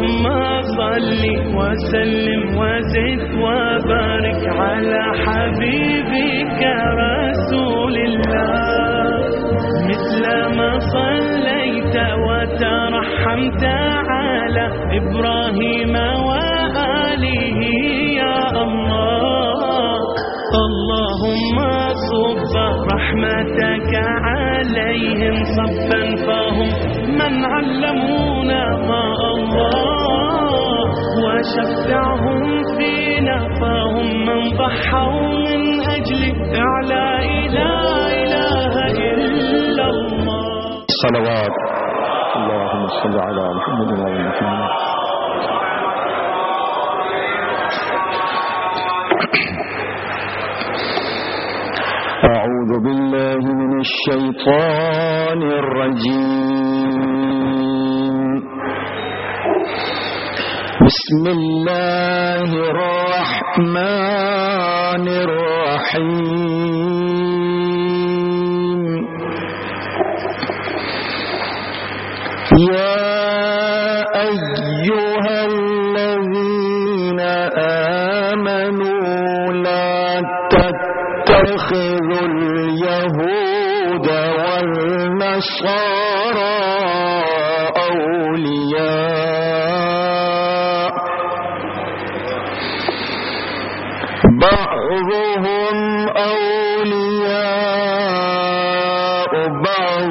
اللهم صل وسلم وزد وبارك على حبيبك رسول الله، مثل ما صليت وترحمت على إبراهيم وآله يا الله. اللهم صب رحمتك عليهم صبا فهم من علمونا ما الله، وشفعهم فينا فهم من ضحوا من أجل إعلاء لا إله إلا الله. صلوات اللهم صل على محمد وعلى محمد. أعوذ بالله من الشيطان الرجيم. بسم الله الرحمن الرحيم. يا أيها الذين آمنوا لا تتخذوا اليهود والنصارى أولياء بعضهم أولياء بعض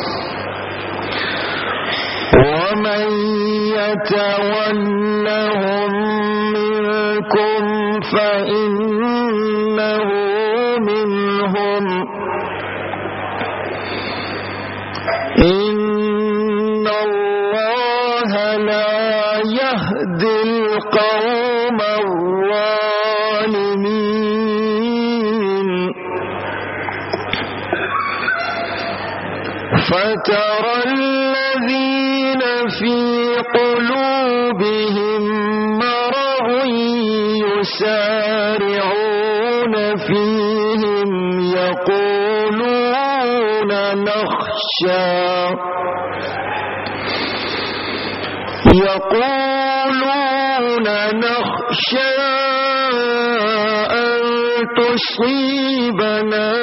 ومن يتولهم منكم فإنه منهم إن الله لا يهدي القوم الظالمين. فترى الذين في قلوبهم مرض يسارعون فيهم يقولون نخشى أن تصيبنا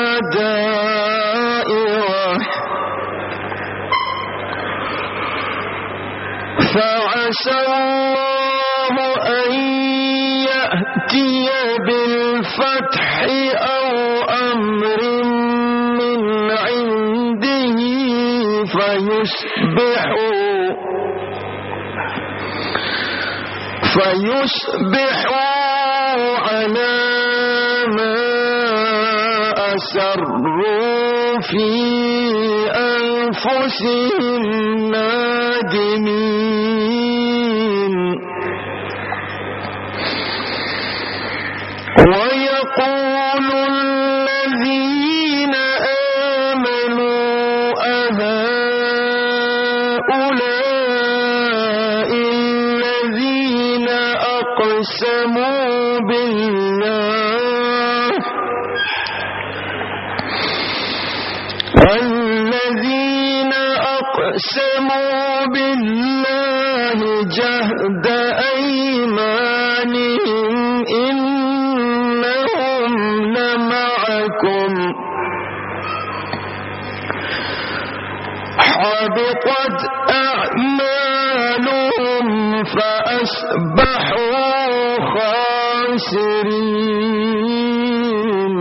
دائرة فعسى الله أن يأتي بالفتح أو أمر من عنده فيصبحوا على ما أسروا في أنفسهم نادمين. ويقول الذين آمنوا أهؤلاء الذين أقسموا بالله جهد أيمانهم إنهم لمعكم حبطت أعمالهم فأصبحوا خاسرين.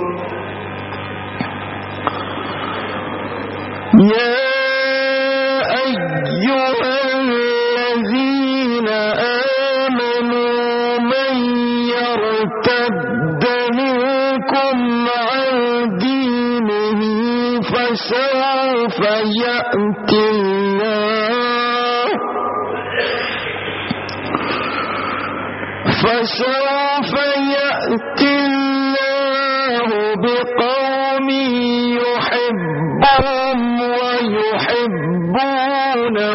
يا أيها الذين آمنوا من يرتد منكم عن دينه فسوف يأتي الله بقوم يحبهم ويحبونه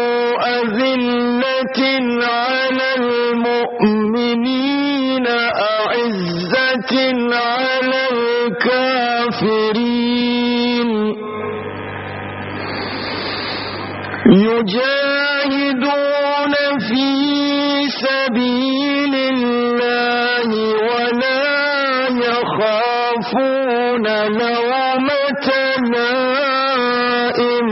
أذلة على المؤمنين يجاهدون في سبيل الله ولا يخافون لومة لائم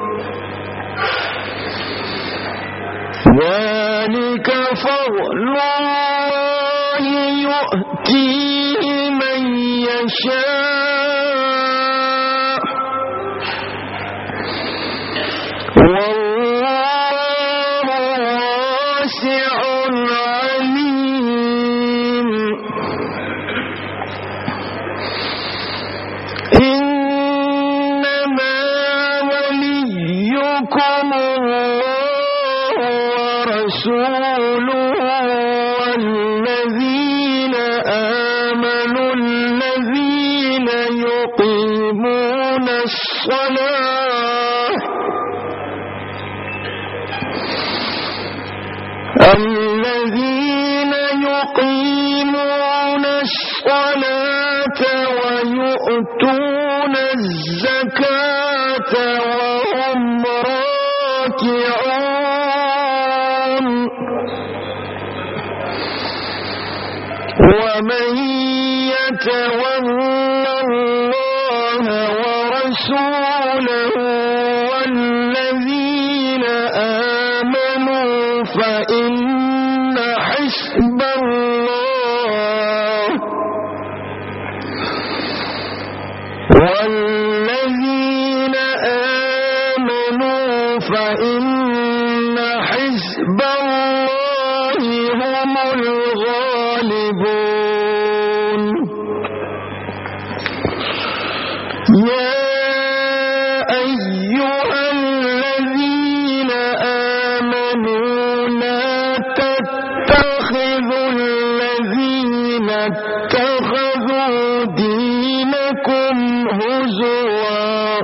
ذلك فضل الله يؤتيه من يشاء والله واسع عليم إنما وليكم الله ورسوله والذين آمنوا الذين يقيمون الصلاة ويؤتون الزكاة وهم راكعون ومن يتول الله ورسوله والذين آمنوا فإن حزب الله والذين آمنوا فإن حزب الله هم الغالبون يا أيها الذين آمنوا لا تتخذوا الذين اتخذوا دينكم هزوا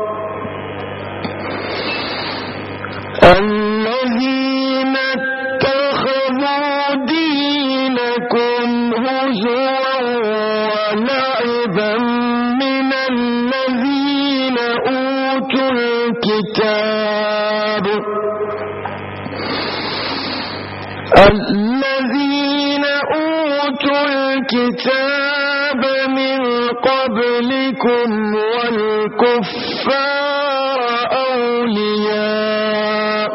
الذين اتخذوا دينكم هزوا ولعبا من الذين أوتوا الكتاب من قبلكم والكفار أولياء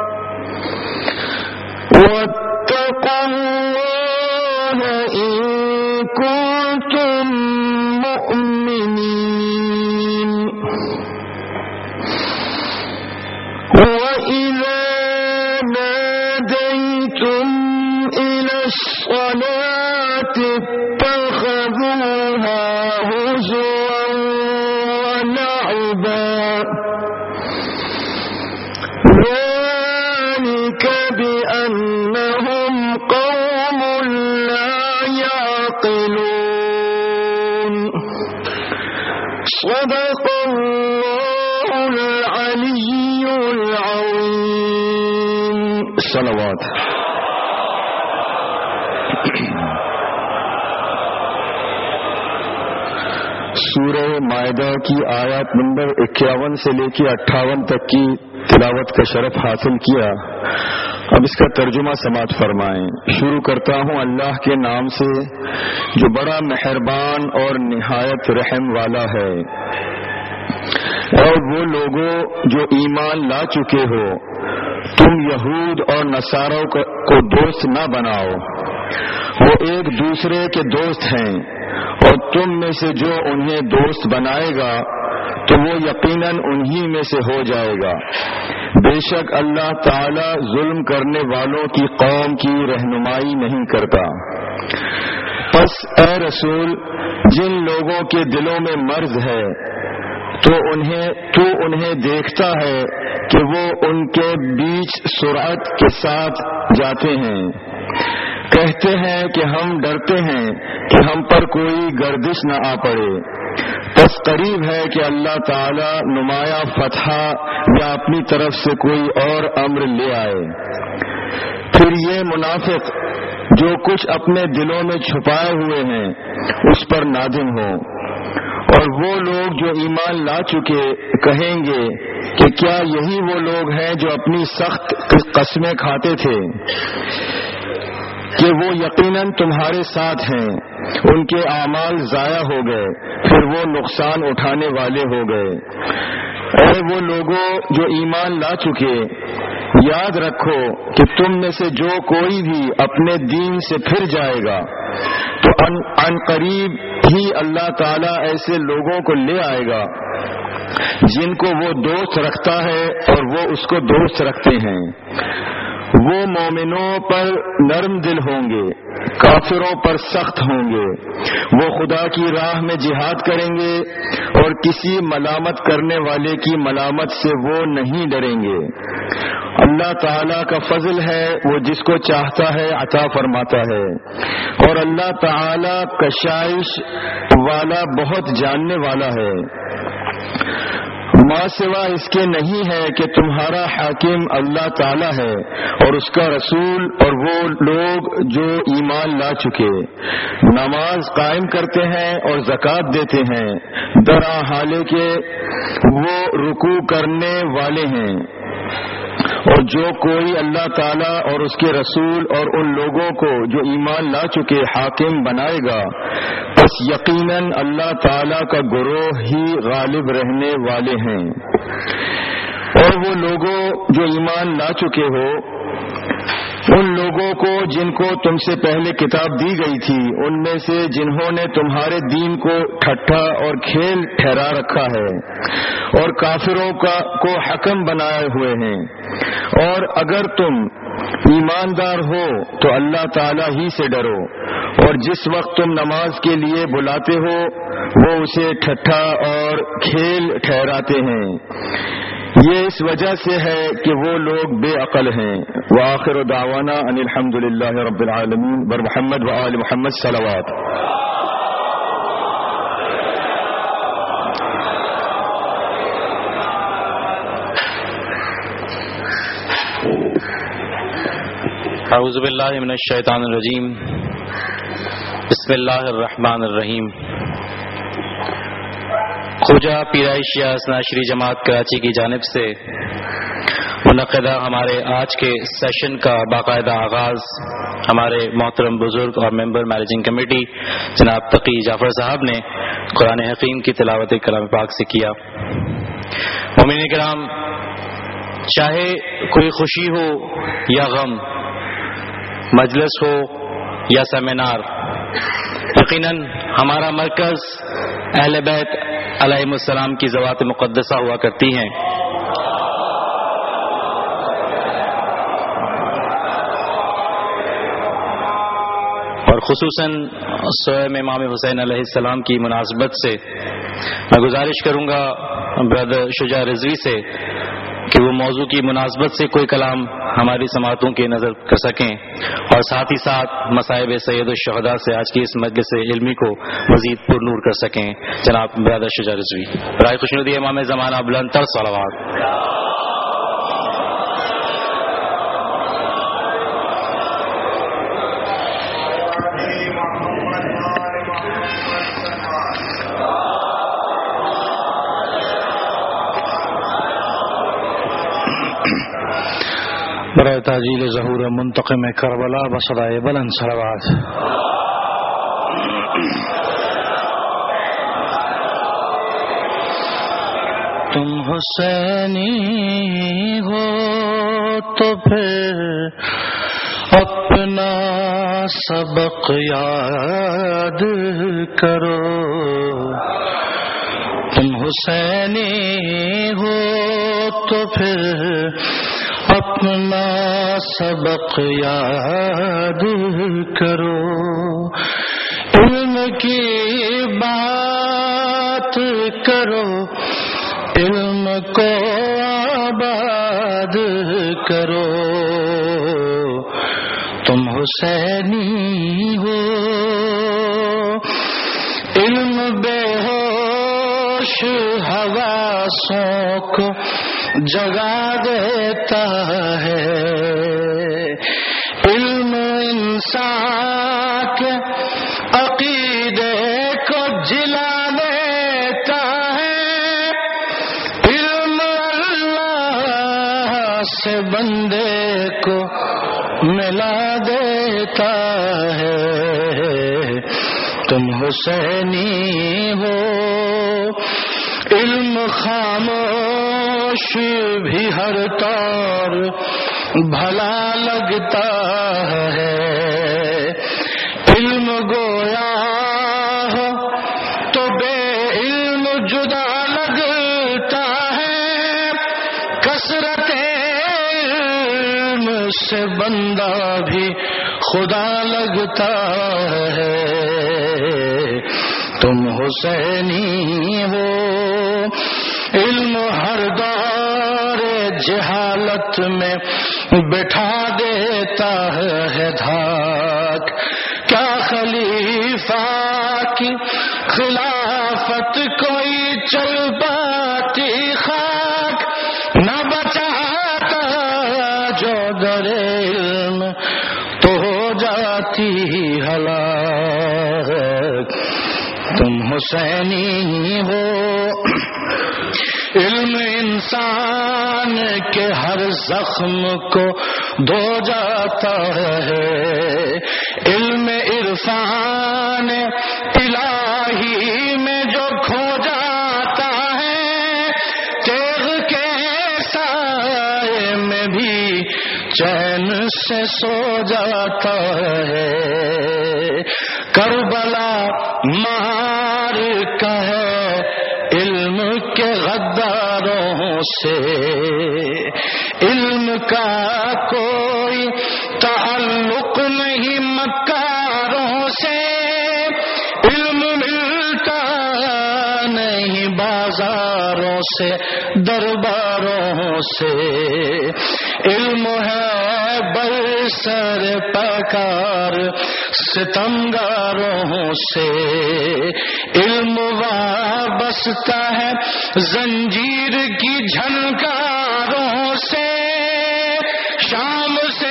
واتقوا الله إن كنتم مؤمنين وإذا ناديتم إلى الصلاة اتخذوها هزوا ولعبا ذلك بأنهم قوم لا يعقلون صدق الله العلي العظيم صلوات सूरह मायदा की आयत नंबर 51 से लेकर 58 तक की तिलावत का शरफ हासिल किया। अब इसका तर्जुमा समाअत फरमाएं। शुरू करता हूँ अल्लाह के नाम से जो बड़ा मेहरबान और निहायत रहम वाला है। और वो लोगों जो ईमान ला चुके हो, तुम यहूद और नसारों को दोस्त न बनाओ, वो एक दूसरे के दोस्त हैं, और तुम में से जो उन्हें दोस्त बनाएगा तो वो यकीनन उन्हीं में से हो जाएगा। बेशक अल्लाह ताला जुल्म करने वालों की कौम की रहनुमाई नहीं करता। बस ए रसूल, जिन लोगों के दिलों में मर्ज है तो उन्हें देखता है कि वो उनके बीच सुरअत के साथ जाते हैं, कहते हैं कि हम डरते हैं कि हम पर कोई गर्दिश न आ पड़े। बस करीब है कि अल्लाह ताला नुमाया फतहा या अपनी तरफ से कोई और अम्र ले आए। फिर ये मुनाफिक जो कुछ अपने दिलों में छुपाए हुए हैं उस पर नादिम हो, और वो लोग जो ईमान ला चुके कहेंगे کہ کیا یہی وہ لوگ ہیں جو اپنی سخت قسمیں کھاتے تھے کہ وہ یقیناً تمہارے ساتھ ہیں، ان کے اعمال ضائع ہو گئے، پھر وہ نقصان اٹھانے والے ہو گئے۔ اے وہ لوگوں جو ایمان لا چکے، یاد رکھو کہ تم میں سے جو کوئی بھی اپنے دین سے پھر جائے گا تو ان قریب ہی اللہ تعالیٰ ایسے لوگوں کو لے آئے گا جن کو وہ دوست رکھتا ہے اور وہ اس کو دوست رکھتے ہیں۔ وہ مومنوں پر نرم دل ہوں گے، کافروں پر سخت ہوں گے۔ وہ خدا کی راہ میں جہاد کریں گے اور کسی ملامت کرنے والے کی ملامت سے وہ نہیں ڈریں گے۔ اللہ تعالیٰ کا فضل ہے، وہ جس کو چاہتا ہے عطا فرماتا ہے، اور اللہ تعالیٰ کشائش والا بہت جاننے والا ہے۔ ماں سوا اس کے نہیں ہے کہ تمہارا حاکم اللہ تعالیٰ ہے اور اس کا رسول اور وہ لوگ جو ایمان لا چکے، نماز قائم کرتے ہیں اور زکوٰۃ دیتے ہیں، درا حالے کہ وہ رکوع کرنے والے ہیں۔ اور جو کوئی اللہ تعالیٰ اور اس کے رسول اور ان لوگوں کو جو ایمان لا چکے حاکم بنائے گا، بس یقیناً اللہ تعالیٰ کا گروہ ہی غالب رہنے والے ہیں۔ اور وہ لوگوں جو ایمان لا چکے ہو، ان لوگوں کو جن کو تم سے پہلے کتاب دی گئی تھی، ان میں سے جنہوں نے تمہارے دین کو ٹھٹھا اور کھیل ٹھہرا رکھا ہے اور کافروں کو حکم بنائے ہوئے ہیں۔ اور اگر تم ایماندار ہو تو اللہ تعالیٰ ہی سے ڈرو، اور جس وقت تم نماز کے لیے بلاتے ہو وہ اسے ٹھٹھا اور کھیل ٹھہراتے ہیں۔ یہ اس وجہ سے ہے کہ وہ لوگ بے عقل ہیں۔ وآخر دعوانا ان الحمد للہ رب العالمین برمحمد وآل محمد صلوات۔ اعوذ باللہ من الشیطان الرجیم، بسم اللہ الرحمن الرحیم۔ خوجہ پیرائشیہ اسناشری جماعت کراچی کی جانب سے منعقدہ ہمارے آج کے سیشن کا باقاعدہ آغاز ہمارے محترم بزرگ اور ممبر مینیجنگ کمیٹی جناب تقی جعفر صاحب نے قرآن حکیم کی تلاوت کلام پاک سے کیا۔ مومنین کرام، چاہے کوئی خوشی ہو یا غم، مجلس ہو یا سیمینار، یقیناً ہمارا مرکز اہل بیت علیہم السلام کی ذوات مقدسہ ہوا کرتی ہیں۔ اور خصوصاً سوئم امام حسین علیہ السلام کی مناسبت سے میں گزارش کروں گا برادر شجاع رضوی سے کہ وہ موضوع کی مناسبت سے کوئی کلام ہماری سماعتوں کے نظر کر سکیں، اور ساتھ ہی ساتھ مصائب سید الشہداء سے آج کی اس مجلس علمی کو مزید پر نور کر سکیں۔ جناب برادر شجاع رضوی، برائے خوشنودی امام زمانہ بلند تر صلوات۔ برائے تعجیل ظہور منتقم کربلا بصدائے بلند صلوات۔ تم حسینی ہو تو پھر اپنا سبق یاد کرو، تم حسینی ہو تو پھر اپنا سبق یاد کرو، علم کی بات کرو، علم کو آباد کرو، تم حسینی ہو، علم بے ہوش حواسوں کو جگا دیتا ہے، علم انسان کے عقیدے کو جلا دیتا ہے، علم ہے تم حسینی ہو. علم خاموش بھی ہر طور بھلا لگتا ہے. علم گویا ہو تو بے علم جدا لگتا ہے. کثرت علم سے بندہ بھی خدا لگتا ہے. تم حسینی ہو. علم ہر دور جہالت میں بٹھا دیتا ہے دھاک. کیا خلیفہ کی خلافت کوئی چل پاتی خاک نہ بچاتا جو در علم تو ہو جاتی ہلاک. تم حسینی ہو. علم انسان کے ہر زخم کو دھو جاتا ہے. علم عرفان الہی میں جو کھو جاتا ہے تیغ کے سائے میں بھی چین سے سو جاتا ہے. کربلا مار کا ہے علم کے غداروں سے. علم کا کوئی تعلق نہیں مکاروں سے. علم ملتا نہیں بازاروں سے درباروں سے. علم ہے برسر پکار ستمگاروں سے. علم وابستہ ہے زنجیر کی جھنکاروں سے. شام سے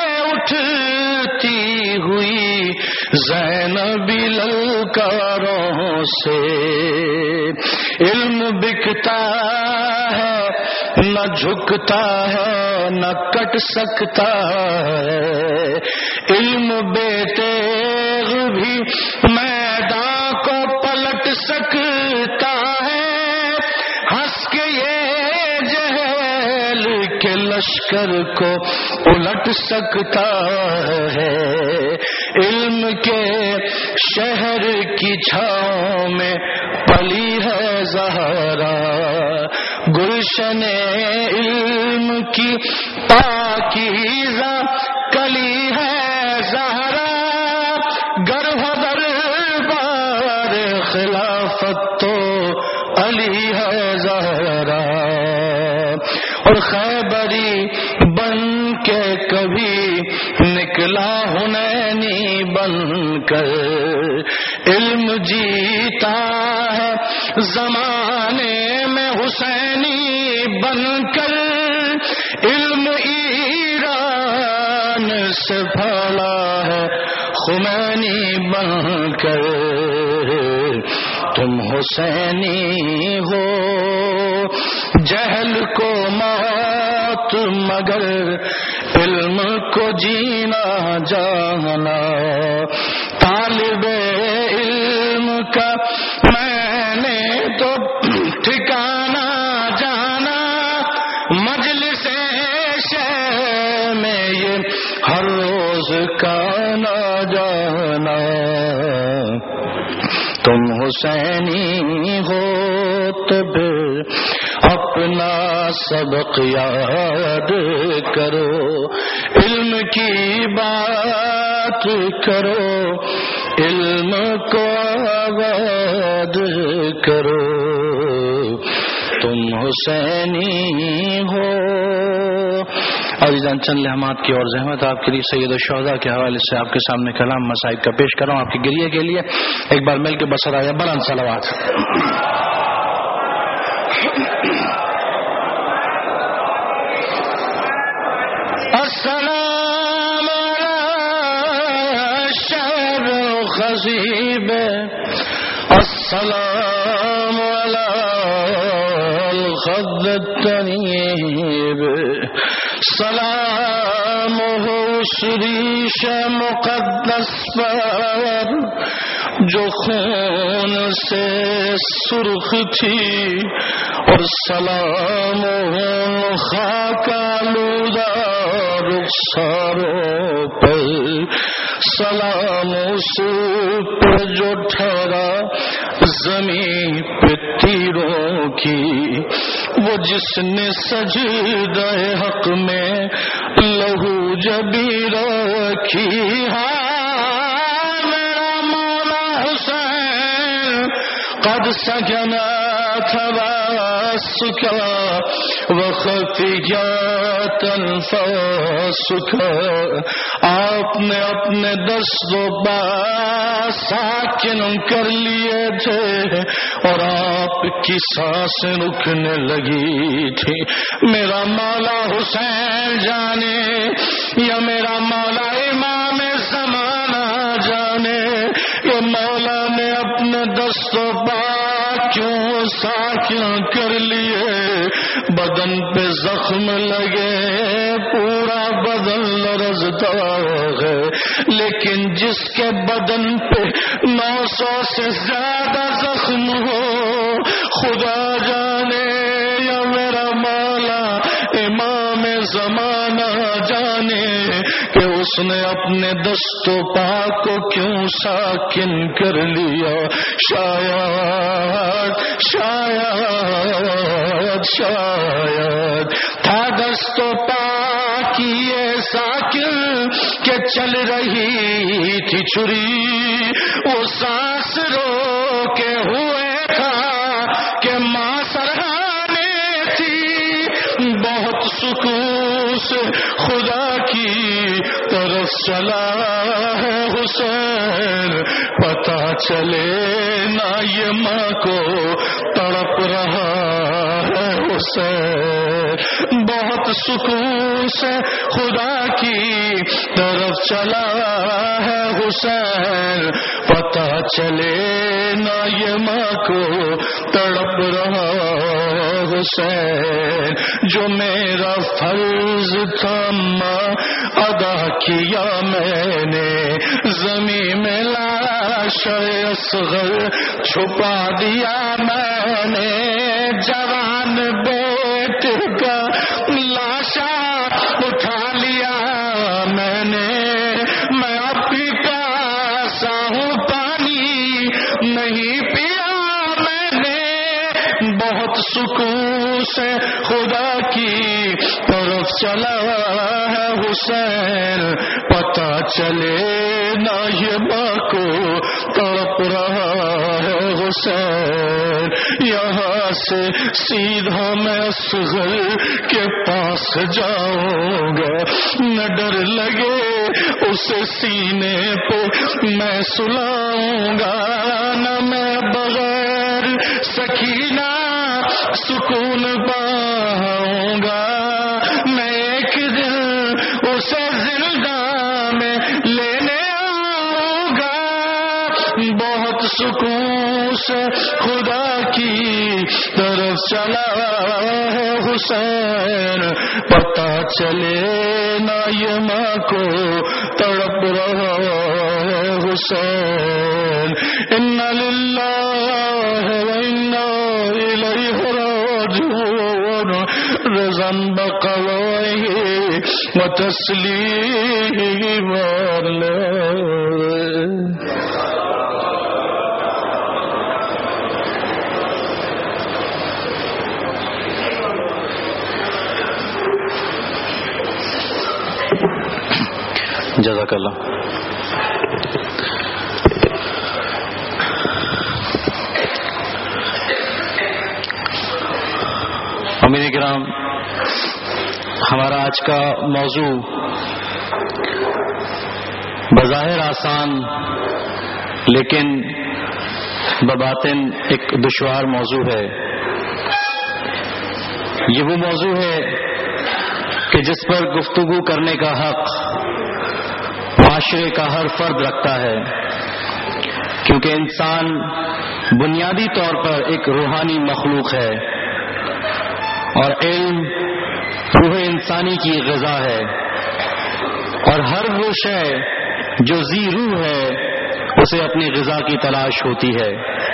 اٹھتی ہوئی زینبی للکاروں سے. علم بکتا ہے نہ جھکتا ہے نہ کٹ سکتا ہے. علم بیتیغ بھی میدان کو پلٹ سکتا ہے. ہنس کے یہ جہل کے لشکر کو الٹ سکتا ہے. علم کے شہر کی چھاؤں میں پلی ہے زہرا. گلشن علم کی پاکیزہ کلی ہے زہرا. گر ہو دربار خلافت تو علی ہے زہرا. اور خیبری بن کے کبھی نکلا حنینی بن کر. علم جیتا ہے زمانے میں حسینی بن کر. علم ایران سے پھیلا ہے خمینی بن کر. تم حسینی ہو. جہل کو موت مگر علم کو جینا جانا. طالب علم کا میں نے تو ٹھکانا جانا. مجلس شہ میں یہ ہر روز کا نہ جانا. تم حسینی ہو تو پھر اپنا سبق یاد کرو. علم کی بات کرو. علم کو آباد کرو. تم حسینی ہو. عزیزان چند لمحات کی اور زحمت آپ کے لیے سید الشہداء کے حوالے سے آپ کے سامنے کلام مصائب کا پیش کر رہا ہوں آپ کی گریہ کے لیے. ایک بار مل کے بسرایا بلند صلوات. السلام علی شہر خزیب. السلام علی الخد الطیب. سلام سلام ہو اس ریش مقدس پر جو خون سے سرخ تھی، اور سلام ہو خاک آلودہ رخساروں پر، سلام اس پہ جو ٹھہرا زمین پہ تیروں کی، وہ جس نے سجدہ حق میں لہو جبی رکھی۔ میرا مولا حسین قد سکنت حواسک وخفیت انفاسک، آپ نے اپنے دست و پا ساکن کر لیے تھے اور آپ کی سانسیں رکنے لگی تھی۔ میرا مولا حسین جانے یا میرا مولا امام زمانہ جانے، یہ مولا نے اپنے دست و پا کیوں ساکن کر لیے، بدن پہ زخم لگے پورا بدن لرزتا ہے، لیکن جس کے بدن پہ 900 سے زیادہ زخم ہو، خدا جانے یا میرا مولا امام زمانہ جانے کہ اس نے اپنے دست و پا کو کیوں ساکن کر لیا۔ شاید شاید شاید تھا دست و پا کی یہ ساکن کہ چل رہی تھی چھری، وہ سانس رو کے ہوئے تھا کہ ماں سرہانے تھی، بہت سکون سے خدا کی طرف چلا ہے حسین، پتا چلے نہ یہ ماں کو تڑپ رہا ہے حسین، بہت سکون سے خدا کی طرف چلا ہے حسین، پتا چلے نہ یہ ماں کو تڑپ رہا حسین، جو میرا فرض تھا ماں ادا کیا میں نے، زمین میں لاش اصغر چھپا دیا میں نے، جوان بیٹے کا لاشا اٹھا لیا میں نے، میں اب بھی پیاسا ہوں پانی نہیں پیا میں نے، بہت سکون سے خدا کی طرف چلا ہے حسین، پتا چلے نہ یہ ماں کو تڑپ رہا ہے حسین، یہاں سے سیدھا میں اصغر کے پاس جاؤں گا، نہ ڈر لگے اسے سینے پہ میں سلاؤں گا، نہ میں بغیر سکینہ سکون پاؤں گا، میں ایک دن اسے زندہ میں لینے آؤں گا، بہت سکون سے خدا کی طرف چلا ہے حسین، پتا چلے نہ یہ ماں کو تڑپ رہا ہے حسین، انا للہ و انا الیہ راجعون، رضا بقضائہ و تسلیم علیہ۔ جزاک اللہ۔ امین کرام، ہمارا آج کا موضوع بظاہر آسان لیکن بباطن ایک دشوار موضوع ہے۔ یہ وہ موضوع ہے کہ جس پر گفتگو کرنے کا حق معاشرے کا ہر فرد رکھتا ہے، کیونکہ انسان بنیادی طور پر ایک روحانی مخلوق ہے اور علم روح انسانی کی غذا ہے۔ اور ہر وہ شے جو ذی روح ہے اسے اپنی غذا کی تلاش ہوتی ہے،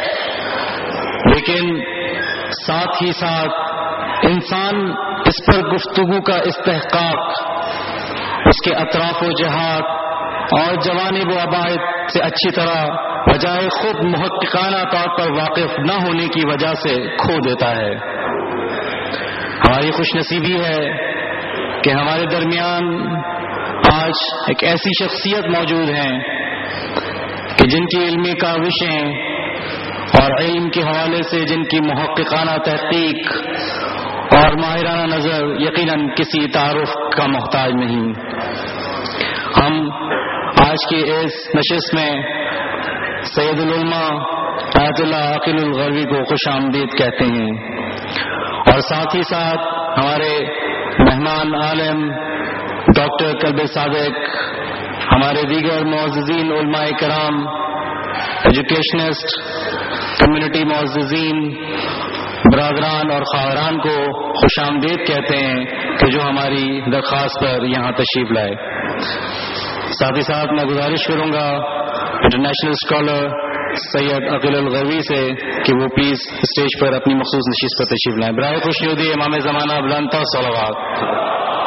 لیکن ساتھ ہی ساتھ انسان اس پر گفتگو کا استحقاق اس کے اطراف و جہات اور جوانب و عبائد سے اچھی طرح بجائے خود محققانہ طور پر واقف نہ ہونے کی وجہ سے کھو دیتا ہے۔ ہماری خوش نصیبی ہے کہ ہمارے درمیان آج ایک ایسی شخصیت موجود ہیں کہ جن کی علمی کاوشیں اور علم کے حوالے سے جن کی محققانہ تحقیق اور ماہرانہ نظر یقیناً کسی تعارف کا محتاج نہیں۔ ہم آج کی اس نشست میں سید العلماء آیت اللہ عقیل الغروی کو خوش آمدید کہتے ہیں، اور ساتھ ہی ساتھ ہمارے مہمان عالم ڈاکٹر کلب صادق، ہمارے دیگر معززین علماء کرام، ایجوکیشنسٹ، کمیونٹی معززین، برادران اور خواہران کو خوش آمدید کہتے ہیں کہ جو ہماری درخواست پر یہاں تشریف لائے۔ ساتھ ہی ساتھ میں گزارش کروں گا انٹرنیشنل اسکالر سید عقیل الغروی سے کہ وہ پلیز اسٹیج پر اپنی مخصوص نشست پر تشریف لائیں۔ برائے خوش نودی امام زمانہ بلند صلوات۔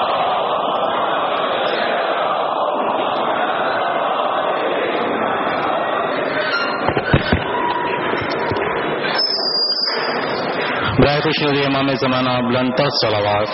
برائے خوش نودی امام زمانہ بلند صلوات۔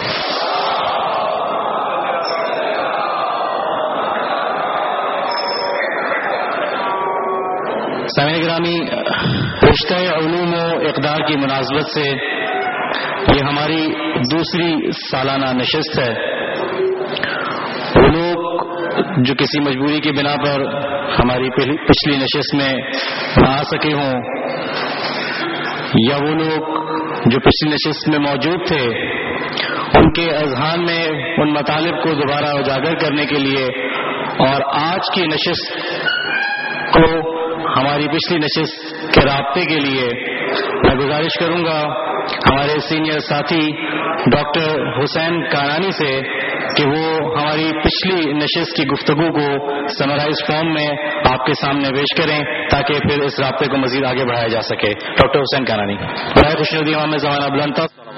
سامعین گرامی، رشتہ علوم و اقدار کی مناسبت سے یہ ہماری دوسری سالانہ نشست ہے۔ وہ لوگ جو کسی مجبوری کی بنا پر ہماری پچھلی نشست میں نہ آ سکے ہوں، یا وہ لوگ جو پچھلی نشست میں موجود تھے، ان کے اذہان میں ان مطالب کو دوبارہ اجاگر کرنے کے لیے اور آج کی نشست کو ہماری پچھلی نشست کے رابطے کے لیے میں گزارش کروں گا ہمارے سینئر ساتھی ڈاکٹر حسین کانانی سے کہ وہ ہماری پچھلی نشست کی گفتگو کو سمرائز فارم میں آپ کے سامنے پیش کریں تاکہ پھر اس رابطے کو مزید آگے بڑھایا جا سکے۔ ڈاکٹر حسین کانانی، برائے خوش نودی امام زمانہ بلند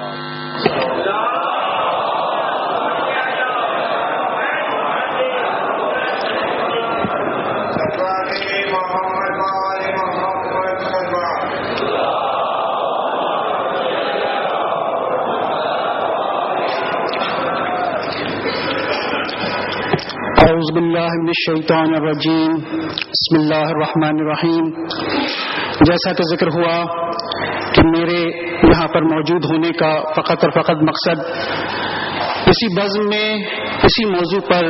اعوذ باللہ من الشیطان الرجیم، بسم اللہ الرحمن الرحیم۔ جیسا کہ ذکر ہوا کہ میرے یہاں پر موجود ہونے کا فقط اور فقط مقصد اسی بزم میں اسی موضوع پر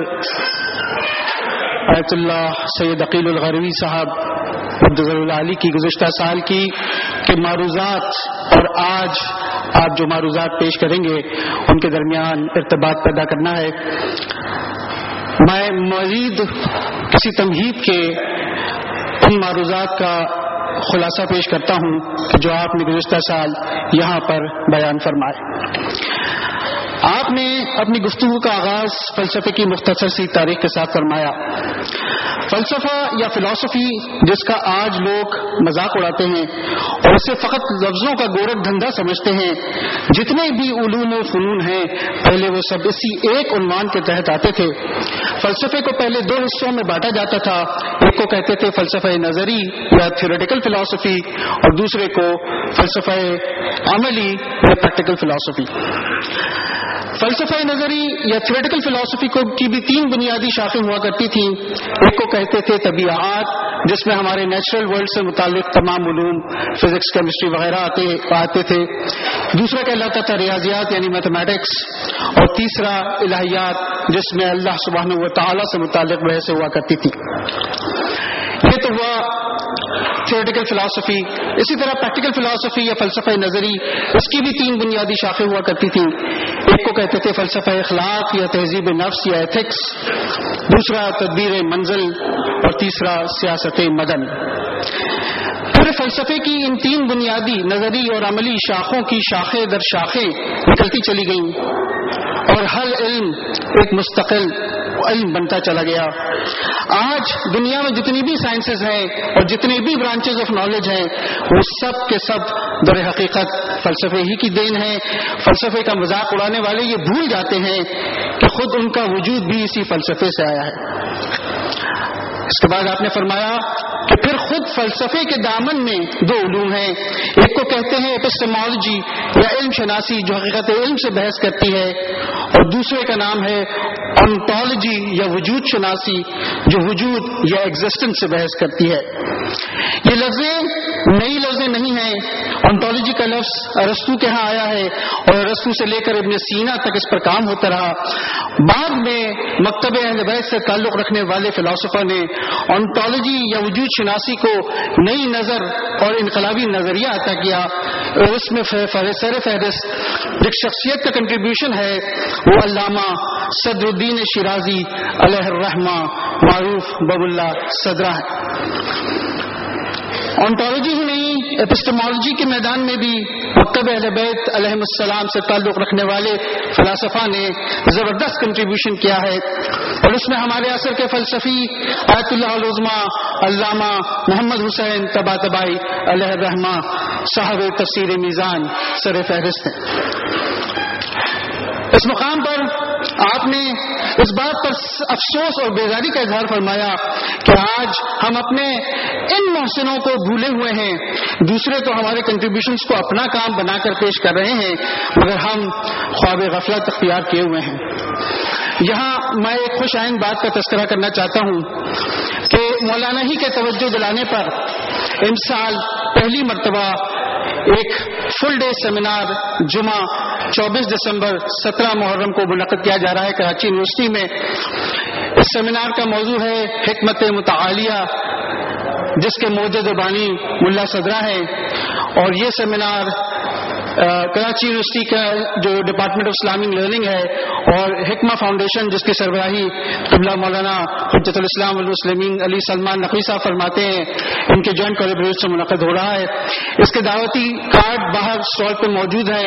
آیت اللہ سید عقیل الغروی صاحب قدس العالی کی گزشتہ سال کی کہ معروضات اور آج آپ جو معروضات پیش کریں گے ان کے درمیان ارتباط پیدا کرنا ہے۔ میں مزید کسی تمہید کے ان معروضات کا خلاصہ پیش کرتا ہوں کہ جو آپ نے گزشتہ سال یہاں پر بیان فرمائے۔ آپ نے اپنی گفتگو کا آغاز فلسفے کی مختصر سی تاریخ کے ساتھ فرمایا۔ فلسفہ یا فلسفی جس کا آج لوگ مذاق اڑاتے ہیں اور اسے فقط لفظوں کا گورکھ دھندا سمجھتے ہیں، جتنے بھی علوم و فنون ہیں پہلے وہ سب اسی ایک عنوان کے تحت آتے تھے۔ فلسفے کو پہلے دو حصوں میں بانٹا جاتا تھا، ایک کو کہتے تھے فلسفہ نظری یا تھیوریٹیکل فلسفی اور دوسرے کو فلسفہ عملی یا پریکٹیکل فلسفی۔ فلسفہ نظری یا تھیوریٹیکل فلسفی کی بھی تین بنیادی شاخیں ہوا کرتی تھیں۔ ایک کو کہتے تھے طبیعیات، جس میں ہمارے نیچرل ورلڈ سے متعلق تمام علوم فزکس، کیمسٹری وغیرہ آتے تھے۔ دوسرا کہلاتا تھا ریاضیات یعنی میتھمیٹکس، اور تیسرا الہیات جس میں اللہ سبحانہ و تعالی سے متعلق بحثیں ہوا کرتی تھی۔ یہ تو ہوا تھیوریٹیکل فلسفی۔ اسی طرح پریکٹیکل فلسفی یا فلسفہ نظری، اس کی بھی تین بنیادی شاخیں ہوا کرتی تھیں۔ ایک کو کہتے تھے فلسفہ اخلاق یا تہذیب نفس یا ایتھکس، دوسرا تدبیر منزل اور تیسرا سیاست مدن۔ پورے فلسفے کی ان تین بنیادی نظری اور عملی شاخوں کی شاخیں در شاخیں نکلتی چلی گئیں اور ہر علم ایک مستقل علم بنتا چلا گیا. آج دنیا میں جتنی بھی سائنسز ہیں اور جتنی بھی برانچز آف نالج ہیں وہ سب کے سب در حقیقت فلسفے ہی کی دین ہے. فلسفے کا مذاق اڑانے والے یہ بھول جاتے ہیں کہ خود ان کا وجود بھی اسی فلسفے سے آیا ہے. اس کے بعد آپ نے فرمایا کہ پھر خود فلسفے کے دامن میں دو علوم ہیں. ایک کو کہتے ہیں ایپسٹیمولوجی یا علم شناسی جو حقیقت علم سے بحث کرتی ہے, اور دوسرے کا نام ہے انٹالوجی یا وجود شناسی جو وجود یا ایگزسٹنس سے بحث کرتی ہے. یہ لفظیں نئی لفظیں نہیں ہیں. انٹالوجی کا لفظ ارسطو کے ہاں آیا ہے اور ارسطو سے لے کر ابن سینا تک اس پر کام ہوتا رہا. بعد میں مکتب اہل بیت سے تعلق رکھنے والے فلاسفہ نے انٹالوجی یا وجود شناسی کو نئی نظر اور انقلابی نظریہ عطا کیا, اور اس میں سر فہرست ایک شخصیت کا کنٹریبیوشن ہے وہ علامہ صدر الدین شیرازی علیہ الرحمہ معروف باب اللہ صدرہ ہے. انٹالوجی ہی نہیں, ایپسٹیمولوجی کے میدان میں بھی مکتب اہل بیت علیہم السلام سے تعلق رکھنے والے فلاسفہ نے زبردست کنٹریبیوشن کیا ہے, اور اس میں ہمارے عصر کے فلسفی آیت اللہ العظمہ علامہ محمد حسین طباطبائی علیہ الرحمہ صاحب تفسیر میزان سر فہرست ہیں. اس مقام پر آپ نے اس بات پر افسوس اور بیزاری کا اظہار فرمایا کہ آج ہم اپنے ان محسنوں کو بھولے ہوئے ہیں. دوسرے تو ہمارے کنٹریبیوشنز کو اپنا کام بنا کر پیش کر رہے ہیں مگر ہم خواب غفلت اختیار کیے ہوئے ہیں. یہاں میں ایک خوش آئند بات کا تذکرہ کرنا چاہتا ہوں کہ مولانا ہی کے توجہ دلانے پر امسال پہلی مرتبہ ایک فل ڈے سیمینار جمعہ 24 دسمبر 17 محرم کو منعقد کیا جا رہا ہے کراچی یونیورسٹی میں. اس سیمینار کا موضوع ہے حکمت متعالیہ جس کے موجد بانی ملا صدرہ ہیں, اور یہ سیمینار کراچی یونیورسٹی کا جو ڈپارٹمنٹ آف اسلامک لرننگ ہے اور حکمہ فاؤنڈیشن جس کی سربراہی قبلہ مولانا حجت الاسلام والمسلمین علی سلمان نقوی صاحب فرماتے ہیں, ان کے جوائنٹ کولیبریشن سے منعقد ہو رہا ہے. اس کے دعوتی کارڈ باہر اسٹال پہ موجود ہیں.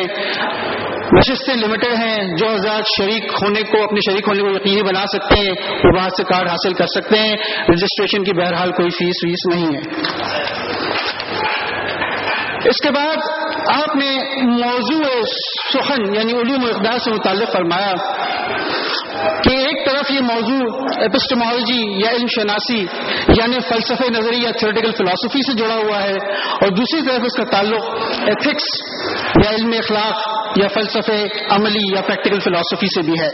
نشستیں لمیٹڈ ہیں. جو حضرات شریک ہونے کو اپنے شریک ہونے کو یقینی بنا سکتے ہیں وہ باہر سے کارڈ حاصل کر سکتے ہیں. رجسٹریشن کی بہرحال کوئی فیس ویس نہیں ہے. اس کے بعد آپ نے موضوع سخن یعنی علوم و اقدار سے متعلق فرمایا کہ ایک طرف یہ موضوع ایپسٹیمولوجی یا علم شناسی یعنی فلسفہ نظری یا تھیوریٹیکل فلسفی سے جڑا ہوا ہے, اور دوسری طرف اس کا تعلق ایتھکس یا علم اخلاق یا فلسفہ عملی یا پریکٹیکل فلسفی سے بھی ہے.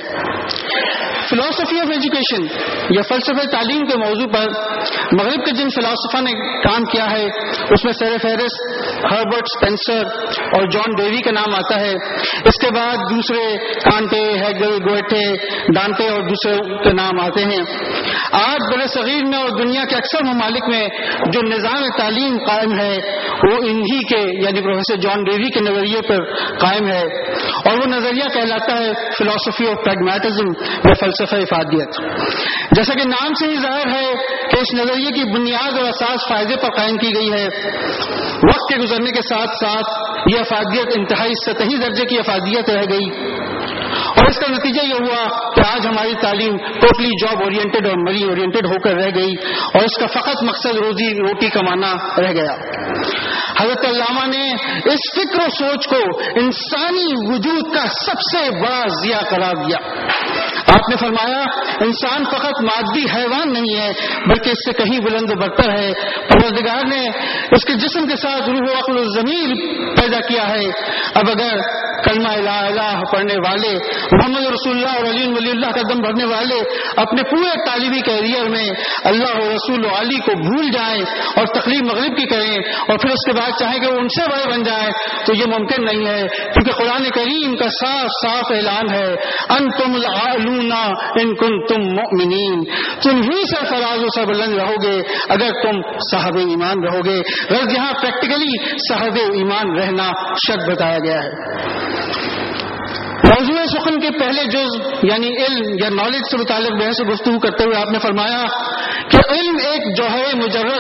فلسفی آف ایجوکیشن یا فلسفہ تعلیم کے موضوع پر مغرب کے جن فلاسفہ نے کام کیا ہے اس میں سر فہرست ہربرٹ اسپینسر اور جان ڈیوی کا نام آتا ہے. اس کے بعد دوسرے کانٹے, ہیگل, گوئٹے, ڈانٹے اور دوسرے کے نام آتے ہیں. آج بر صغیر میں اور دنیا کے اکثر ممالک میں جو نظام تعلیم قائم ہے وہ انہی کے یعنی پروفیسر جان ڈیوی کے نظریے پر قائم ہے, اور وہ نظریہ کہلاتا ہے فلسفی آف پریگمیٹزم یا فلسفہ افادیت. جیسا کہ نام سے ہی ظاہر ہے کہ اس نظریے کی بنیاد اور اساس فائدے پر قائم کی گئی ہے. وقت کے گزرنے کے ساتھ ساتھ یہ افادیت انتہائی سطحی درجے کی افادیت رہ گئی, اور اس کا نتیجہ یہ ہوا کہ آج ہماری تعلیم ٹوٹلی جاب اورینٹڈ اور مری اورینٹڈ ہو کر رہ گئی, اور اس کا فقط مقصد روزی روٹی کمانا رہ گیا. حضرت علامہ نے اس فکر و سوچ کو انسانی وجود کا سب سے بڑا ضیاء قرار دیا. آپ نے فرمایا انسان فقط مادی حیوان نہیں ہے بلکہ اس سے کہیں بلند و برتر ہے. پروردگار نے اس کے جسم کے ساتھ روح و عقل و ضمیر پیدا کیا ہے. اب اگر کلمہ الہ الہ پڑھنے والے محمد رسول اللہ اور علی ولی اللہ کا دم بھرنے والے اپنے پورے تعلیمی کیریئر میں اللہ و رسول و علی کو بھول جائیں اور تقلید مغرب کی کریں اور پھر اس کے بعد چاہیں کہ وہ ان سے بڑے بن جائیں تو یہ ممکن نہیں ہے, کیونکہ قرآن کریم کا صاف صاف اعلان ہے انتم العالون ان کنتم مؤمنین, تم ہی سے فراز و سر بلند رہو گے اگر تم صاحب ایمان رہو گے. غرض یہاں پریکٹیکلی صاحب ایمان رہنا شرط بتایا گیا ہے. موضوع سخن کے پہلے جز یعنی علم یا نالج سے متعلق بحث و گفتگو کرتے ہوئے آپ نے فرمایا کہ علم ایک جوہر مجرد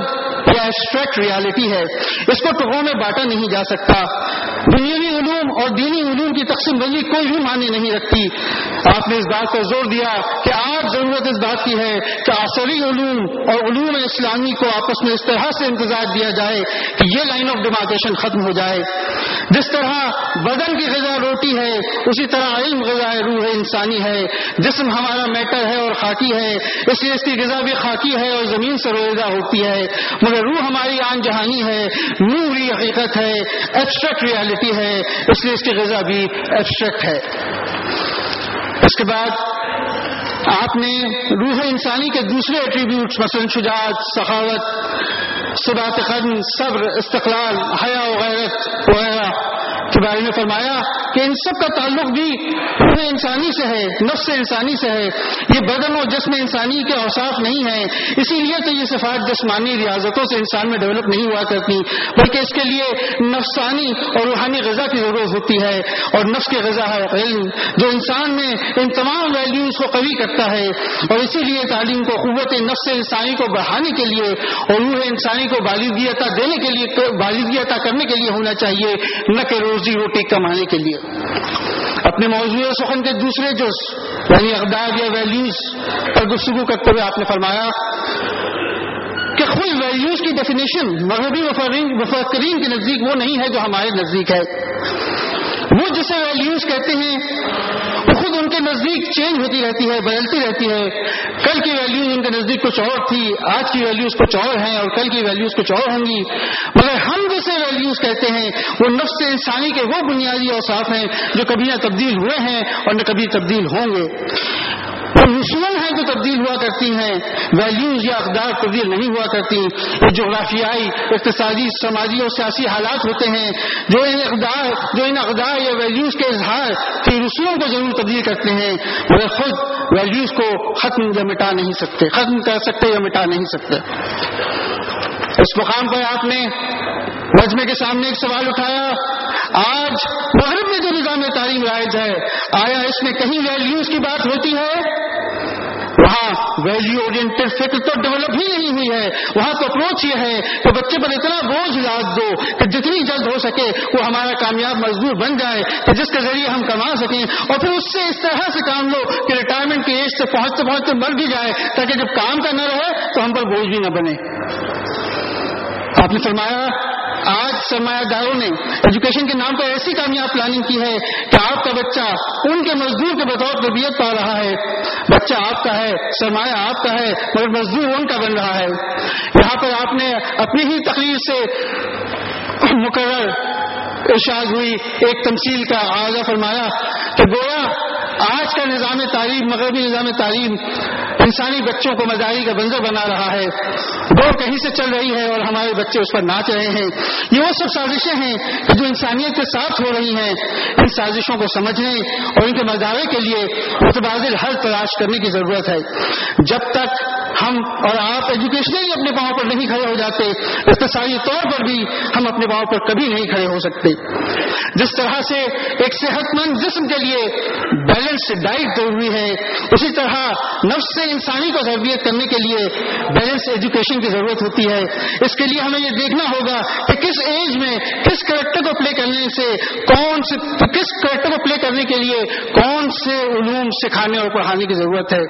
یا ایبسٹریکٹ ریالٹی ہے، اس کو ٹکڑوں میں بانٹا نہیں جا سکتا۔ دنیاوی علوم اور دینی علوم کی تقسیم بندی کوئی بھی معنی نہیں رکھتی۔ آپ نے اس بات پر زور دیا کہ آج ضرورت اس بات کی ہے کہ عصری علوم اور علوم اسلامی کو آپس میں اس طرح سے امتزاج دیا جائے کہ یہ لائن آف ڈیمارکیشن ختم ہو جائے۔ جس طرح بدن کی غذا روٹی ہے، اسی طرح علم غذا روح انسانی ہے۔ جسم ہمارا میٹر ہے اور خاکی ہے، اس لیے اس کی غذا بھی خاکی ہے اور زمین سے رویدہ ہوتی ہے، مگر روح ہماری آن جہانی ہے، نوری حقیقت ہے، ایبسٹریکٹ ریالٹی ہے، اس لیے اس کی غذا بھی ایبسٹریکٹ ہے۔ اس کے بعد آپ نے روح انسانی کے دوسرے ایٹریبیوٹس مثلا شجاعت، سخاوت، ثبات قدم، صبر، استقلال، حیا و غیرت وغیرہ کے بارے میں فرمایا کہ ان سب کا تعلق بھی روح انسانی سے ہے، نفس انسانی سے ہے۔ یہ بدن اور جسم انسانی کے اوصاف نہیں ہیں، اسی لیے تو یہ صفات جسمانی ریاضتوں سے انسان میں ڈیولپ نہیں ہوا کرتی، بلکہ اس کے لیے نفسانی اور روحانی غذا کی ضرورت ہوتی ہے، اور نفس کی غذا ہے علم، جو انسان میں ان تمام ویلیوز کو قوی کرتا ہے۔ اور اسی لیے تعلیم کو قوت نفس انسانی کو بڑھانے کے لیے اور روح انسانی کو بالغی عطا دینے کے لیے، بالغی عطا کرنے کے لیے ہونا چاہیے، نہ کہ روزی روٹی کمانے کے لیے۔ اپنے موضوع سخن کے دوسرے جز یعنی اقدار یا ویلیوز پر گفتگو کرتے ہوئے آپ نے فرمایا کہ خود ویلیوز کی ڈیفینیشن مغربی مفکرین کے نزدیک وہ نہیں ہے جو ہمارے نزدیک ہے۔ وہ جسے ویلیوز کہتے ہیں وہ خود ان کے نزدیک چینج ہوتی رہتی ہے، بدلتی رہتی ہے۔ کل کی ویلیوز ان کے نزدیک کچھ اور تھی، آج کی ویلیوز کچھ اور ہیں، اور کل کی ویلیوز کچھ اور ہوں گی۔ مگر ہم جسے ویلیوز کہتے ہیں وہ نفس انسانی کے وہ بنیادی اوصاف ہیں جو کبھی نہ تبدیل ہوئے ہیں اور نہ کبھی تبدیل ہوں گے۔ وہ رسوم ہیں جو تبدیل ہوا کرتی ہیں، ویلیوز یا اقدار تبدیل نہیں ہوا کرتی۔ یہ جغرافیائی، اقتصادی، سماجی اور سیاسی حالات ہوتے ہیں جو ان اقدار یا ویلیوز کے اظہار کی رسوم کو ضرور تبدیل کرتے ہیں، مگر خود ویلیوز کو ختم یا مٹا نہیں سکتے، ختم کر سکتے یا مٹا نہیں سکتے۔ اس مقام پر آپ نے مجمع کے سامنے ایک سوال اٹھایا، آج مغرب میں جو نظام تعلیم رائج ہے، آیا اس میں کہیں ویلیوز کی بات ہوتی ہے؟ وہاں ویلیو اورینٹڈ فکر تو ڈیولپ ہی نہیں ہوئی ہے۔ وہاں تو اپروچ یہ ہے کہ بچے پر اتنا بوجھ لاد دو کہ جتنی جلد ہو سکے وہ ہمارا کامیاب مزدور بن جائے کہ جس کے ذریعے ہم کما سکیں، اور پھر اس سے اس طرح سے کام لو کہ ریٹائرمنٹ کی ایج سے پہنچتے پہنچتے مر بھی جائے، تاکہ جب کام کا نہ رہے تو ہم پر بوجھ بھی نہ بنے۔ آپ نے فرمایا آج سرمایہ داروں نے ایجوکیشن کے نام پر ایسی کامیاب پلاننگ کی ہے کہ آپ کا بچہ ان کے مزدور کے بطور تربیت پا رہا ہے۔ بچہ آپ کا ہے، سرمایہ آپ کا ہے، مگر مزدور ان کا بن رہا ہے۔ یہاں پر آپ نے اپنی ہی تقریر سے مقرر ارشاد ہوئی ایک تمثیل کا آغاز فرمایا کہ گویا آج کا نظام تعلیم، مغربی نظام تعلیم انسانی بچوں کو مزاری کا بنظر بنا رہا ہے، وہ کہیں سے چل رہی ہے اور ہمارے بچے اس پر ناچ رہے ہیں۔ یہ وہ سب سازشیں ہیں کہ جو انسانیت کے ساتھ ہو رہی ہیں۔ ان سازشوں کو سمجھنے اور ان کے مدارے کے لیے متبادل حل تلاش کرنے کی ضرورت ہے۔ جب تک ہم اور آپ ایجوکیشنلی اپنے پاؤں پر نہیں کھڑے ہو جاتے، اقتصادی طور پر بھی ہم اپنے پاؤں پر کبھی نہیں کھڑے ہو سکتے۔ جس طرح سے ایک صحت مند جسم کے لیے بیلنس ڈائٹ ضروری ہے، اسی طرح نفس سے انسانی کو تربیت کرنے کے لیے بیلنس ایجوکیشن کی ضرورت ہوتی ہے۔ اس کے لیے ہمیں یہ دیکھنا ہوگا کہ کس ایج میں کس کریکٹر کو پلے کرنے سے کس کریکٹر کو پلے کرنے کے لیے کون سے علوم سکھانے اور پڑھانے کی ضرورت ہے۔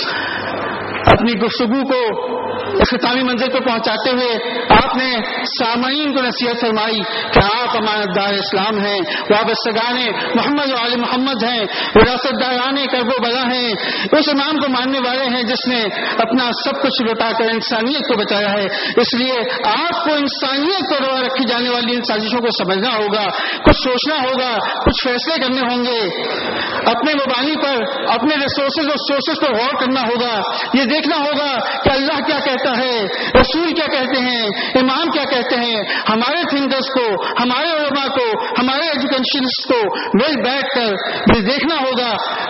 اپنی گفتگو کو اختتامی منزل پر پہنچاتے ہوئے آپ نے سامعین کو نصیحت فرمائی کہ آپ امانت دار اسلام ہیں، وابستگان محمد و آل محمد ہیں، وراثت داران کرب و بلا ہیں، اس امام کو ماننے والے ہیں جس نے اپنا سب کچھ لوٹا کر انسانیت کو بچایا ہے۔ اس لیے آپ کو انسانیت پر روا رکھی جانے والی ان سازشوں کو سمجھنا ہوگا، کچھ سوچنا ہوگا، کچھ فیصلے کرنے ہوں گے، اپنے مبانی پر، اپنے ریسورسز اور سورسز پر غور کرنا ہوگا، یہ دیکھنا ہوگا کہ اللہ کیا کہتا ہے، رسول کیا کہتے ہیں، امام کیا کہتے ہیں۔ ہمارے تھنکرز کو، ہمارے علماء کو، ہمارے ایجوکیشنسٹ کو مل بیٹھ کر یہ دیکھنا ہوگا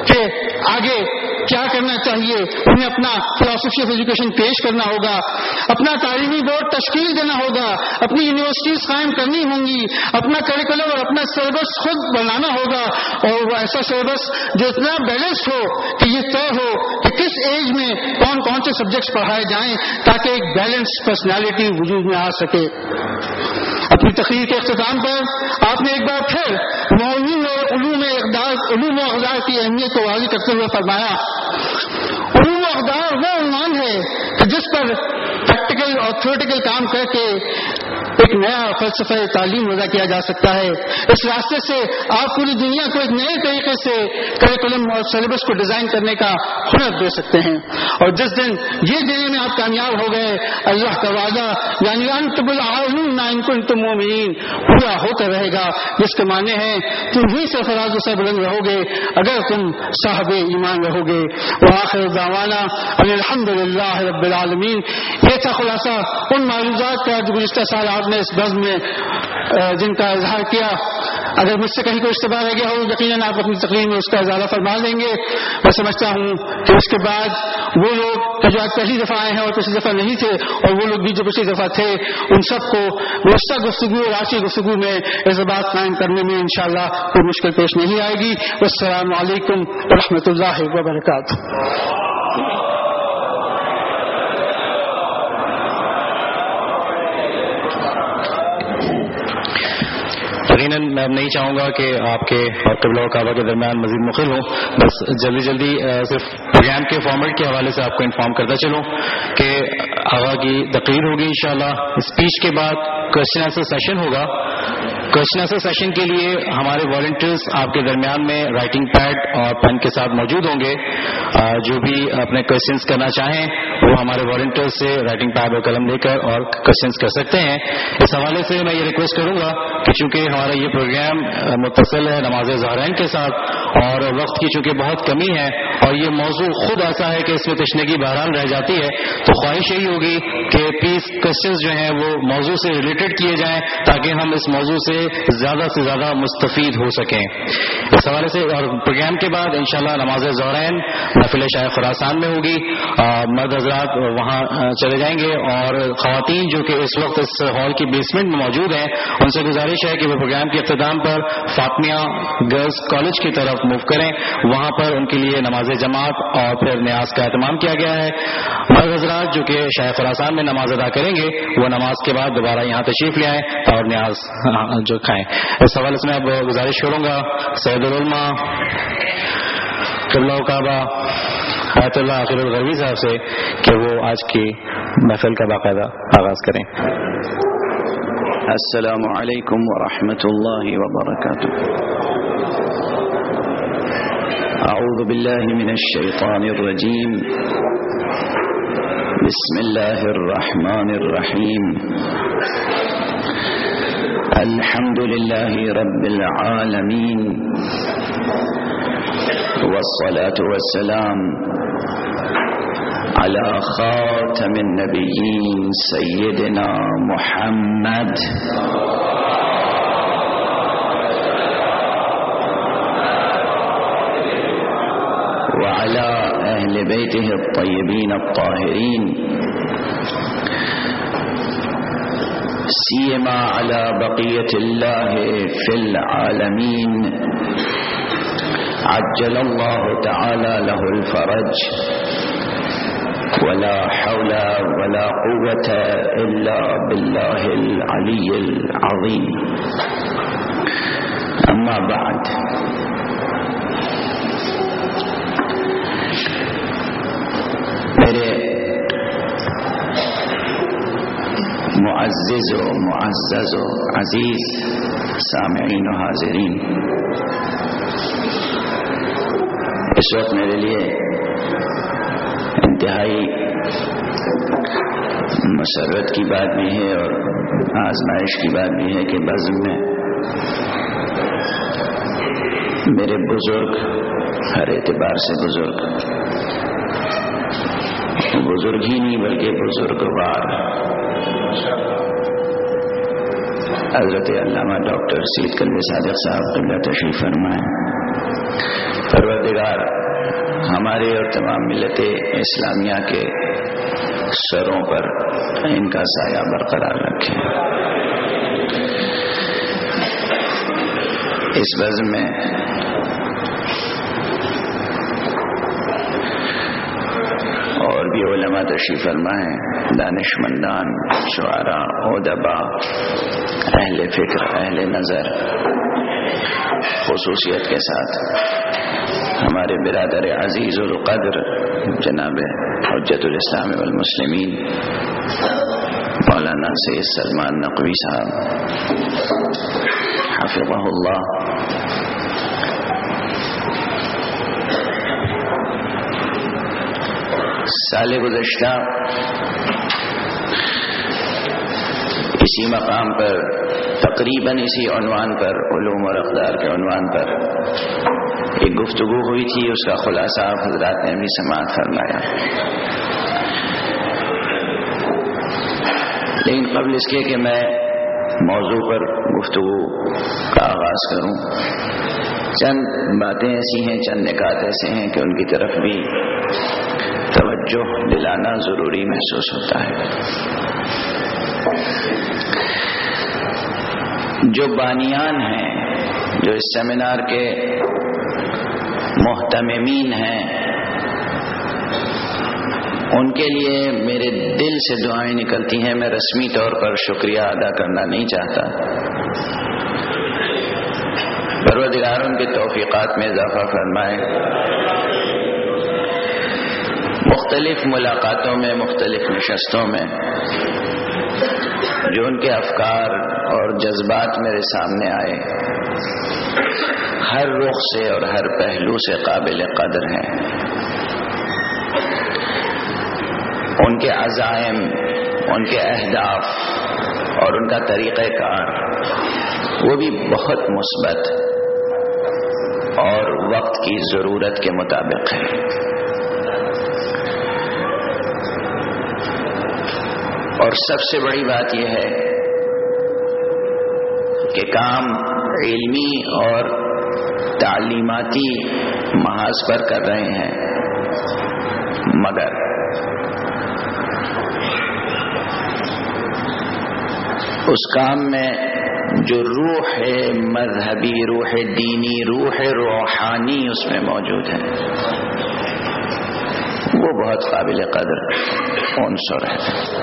کہ آگے کیا کرنا چاہیے. انہیں اپنا فلاسفی آف ایجوکیشن پیش کرنا ہوگا, اپنا تعلیمی بورڈ تشکیل دینا ہوگا, اپنی یونیورسٹیز قائم کرنی ہوں گی, اپنا کریکولم اور اپنا سلیبس خود بنانا ہوگا, اور وہ ایسا سلیبس جو اتنا بیلنسڈ ہو کہ یہ طے ہو کہ کس ایج میں کون کون سے سبجیکٹس پڑھائے جائیں تاکہ ایک بیلنسڈ پرسنالٹی وجود میں آ سکے. اپنی تقریر کے اختتام پر آپ نے ایک بار پھر موضوع اور علوم و اقدار کی اہمیت کو واضح کرتے ہوئے فرمایا, علوم و اقدار وہ عنوان ہے کہ جس پر پریکٹیکل اور تھیوریٹیکل کام کر کے ایک نیا فلسفہ تعلیم وضع کیا جا سکتا ہے. اس راستے سے آپ پوری دنیا کو ایک نئے طریقے سے کریکولم اور سلیبس کو ڈیزائن کرنے کا ہنر دے سکتے ہیں. اور جس دن یہ دینے میں آپ کامیاب ہو گئے, اللہ کا وعدہ یعنی انتم العالمون ان کنتم مؤمنین پورا ہوتا رہے گا, جس کے معنی ہیں تم ہی سے فراز و سربلند رہو گے اگر تم صاحب ایمان رہو گے. وآخر دعوانا ان الحمد للہ رب العالمین. یہ تھا خلاصہ ان معلومات کا جو گزشتہ سال آپ نے اس بزم میں جن کا اظہار کیا. اگر مجھ سے کہیں کوئی اشتباہ رہ گیا ہو یقیناً آپ اپنی تقریر میں اس کا اضافہ فرما دیں گے. میں سمجھتا ہوں کہ اس کے بعد وہ لوگ جو آج پہلی دفعہ آئے ہیں اور پچھلی دفعہ نہیں تھے, اور وہ لوگ بھی جو پچھلی دفعہ تھے, ان سب کو گزشتہ گفتگو اور آج کی گفتگو میں ارتباط قائم کرنے میں انشاءاللہ کوئی مشکل پیش نہیں آئے گی. والسلام علیکم ورحمۃ اللہ وبرکاتہ. یقیناً میں اب نہیں چاہوں گا کہ آپ کے اور قبلہ و کعبہ کے درمیان مزید مخل ہوں. بس جلدی صرف پروگرام کے فارمیٹ کے حوالے سے آپ کو انفارم کرتا چلوں کہ آغا کی تقریر ہوگی انشاءاللہ. اسپیچ کے بعد کوشچن آنسر سیشن ہوگا. کوشچن آنسر سیشن کے لیے ہمارے والنٹیئرز آپ کے درمیان میں رائٹنگ پیڈ اور پین کے ساتھ موجود ہوں گے. جو بھی اپنے کوشچنز کرنا چاہیں وہ ہمارے والنٹیئر سے رائٹنگ پیڈ اور قلم لے کر اور کوشچنز کر سکتے ہیں. اس حوالے سے میں یہ ریکویسٹ کروں گا کہ چونکہ ہمارا یہ پروگرام متصل ہے نماز ظہرین کے ساتھ اور وقت کی چونکہ بہت کمی ہے اور یہ موضوع خود ایسا ہے کہ اس میں تشنگی بہرحال رہ جاتی ہے, تو خواہش یہی ہوگی کہ پلیز کوشچنز جو ہیں وہ موضوع سے ریلیٹڈ کیے جائیں تاکہ ہم اس موضوع سے زیادہ مستفید ہو سکیں. اس حوالے سے اور پروگرام کے بعد انشاءاللہ نماز ظہرین محفل شاہ خراسان میں ہوگی. مرد حضرات وہاں چلے جائیں گے اور خواتین جو کہ اس وقت اس ہال کی بیسمنٹ میں موجود ہیں ان سے گزارش ہے کہ وہ پروگرام کے اختتام پر فاطمیہ گرلز کالج کی طرف موو کریں. وہاں پر ان کے لیے نماز جماعت اور پھر نیاز کا اہتمام کیا گیا ہے. مرد حضرات جو کہ شاہ خراسان میں نماز ادا کریں گے وہ نماز کے بعد دوبارہ یہاں تشریف لے آئیں اور نیاز جو کھائیں. اس حوالے سے میں اب گزارش کروں گا سید العلماء قبلہ و کعبہ آیت اللہ آخر الغروی صاحب سے کہ وہ آج کی محفل کا باقاعدہ آغاز کریں. السلام علیکم ورحمۃ اللہ وبرکاتہ. اعوذ باللہ من الشیطان الرجیم. بسم اللہ الرحمن الرحیم. الحمد للہ رب العالمین والصلاة والسلام على خاتم النبيين سيدنا محمد وعلى أهل بيته الطيبين الطاهرين سيما على بقية الله في العالمين عجل الله تعالى له الفرج ولا حول ولا قوة إلا بالله العلي العظيم. أما بعد میرے معزز و معزز و عزیز سامعین و حاضرین, اس وقت میرے لیے انتہائی مسرت کی بات بھی ہے اور آزمائش کی بات بھی ہے کہ بزم میں میرے بزرگ, ہر اعتبار سے بزرگ ہی نہیں بلکہ بزرگوار حضرت علامہ ڈاکٹر سید کلب صادق صاحب قبلہ تشریف فرمائیں. پروردگار ہمارے اور تمام ملت اسلامیہ کے سروں پر ان کا سایہ برقرار رکھے۔ اس بزم میں اور بھی علماء تشریف فرما ہیں، دانشمندان، شعراء، ادباء، اہل فکر، اہل نظر، خصوصیت کے ساتھ ہمارے برادر عزیز القدر جناب حجت الاسلام والمسلمین مولانا سید سلمان نقوی صاحب حفظہ اللہ، سال گزشتہ اسی مقام پر تقریباً اسی عنوان پر، علوم اور اقدار کے عنوان پر ایک گفتگو ہوئی تھی، اس کا خلاصہ حضرات نے بھی سماعت فرمایا۔ لیکن قبل اس کے کہ میں موضوع پر گفتگو کا آغاز کروں، چند باتیں ایسی ہیں، چند نکات ایسے ہیں کہ ان کی طرف بھی توجہ دلانا ضروری محسوس ہوتا ہے۔ جو بانیان ہیں، جو اس سیمینار کے محتممین ہیں، ان کے لیے میرے دل سے دعائیں نکلتی ہیں۔ میں رسمی طور پر شکریہ ادا کرنا نہیں چاہتا، پروردگار ان کے توفیقات میں اضافہ فرمائے۔ مختلف ملاقاتوں میں، مختلف نشستوں میں جو ان کے افکار اور جذبات میرے سامنے آئے، ہر رخ سے اور ہر پہلو سے قابل قدر ہیں۔ ان کے عزائم، ان کے اہداف اور ان کا طریقہ کار وہ بھی بہت مثبت اور وقت کی ضرورت کے مطابق ہے۔ اور سب سے بڑی بات یہ ہے کہ کام علمی اور تعلیماتی محاذ پر کر رہے ہیں، مگر اس کام میں جو روح مذہبی، روح دینی، روح روحانی اس میں موجود ہے، وہ بہت قابل قدر عنصر ہے۔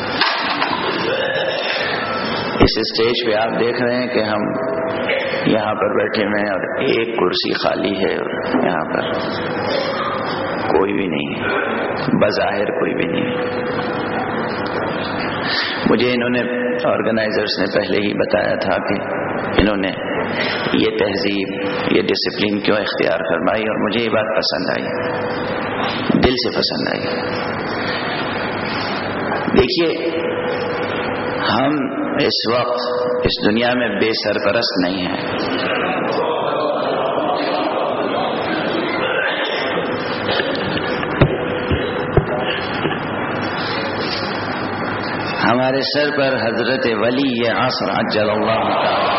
اس اسٹیج پہ آپ دیکھ رہے ہیں کہ ہم یہاں پر بیٹھے ہوئے ہیں اور ایک کرسی خالی ہے، اور یہاں پر کوئی بھی نہیں ہے، بظاہر کوئی بھی نہیں ہے۔ مجھے انہوں نے، آرگنائزرز نے پہلے ہی بتایا تھا کہ انہوں نے یہ تہذیب، یہ ڈسپلن کیوں اختیار فرمائی، اور مجھے یہ بات پسند آئی، دل سے پسند آئی۔ دیکھیے، ہم اس وقت اس دنیا میں بے سرپرست نہیں ہیں۔ ہمارے سر پر حضرت ولی عصر عجل اللہ تعالی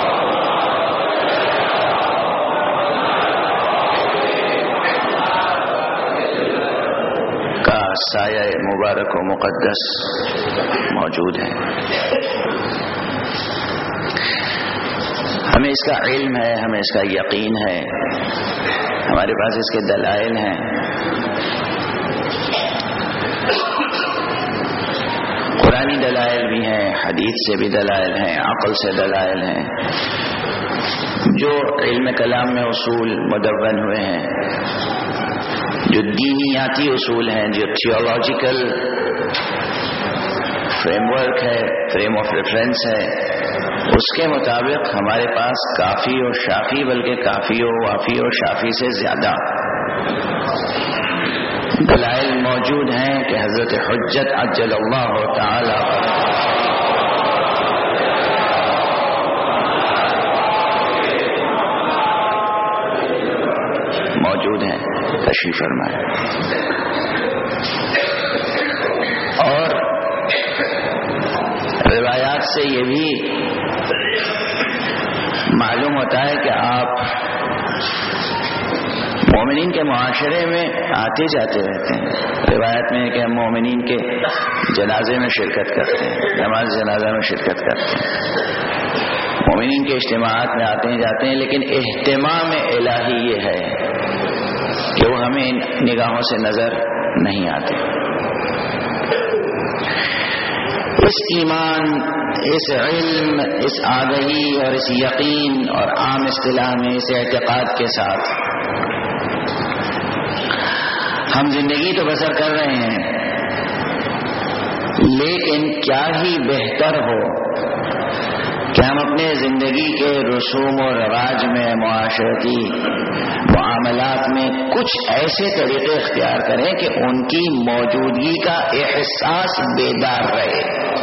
کا سایہ مبارک و مقدس موجود ہے۔ ہمیں اس کا علم ہے، ہمیں اس کا یقین ہے، ہمارے پاس اس کے دلائل ہیں۔ قرآنی دلائل بھی ہیں، حدیث سے بھی دلائل ہیں، عقل سے دلائل ہیں۔ جو علم کلام میں اصول مدون ہوئے ہیں، جو دینیاتی اصول ہیں، جو تھیولوجیکل فریم ورک ہے، فریم آف ریفرنس ہے، اس کے مطابق ہمارے پاس کافی و شافی، بلکہ کافی و وافی و شافی سے زیادہ دلائل موجود ہیں کہ حضرت حجت عجل اللہ تعالی موجود ہیں، تشریف فرمائے۔ اور روایات سے یہ بھی معلوم ہوتا ہے کہ آپ مومنین کے معاشرے میں آتے جاتے رہتے ہیں. روایت میں ہے کہ ہم مومنین کے جنازے میں شرکت کرتے ہیں، نماز جنازہ میں شرکت کرتے ہیں، مومنین کے اجتماعات میں آتے ہیں جاتے ہیں، لیکن اہتمام الہی یہ ہے کہ وہ ہمیں ان نگاہوں سے نظر نہیں آتے. اس ایمان، اس علم، اس آگہی اور اس یقین اور عام اصطلاح میں اس اعتقاد کے ساتھ ہم زندگی تو بسر کر رہے ہیں، لیکن کیا ہی بہتر ہو کہ ہم اپنے زندگی کے رسوم و رواج میں، معاشرتی معاملات میں کچھ ایسے طریقے اختیار کریں کہ ان کی موجودگی کا احساس بیدار رہے،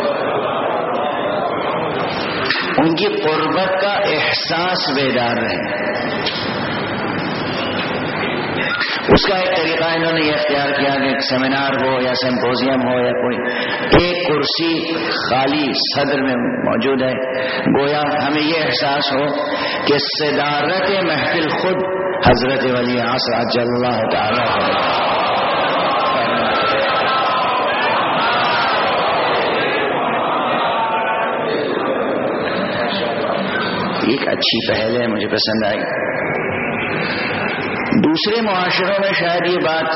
ان کی قربت کا احساس بیدار رہے. اس کا ایک طریقہ انہوں نے یہ اختیار کیا کہ ایک سیمینار ہو یا سمپوزیم ہو یا کوئی ایک کرسی خالی صدر میں موجود ہے، گویا ہمیں یہ احساس ہو کہ صدارت محفل خود حضرت ولی عصر عجل اللہ تعالی ایک اچھی پہل ہے، مجھے پسند آئی. دوسرے معاشروں میں شاید یہ بات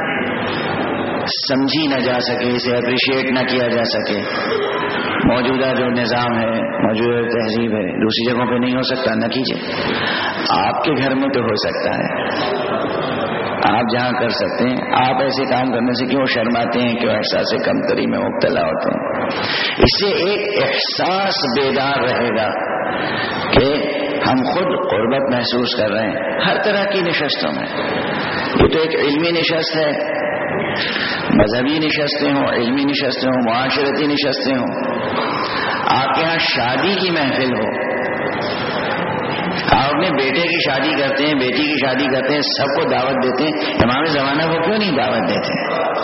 سمجھی نہ جا سکے، اسے اپریشیٹ نہ کیا جا سکے. موجودہ جو نظام ہے، موجودہ تہذیب ہے، دوسری جگہوں پہ نہیں ہو سکتا، نہ کیجیے. آپ کے گھر میں تو ہو سکتا ہے، آپ جہاں کر سکتے ہیں. آپ ایسے کام کرنے سے کیوں شرماتے ہیں، کیوں احساس کمتری میں مبتلا ہوتے ہیں؟ اس سے ایک احساس بیدار رہے گا کہ ہم خود قربت محسوس کر رہے ہیں ہر طرح کی نشستوں میں. یہ تو ایک علمی نشست ہے، مذہبی نشستیں ہوں، علمی نشستیں ہوں، معاشرتی نشستیں ہوں. آپ کے ہاں شادی کی محفل ہو، آپ اپنے بیٹے کی شادی کرتے ہیں، بیٹی کی شادی کرتے ہیں، سب کو دعوت دیتے ہیں. امام زمانہ کو کیوں نہیں دعوت دیتے؟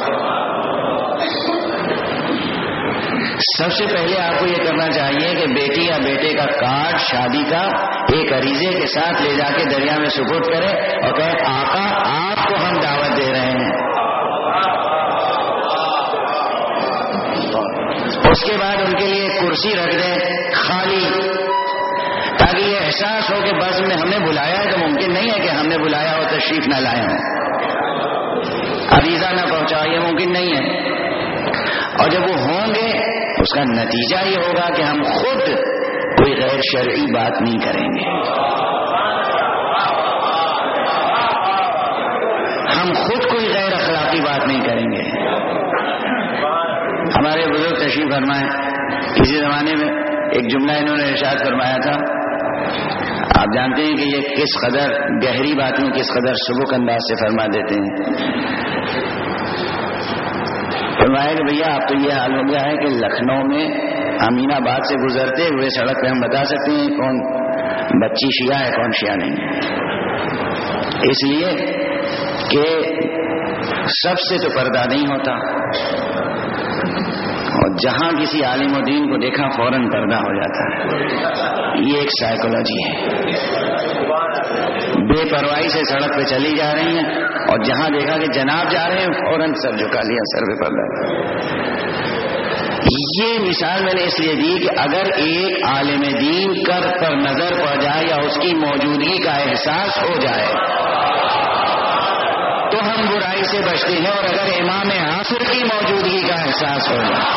سب سے پہلے آپ کو یہ کرنا چاہیے کہ بیٹی یا بیٹے کا کارڈ شادی کا ایک عریضے کے ساتھ لے جا کے دریا میں سپرد کرے اور کہے آقا آپ کو ہم دعوت دے رہے ہیں. اس کے بعد ان کے لیے کرسی رکھ دیں خالی، تاکہ یہ احساس ہو کہ بس میں ہم نے بلایا ہے، تو ممکن نہیں ہے کہ ہم نے بلایا ہو تشریف نہ لائے ہوں، عریضہ نہ پہنچا، یہ ممکن نہیں ہے. اور جب وہ ہوں گے اس کا نتیجہ یہ ہوگا کہ ہم خود کوئی غیر شرعی بات نہیں کریں گے، ہم خود کوئی غیر اخلاقی بات نہیں کریں گے. ہمارے بزرگ تشریف فرمائے، کسی زمانے میں ایک جملہ انہوں نے ارشاد فرمایا تھا، آپ جانتے ہیں کہ یہ کس قدر گہری باتیں کس قدر سبک انداز سے فرما دیتے ہیں. فرمایا کہ بھیا اب تو یہ حال ہو گیا ہے کہ لکھنؤ میں امین آباد سے گزرتے ہوئے سڑک پہ ہم بتا سکتے ہیں کون بچی شیعہ ہے کون شیعہ نہیں ہے، اس لیے کہ سب سے تو پردہ نہیں ہوتا، اور جہاں کسی عالم و دین کو دیکھا فوراً پردہ ہو جاتا ہے. یہ ایک سائیکولوجی ہے. بے پرواہی سے سڑک پہ چلی جا رہی ہیں اور جہاں دیکھا کہ جناب جا رہے ہیں فوراً سر جھکا لیا، سر پہ پردہ. یہ مثال میں نے اس لیے دی کہ اگر ایک عالم دین کر پر نظر پڑ جائے یا اس کی موجودگی کا احساس ہو جائے تو ہم برائی سے بچتے ہیں، اور اگر امام عصر کی موجودگی کا احساس ہو جائے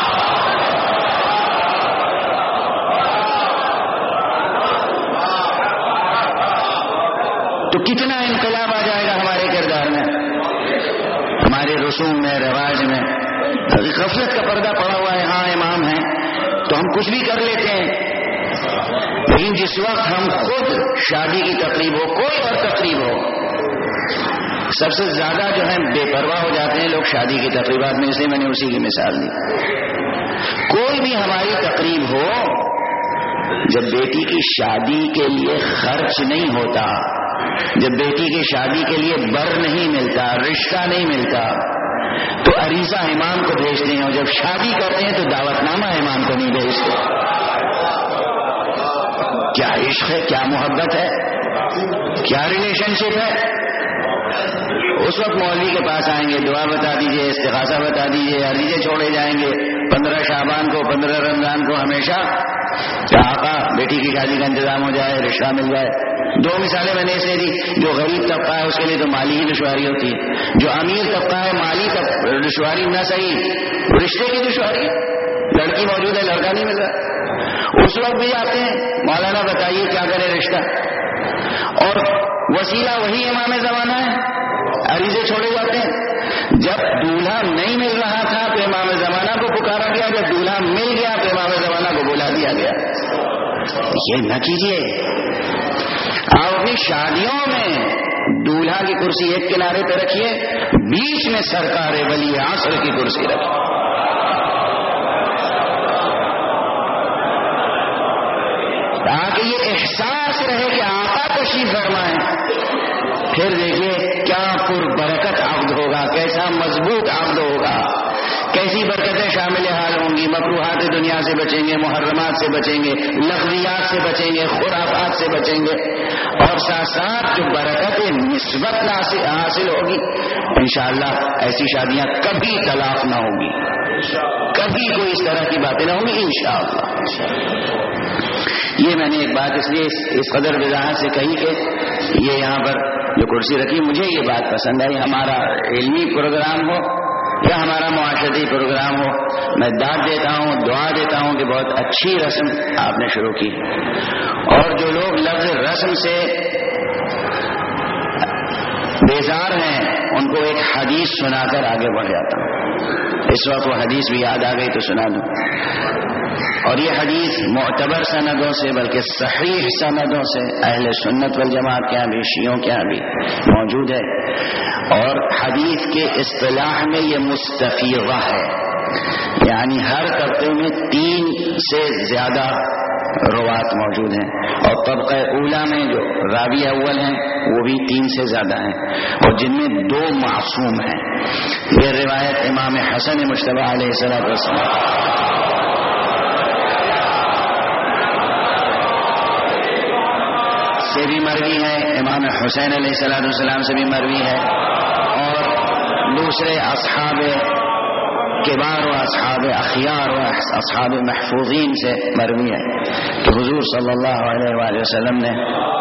تو کتنا انقلاب آ جائے گا ہمارے کردار میں، ہمارے رسوم میں، رواج میں. غفلت کا پردہ پڑا ہوا ہے، ہاں امام ہیں تو ہم کچھ بھی کر لیتے ہیں، لیکن جس وقت ہم خود شادی کی تقریب ہو، کوئی اور تقریب ہو، سب سے زیادہ جو ہے بے پرواہ ہو جاتے ہیں لوگ شادی کی تقریبات میں. اس لیے میں نے اسی کی مثال دی. کوئی بھی ہماری تقریب ہو، جب بیٹی کی شادی کے لیے خرچ نہیں ہوتا، جب بیٹی کی شادی کے لیے بر نہیں ملتا، رشتہ نہیں ملتا، تو عریضہ امام کو بھیجتے ہیں، اور جب شادی کرتے ہیں تو دعوت نامہ امام کو نہیں بھیجتے. کیا عشق ہے، کیا محبت ہے، کیا ریلیشن شپ ہے. اس وقت مولوی کے پاس آئیں گے، دعا بتا دیجئے، استغاثہ بتا دیجئے، عریضے چھوڑے جائیں گے 15 شعبان کو 15 رمضان کو ہمیشہ کہ آقا بیٹی کی شادی کا انتظام ہو جائے، رشتہ مل جائے۔ 2 مثالیں میں نے اس لیے دی، جو غریب طبقہ ہے اس کے لیے تو مالی ہی دشواری ہوتی ہے، جو امیر طبقہ ہے مالی دشواری نہ صحیح، رشتے کی دشواری ہے، لڑکی موجود ہے لڑکا نہیں مل رہا، اس وقت بھی آتے ہیں مولانا بتائیے کیا کرے رشتہ، اور وسیلہ وہی امام زمانہ ہے، عریضے چھوڑے جاتے ہیں۔ جب دولہا نہیں مل رہا تھا تو امام زمانہ کو پکارا گیا، جب دولہا مل گیا تو امام زمانہ کو بلا دیا گیا۔ یہ نہ کیجیے، آپ اپنی شادیوں میں دولہا کی کرسی ایک کنارے پہ رکھیے، بیچ میں سرکار ولی عصر کی کرسی رکھیے۔ تاکہ یہ احساس رہے کہ آقا تشریف فرمائیں، پھر دیکھیے کیا پربرکت عقد ہوگا، کیسا مضبوط عقد ہوگا، کیسی برکتیں شامل حال ہوں گی، مکروہات دنیا سے بچیں گے، محرمات سے بچیں گے، لغویات سے بچیں گے، خرافات سے بچیں گے، اور ساتھ ساتھ جو برکت نسبت حاصل ہوگی، انشاءاللہ ایسی شادیاں کبھی طلاق نہ ہوگی، کبھی کوئی اس طرح کی باتیں نہ ہوں گی انشاءاللہ۔ یہ میں نے ایک بات اس لیے اس قدر وضاحت سے کہی کہ یہ یہاں پر جو کرسی رکھی، مجھے یہ بات پسند ہے، ہمارا علمی پروگرام ہو یا ہمارا معاشرتی پروگرام ہو، میں داد دیتا ہوں، دعا دیتا ہوں کہ بہت اچھی رسم آپ نے شروع کی، اور جو لوگ لفظ رسم سے بیزار ہیں ان کو ایک حدیث سنا کر آگے بڑھ جاتا ہوں۔ اس وقت وہ حدیث بھی یاد آ گئی تو سنا دوں، اور یہ حدیث معتبر سندوں سے بلکہ صحیح سندوں سے اہل سنت والجماعت کے یہاں بھی، شیعوں کے یہاں بھی موجود ہے، اور حدیث کے اصطلاح میں یہ مستفیضہ ہے، یعنی ہر طبقے میں 3 سے زیادہ روات موجود ہیں، اور طبقہ اولا میں جو راوی اول ہیں وہ بھی 3 سے زیادہ ہیں، اور جن میں 2 معصوم ہیں۔ یہ روایت امام حسن مجتبی علیہ السلام سے بھی مروی ہے، امام حسین علیہ السلام سے بھی مروی ہے، اور دوسرے اصحاب کبار و اصحاب اخیار و اصحاب محفوظین سے مروی ہے کہ حضور صلی اللہ علیہ وآلہ وسلم نے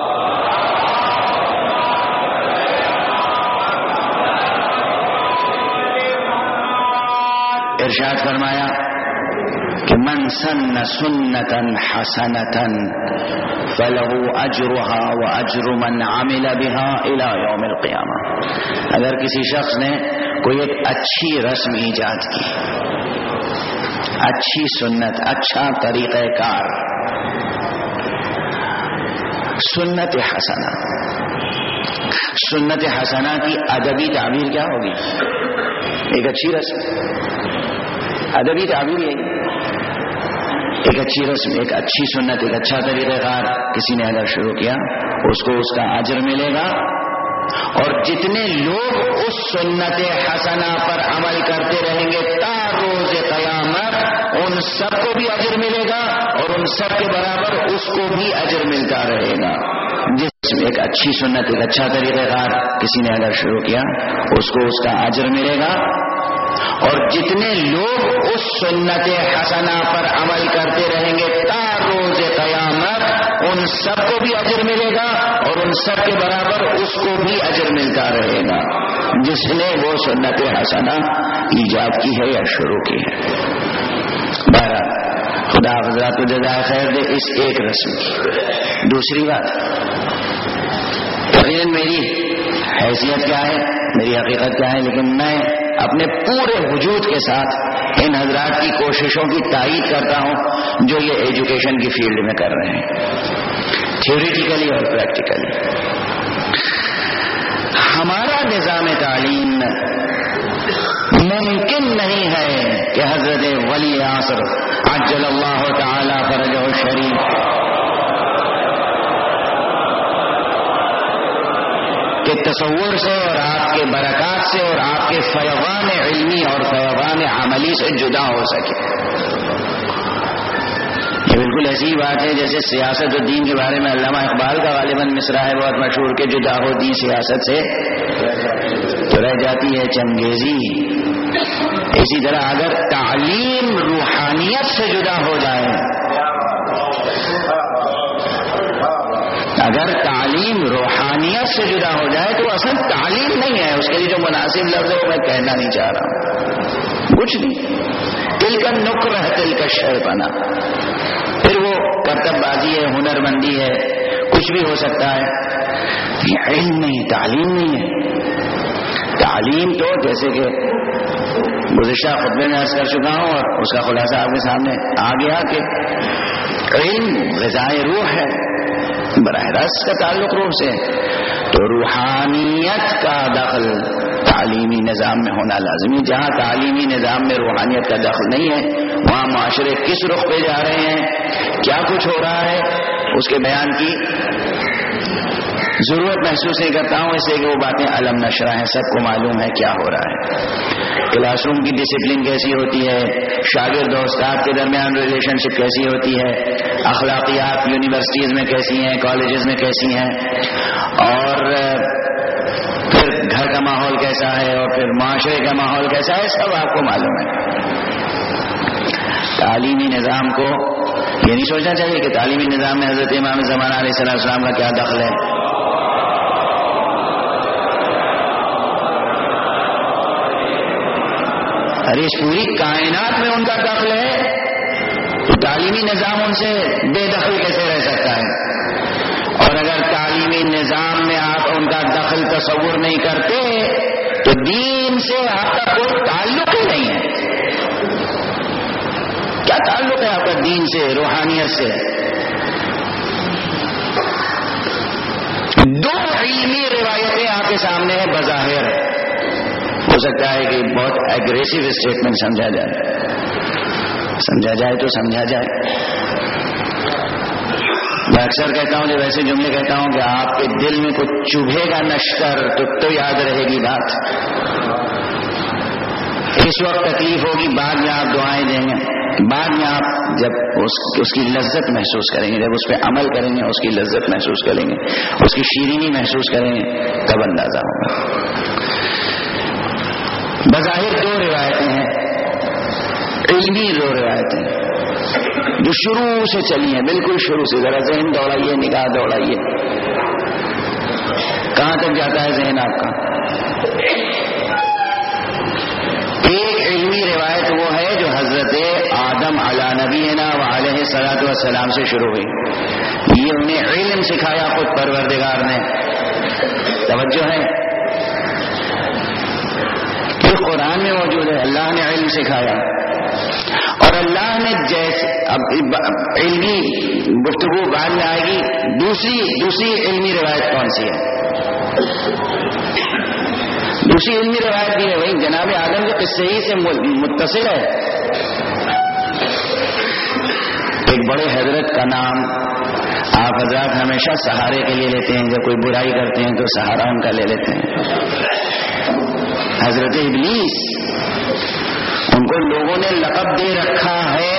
ارشاد فرمایا کہ من سن سنتا حسنتا فله اجرها واجر من عمل بها الى يوم القیامہ۔ اگر کسی شخص نے کوئی ایک اچھی رسم ایجاد کی، اچھی سنت، اچھا طریقہ کار، سنت حسنہ، سنت حسنہ کی ادبی تعبیر کیا ہوگی؟ ایک اچھی رسم، ادبی تعبیر یہی، ایک اچھی رسم، ایک اچھی سنت، ایک اچھا طریقہ کار کسی نے اگر شروع کیا اس کو اس کا اجر ملے گا، اور جتنے لوگ اس سنت حسنہ پر عمل کرتے رہیں گے تا روز قیامت ان سب کو بھی اجر ملے گا، اور ان سب کے برابر اس کو بھی اجر ملتا رہے گا۔ جس میں ایک اچھی سنت، ایک اچھا طریقہ کار کسی نے اگر شروع کیا اس کو اس کا اجر ملے گا، اور جتنے لوگ اس سنت حسنہ پر عمل کرتے رہیں گے تا روز قیامت ان سب کو بھی اجر ملے گا، اور ان سب کے برابر اس کو بھی اجر ملتا رہے گا جس نے وہ سنت حسنہ ایجاد کی ہے یا شروع کی ہے۔ بہرحال خدا حضرات کو جزائے خیر دے اس ایک رسم کی۔ دوسری بات، یقیناً میری حیثیت کیا ہے، میری حقیقت کیا ہے، لیکن میں اپنے پورے وجود کے ساتھ ان حضرات کی کوششوں کی تائید کرتا ہوں جو یہ ایجوکیشن کی فیلڈ میں کر رہے ہیں، تھیوریٹیکلی اور پریکٹیکلی۔ ہمارا نظام تعلیم ممکن نہیں ہے کہ حضرت ولی عصر عجل اللہ تعالی فرجہ الشریف کے تصور سے اور آپ کے برکات سے اور آپ کے فیضان علمی اور فیضان عملی سے جدا ہو سکے۔ یہ بالکل ایسی ہی بات ہے جیسے سیاست و دین کے بارے میں علامہ اقبال کا غالباً مصرع ہے بہت مشہور کہ جدا ہو دین سیاست سے تو رہ جاتی ہے چنگیزی. اسی طرح اگر تعلیم روحانیت سے جدا ہو جائے، اگر تعلیم روحانیت سے جدا ہو جائے تو اصل تعلیم نہیں ہے. اس کے لیے جو مناسب لفظ ہے وہ میں کہنا نہیں چاہ رہا ہوں، کچھ نہیں. دل کا نکر ہے، دل کا شرپنا، پھر وہ کرتب بازی ہے، ہنر مندی ہے، کچھ بھی ہو سکتا ہے. یہ علم نہیں، تعلیم نہیں ہے. تعلیم تو جیسے کہ گزشتہ خطبے میں عرض کر چکا ہوں اور اس کا خلاصہ آپ کے سامنے آ گیا کہ علم غذائے روح ہے، براہ راست کا تعلق روح سے. تو روحانیت کا دخل تعلیمی نظام میں ہونا لازمی. جہاں تعلیمی نظام میں روحانیت کا دخل نہیں ہے وہاں معاشرے کس رخ پہ جا رہے ہیں، کیا کچھ ہو رہا ہے، اس کے بیان کی ضرورت محسوس نہیں کرتا ہوں، اس لیے کہ وہ باتیں علم نشرہ ہیں، سب کو معلوم ہے کیا ہو رہا ہے. کلاس روم کی ڈسپلن کیسی ہوتی ہے، شاگرد و استاد کے درمیان ریلیشن شپ کیسی ہوتی ہے، اخلاقیات یونیورسٹیز میں کیسی ہیں، کالجز میں کیسی ہیں، اور پھر گھر کا ماحول کیسا ہے، اور پھر معاشرے کا ماحول کیسا ہے، سب آپ کو معلوم ہے. تعلیمی نظام کو یہ نہیں سوچنا چاہیے کہ تعلیمی نظام میں حضرت امام زمانہ علیہ السلام کا کیا دخل ہے. ارے اس پوری کائنات میں ان کا دخل ہے تو تعلیمی نظام ان سے بے دخل کیسے رہ سکتا ہے؟ اور اگر تعلیمی نظام میں آپ ان کا دخل تصور نہیں کرتے تو دین سے آپ کا کوئی تعلق ہی نہیں ہے. کیا تعلق ہے آپ کا دین سے، روحانیت سے؟ دو علمی روایتیں آپ کے سامنے ہیں بظاہر، ہو سکتا ہے کہ بہت ایگریسو اسٹیٹمنٹ سمجھا جائے تو سمجھا جائے. میں اکثر کہتا ہوں جب ایسے جملے کہتا ہوں کہ آپ کے دل میں کچھ چبھے گا نشتر تو یاد رہے گی بات. اس وقت تکلیف ہوگی، بعد میں آپ دعائیں دیں گے، بعد میں آپ جب اس کی لذت محسوس کریں گے، جب اس پہ عمل کریں گے اس کی لذت محسوس کریں گے، اس کی شیرینی محسوس کریں گے، تب اندازہ ہوگا. بظاہر دو روایتیں ہیں، علمی دو روایتیں جو شروع سے چلی ہیں، بالکل شروع سے. ذرا ذہن دوڑائیے، نگاہ دوڑائیے، کہاں تک جاتا ہے ذہن آپ کا. ایک علمی روایت وہ ہے جو حضرت آدم علی نبینا و علیہ الصلوۃ والسلام سے شروع ہوئی. یہ انہیں علم سکھایا خود پروردگار نے. توجہ ہے، یہ قرآن میں موجود ہے. اللہ نے علم سکھایا اور اللہ نے جیسے اب علمی گفتگو بعد میں آئے گی. دوسری علمی روایت کون سی ہے؟ دوسری علمی روایت بھی ہے وہی جناب آدم کے قصے ہی سے متصل ہے. ایک بڑے حضرت کا نام آپ حضرات ہمیشہ سہارے کے لیے لیتے ہیں، جب کوئی برائی کرتے ہیں تو سہارا ان کا لے لیتے ہیں. حضرت ابلیس، ان کو لوگوں نے لقب دے رکھا ہے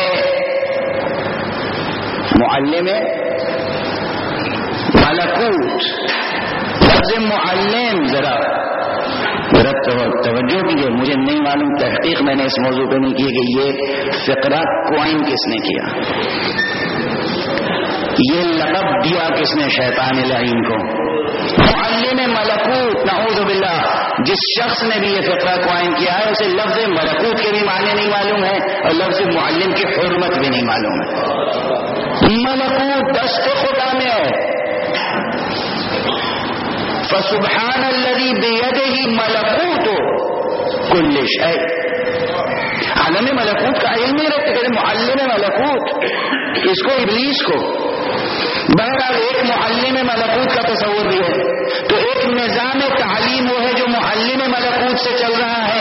معلم ملکوت. لفظ معلم ذرا توجہ کیجیے، مجھے نہیں معلوم، تحقیق میں نے اس موضوع پہ نہیں کی کہ یہ فقرہ کوائن کس نے کیا، یہ لقب دیا کس نے شیطان لعین کو. معلم ملکوت، نعوذ باللہ. جس شخص نے بھی یہ فقرہ کوائن کیا ہے اسے لفظ ملکوت کے بھی معنی نہیں معلوم ہے اور لفظ معلم کی حرمت بھی نہیں معلوم ہے. ملکوت دست خدا میں ہے. فسبحان الذی بیدہ ملکوت کل شیء. عالم ملکوت کا علم نہیں رکھتے کہ معلم ملکوت اس کو ابلیس کو. بہرحال ایک معلم ملکوت کا تصور بھی ہے. تو ایک نظام تعلیم وہ ہے جو معلم ملکوت سے چل رہا ہے.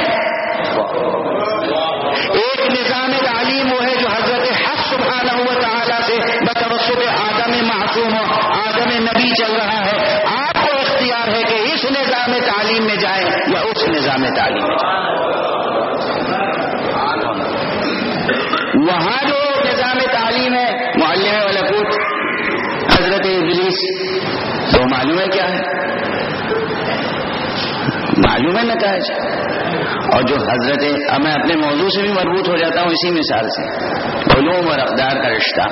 ایک نظام تعلیم وہ ہے جو حضرت حق سبحانہ و تعالی سے بتوسط آدم معصوم آدم نبی چل رہا ہے. آپ کو اختیار ہے کہ اس نظام تعلیم میں جائیں یا اس نظام تعلیم میں جائیں. وہاں جو نظام تعلیم ہے معلوم ہے کیا ہے، معلوم ہے نتائج. اور جو حضرت، اب میں اپنے موضوع سے بھی مربوط ہو جاتا ہوں اسی مثال سے، علوم اور اقدار کا رشتہ،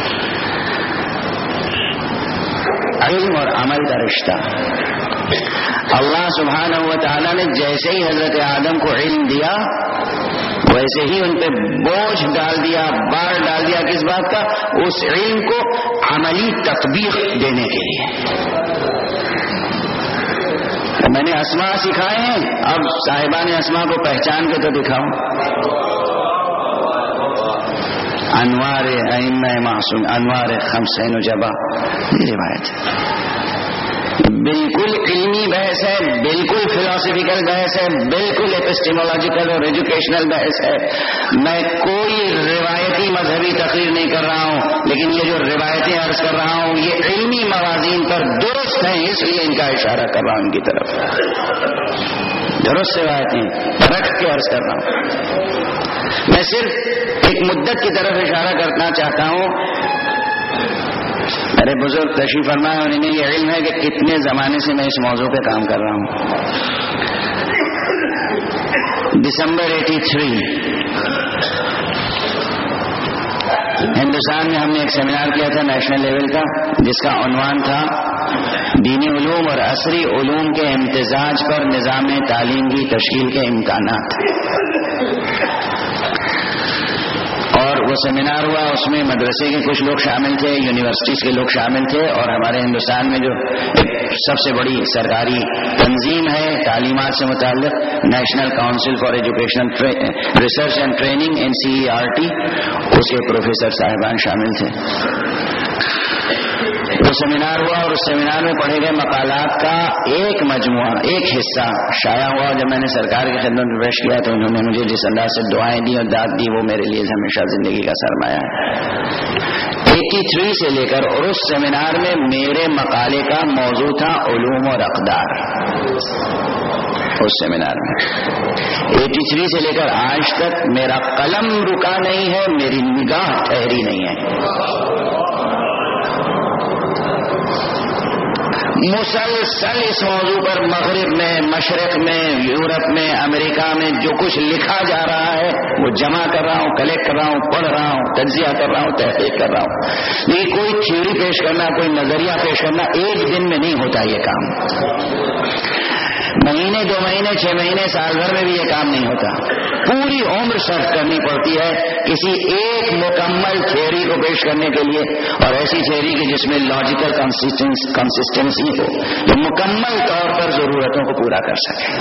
علم اور عمل کا رشتہ. اللہ سبحانہ و تعالیٰ نے جیسے ہی حضرت آدم کو علم دیا ویسے ہی ان پہ بوجھ ڈال دیا، بار ڈال دیا. کس بات کا؟ اس علم کو عملی تطبیق دینے کے لیے. میں نے اسماء سکھائے ہیں، اب صاحبان اسماء کو پہچان کے تو دکھاؤں. انوار ائمہ معصوم، انوار خمس نجبا، یہ روایت بالکل علمی بحث ہے، بالکل فلاسفیکل بحث ہے، بالکل ایپسٹیمولوجیکل اور ایجوکیشنل بحث ہے. میں کوئی روایتی مذہبی تقریر نہیں کر رہا ہوں، لیکن یہ جو روایتیں عرض کر رہا ہوں یہ علمی موازین پر درست ہیں، اس لیے ان کا اشارہ کر رہا ہوں ان کی طرف. درست روایتیں رکھ کے عرض کر رہا ہوں. میں صرف ایک مدت کی طرف اشارہ کرنا چاہتا ہوں. میرے بزرگ تشریف فرمائے اور انہیں یہ علم ہے کہ کتنے زمانے سے میں اس موضوع پہ کام کر رہا ہوں. دسمبر 83 ہندوستان میں ہم نے ایک سیمینار کیا تھا نیشنل لیول کا، جس کا عنوان تھا دینی علوم اور عصری علوم کے امتزاج پر نظام تعلیم کی تشکیل کے امکانات. اور وہ سیمینار ہوا، اس میں مدرسے کے کچھ لوگ شامل تھے، یونیورسٹیز کے لوگ شامل تھے، اور ہمارے ہندوستان میں جو ایک سب سے بڑی سرکاری تنظیم ہے تعلیمات سے متعلق، national council for educational research and training NCERT، اس کے پروفیسر صاحبان شامل تھے. وہ سیمینار ہوا اور اس سیمینار میں پڑھے گئے مقالات کا ایک مجموعہ، ایک حصہ شائع ہوا. جب میں نے سرکار کی خدمت میں پیش کیا تو انہوں نے مجھے جس انداز سے دعائیں دی اور داد دی وہ میرے لیے ہمیشہ زندگی کا سرمایہ ہے. 83 سے لے کر، اور اس سیمینار میں میرے مقالے کا موضوع تھا علوم اور اقدار. اس سیمینار میں 83 سے لے کر آج تک میرا قلم رکا نہیں ہے، میری نگاہ ٹھہری نہیں ہے. مسلسل اس موضوع پر مغرب میں، مشرق میں، یورپ میں، امریکہ میں جو کچھ لکھا جا رہا ہے وہ جمع کر رہا ہوں، کلیکٹ کر رہا ہوں، پڑھ رہا ہوں، تجزیہ کر رہا ہوں، تحقیق کر رہا ہوں. یہ کوئی تھیوری پیش کرنا، کوئی نظریہ پیش کرنا ایک دن میں نہیں ہوتا. یہ کام مہینے، 2 مہینے، 6 مہینے، سال بھر میں بھی یہ کام نہیں ہوتا. پوری عمر صرف کرنی پڑتی ہے کسی ایک مکمل تھیوری کو پیش کرنے کے لیے، اور ایسی تھیوری کی جس میں لاجیکل کنسسٹنسی ہو، جو مکمل طور پر ضرورتوں کو پورا کر سکے.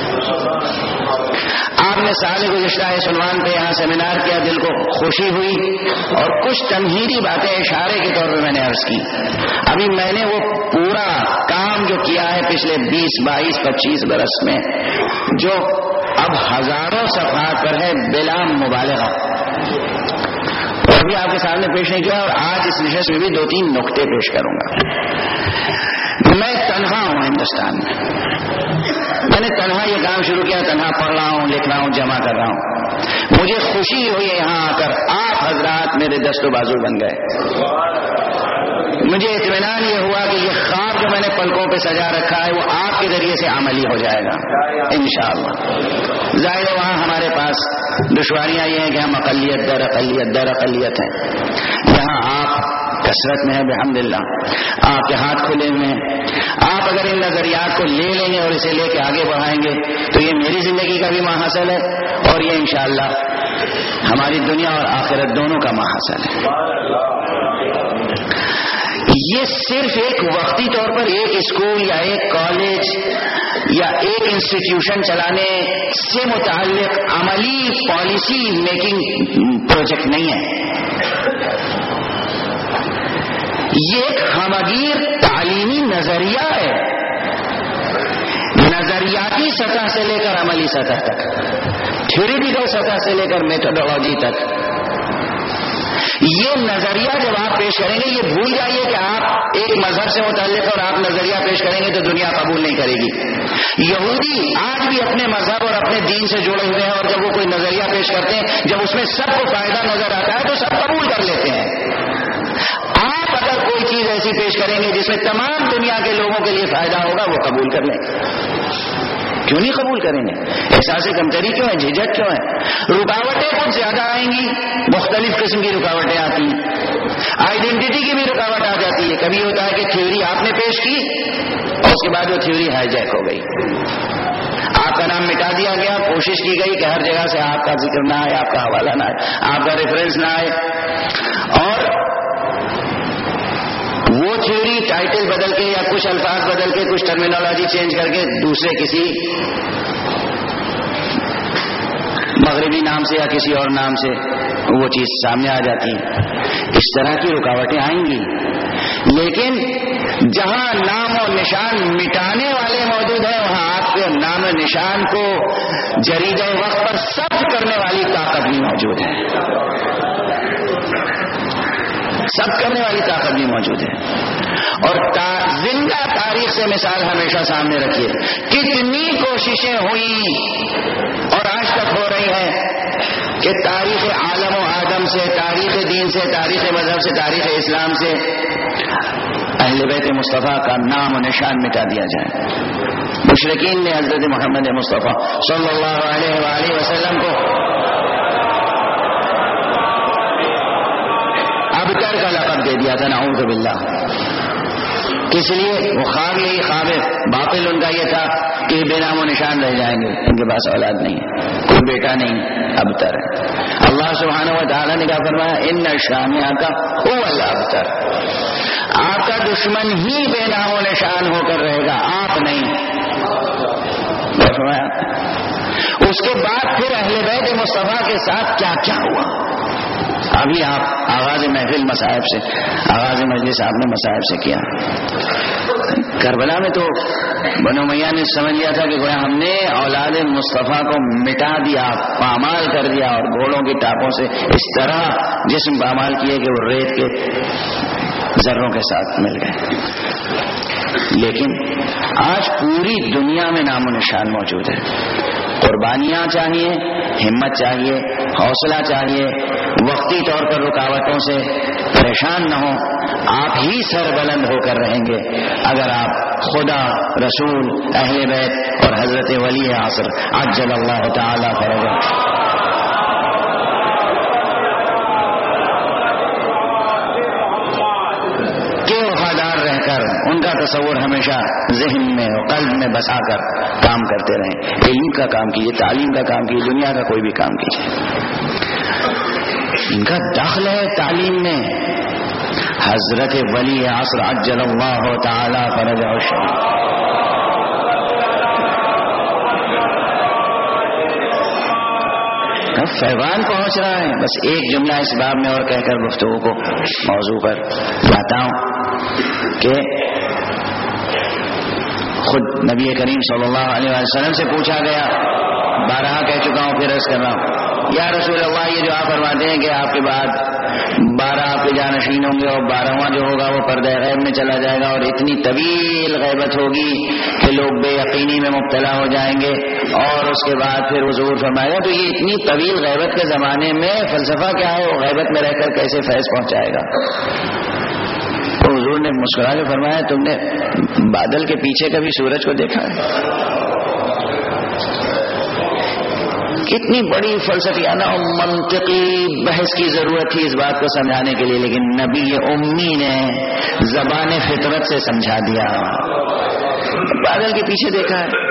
آپ نے سال گزشتہ اس عنوان پہ یہاں سیمینار کیا، دل کو خوشی ہوئی، اور کچھ تمہیدی باتیں اشارے کے طور پر میں نے عرض کی. ابھی میں نے وہ پورا کام جو کیا ہے پچھلے 20، 22، 25 برس میں، جو اب ہزاروں صفحات پر ہے بلا مبالغہ، اور بھی آپ کے سامنے پیش نہیں کیا. اور آج اس نشست میں بھی 2-3 نقطے پیش کروں گا. میں تنہا ہوں ہندوستان میں نے تنہا یہ کام شروع کیا، تنہا پڑھ رہا ہوں، لکھ رہا ہوں، جمع کر رہا ہوں. مجھے خوشی ہوئی ہے یہاں آ کر، آپ حضرات میرے دست و بازو بن گئے. مجھے اطمینان یہ ہوا کہ یہ خواب جو میں نے پلکوں پہ سجا رکھا ہے وہ آپ کے ذریعے سے عملی ہو جائے گا انشاءاللہ. ظاہر ہے وہاں ہمارے پاس دشواریاں یہ ہیں کہ ہم اقلیت در اقلیت ہیں. یہاں آپ کثرت میں ہے بحمدللہ، آپ کے ہاتھ کھلے ہوئے ہیں. آپ اگر ان نظریات کو لے لیں گے اور اسے لے کے آگے بڑھائیں گے تو یہ میری زندگی کا بھی محاصل ہے، اور یہ انشاءاللہ ہماری دنیا اور آخرت دونوں کا محاصل ہے. یہ صرف ایک وقتی طور پر ایک اسکول یا ایک کالج یا ایک انسٹیٹیوشن چلانے سے متعلق عملی پالیسی میکنگ پروجیکٹ نہیں ہے. یہ ایک ہمگیر تعلیمی نظریہ ہے، نظریاتی سطح سے لے کر عملی سطح تک، تھیوریٹیکل سطح سے لے کر میتھڈولوجی تک. یہ نظریہ جب آپ پیش کریں گے، یہ بھول جائیے کہ آپ ایک مذہب سے متعلق اور آپ نظریہ پیش کریں گے تو دنیا قبول نہیں کرے گی. یہودی آج بھی اپنے مذہب اور اپنے دین سے جڑے ہوئے ہیں، اور جب وہ کوئی نظریہ پیش کرتے ہیں، جب اس میں سب کو فائدہ نظر آتا ہے تو سب قبول کر لیتے ہیں. آپ اگر کوئی چیز ایسی پیش پیش کریں گے جس میں تمام دنیا کے لوگوں کے لیے فائدہ ہوگا وہ قبول کر لیں گے. کیوں نہیں قبول کریں گے؟ احساس کمتری کیوں ہے؟ جھجک کیوں ہے؟ رکاوٹیں کچھ زیادہ آئیں گی، مختلف قسم کی رکاوٹیں آتی ہیں، آئیڈینٹی کی بھی رکاوٹ آ جاتی ہے. کبھی ہوتا ہے کہ تھیوری آپ نے پیش کی اور اس کے بعد وہ تھیوری ہائی جیک ہو گئی، آپ کا نام مٹا دیا گیا، کوشش کی گئی کہ ہر جگہ سے آپ کا ذکر نہ آئے، آپ کا حوالہ نہ آئے، آپ کا ریفرنس نہ آئے، اور وہ تھیوری ٹائٹل بدل کے یا کچھ الفاظ بدل کے کچھ ٹرمینالوجی چینج کر کے دوسرے کسی مغربی نام سے یا کسی اور نام سے وہ چیز سامنے آ جاتی ہے. اس طرح کی رکاوٹیں آئیں گی، لیکن جہاں نام و نشان مٹانے والے موجود ہیں وہاں آپ کے نام و نشان کو جریدہ وقت پر ثبت کرنے والی طاقت بھی موجود ہے، ثبت کرنے والی طاقت بھی موجود ہے. اور زندہ تاریخ سے مثال ہمیشہ سامنے رکھیے، کتنی کوششیں ہوئی اور آج تک ہو رہی ہیں کہ تاریخ عالم و آدم سے، تاریخ دین سے، تاریخ مذہب سے، تاریخ اسلام سے اہل بیت مصطفیٰ کا نام و نشان مٹا دیا جائے. مشرکین نے حضرت محمد مصطفیٰ صلی اللہ علیہ وآلہ وسلم کو ابتر کا لقب دے دیا تھا، نعوذ باللہ. کس لیے؟ وہ خواب یہی خواب باطل ان کا یہ تھا کہ بے نام و نشان رہ جائیں گے، ان کے پاس اولاد نہیں ہے، کوئی بیٹا نہیں، ابتر ہے. اللہ سبحانہ و تعالیٰ نے کیا فرمایا؟ ان شانئک هو الابتر. آپ کا دشمن ہی بے نام و نشان ہو کر رہے گا، آپ نہیں. فرمایا اس کے بعد پھر اہل بیت مصطفیٰ کے ساتھ کیا کیا ہوا. ابھی آپ آغاز محفل مصائب سے، آغاز مجلس آپ نے مصائب سے کیا. کربلا میں تو بنو امیہ نے سمجھ لیا تھا کہ گویا ہم نے اولاد مصطفیٰ کو مٹا دیا، پامال کر دیا، اور گھوڑوں کی ٹاپوں سے اس طرح جسم پامال کیے کہ وہ ریت کے ذروں کے ساتھ مل گئے. لیکن آج پوری دنیا میں نام و نشان موجود ہے. قربانیاں چاہیے، ہمت چاہیے، حوصلہ چاہیے، وقتی طور پر رکاوٹوں سے پریشان نہ ہوں. آپ ہی سر بلند ہو کر رہیں گے اگر آپ خدا، رسول، اہل بیت اور حضرت ولی عصر عجل اللہ تعالی فرجہ کے وفادار رہ کر ان کا تصور ہمیشہ ذہن میں اور قلب میں بسا کر کام کرتے رہیں. علم کا کام کیجیے، تعلیم کا کام کیجیے، دنیا کا کوئی بھی کام کیجیے. ان کا دخل ہے تعلیم میں. حضرت ولی عصر عجل اللہ تعالی فرجہ فیضان پہنچ رہا ہے. بس ایک جملہ اس باب میں اور کہہ کر گفتگو کو موضوع پر لاتا ہوں کہ خود نبی کریم صلی اللہ علیہ وسلم سے پوچھا گیا، بارہا کہہ چکا ہوں پھر عرض کر رہا ہوں، یا رسول اللہ یہ جو آپ فرماتے ہیں کہ آپ کے بعد 12 آپ کے جانشین ہوں گے اور 12واں جو ہوگا وہ پردہ غیب میں چلا جائے گا اور اتنی طویل غیبت ہوگی کہ لوگ بے یقینی میں مبتلا ہو جائیں گے، اور اس کے بعد پھر حضور فرمایا تو یہ اتنی طویل غیبت کے زمانے میں فلسفہ کیا ہے، وہ غیبت میں رہ کر کیسے فیض پہنچائے گا. تو حضور نے مسکرا کے فرمایا، تم نے بادل کے پیچھے کبھی سورج کو دیکھا ہے؟ کتنی بڑی فلسفیانہ اور منطقی بحث کی ضرورت تھی اس بات کو سمجھانے کے لیے، لیکن نبی امی نے زبان فطرت سے سمجھا دیا. بادل کے پیچھے دیکھا ہے.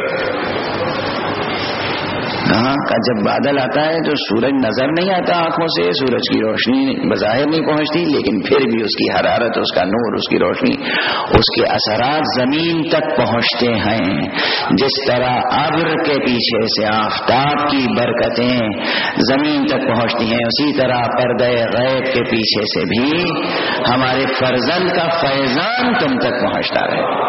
ہاں جب بادل آتا ہے تو سورج نظر نہیں آتا آنکھوں سے، سورج کی روشنی بظاہر نہیں پہنچتی، لیکن پھر بھی اس کی حرارت، اس کا نور، اس کی روشنی، اس کے اثرات زمین تک پہنچتے ہیں. جس طرح ابر کے پیچھے سے آفتاب کی برکتیں زمین تک پہنچتی ہیں، اسی طرح پردہ غیب کے پیچھے سے بھی ہمارے فرزند کا فیضان تم تک پہنچتا رہے.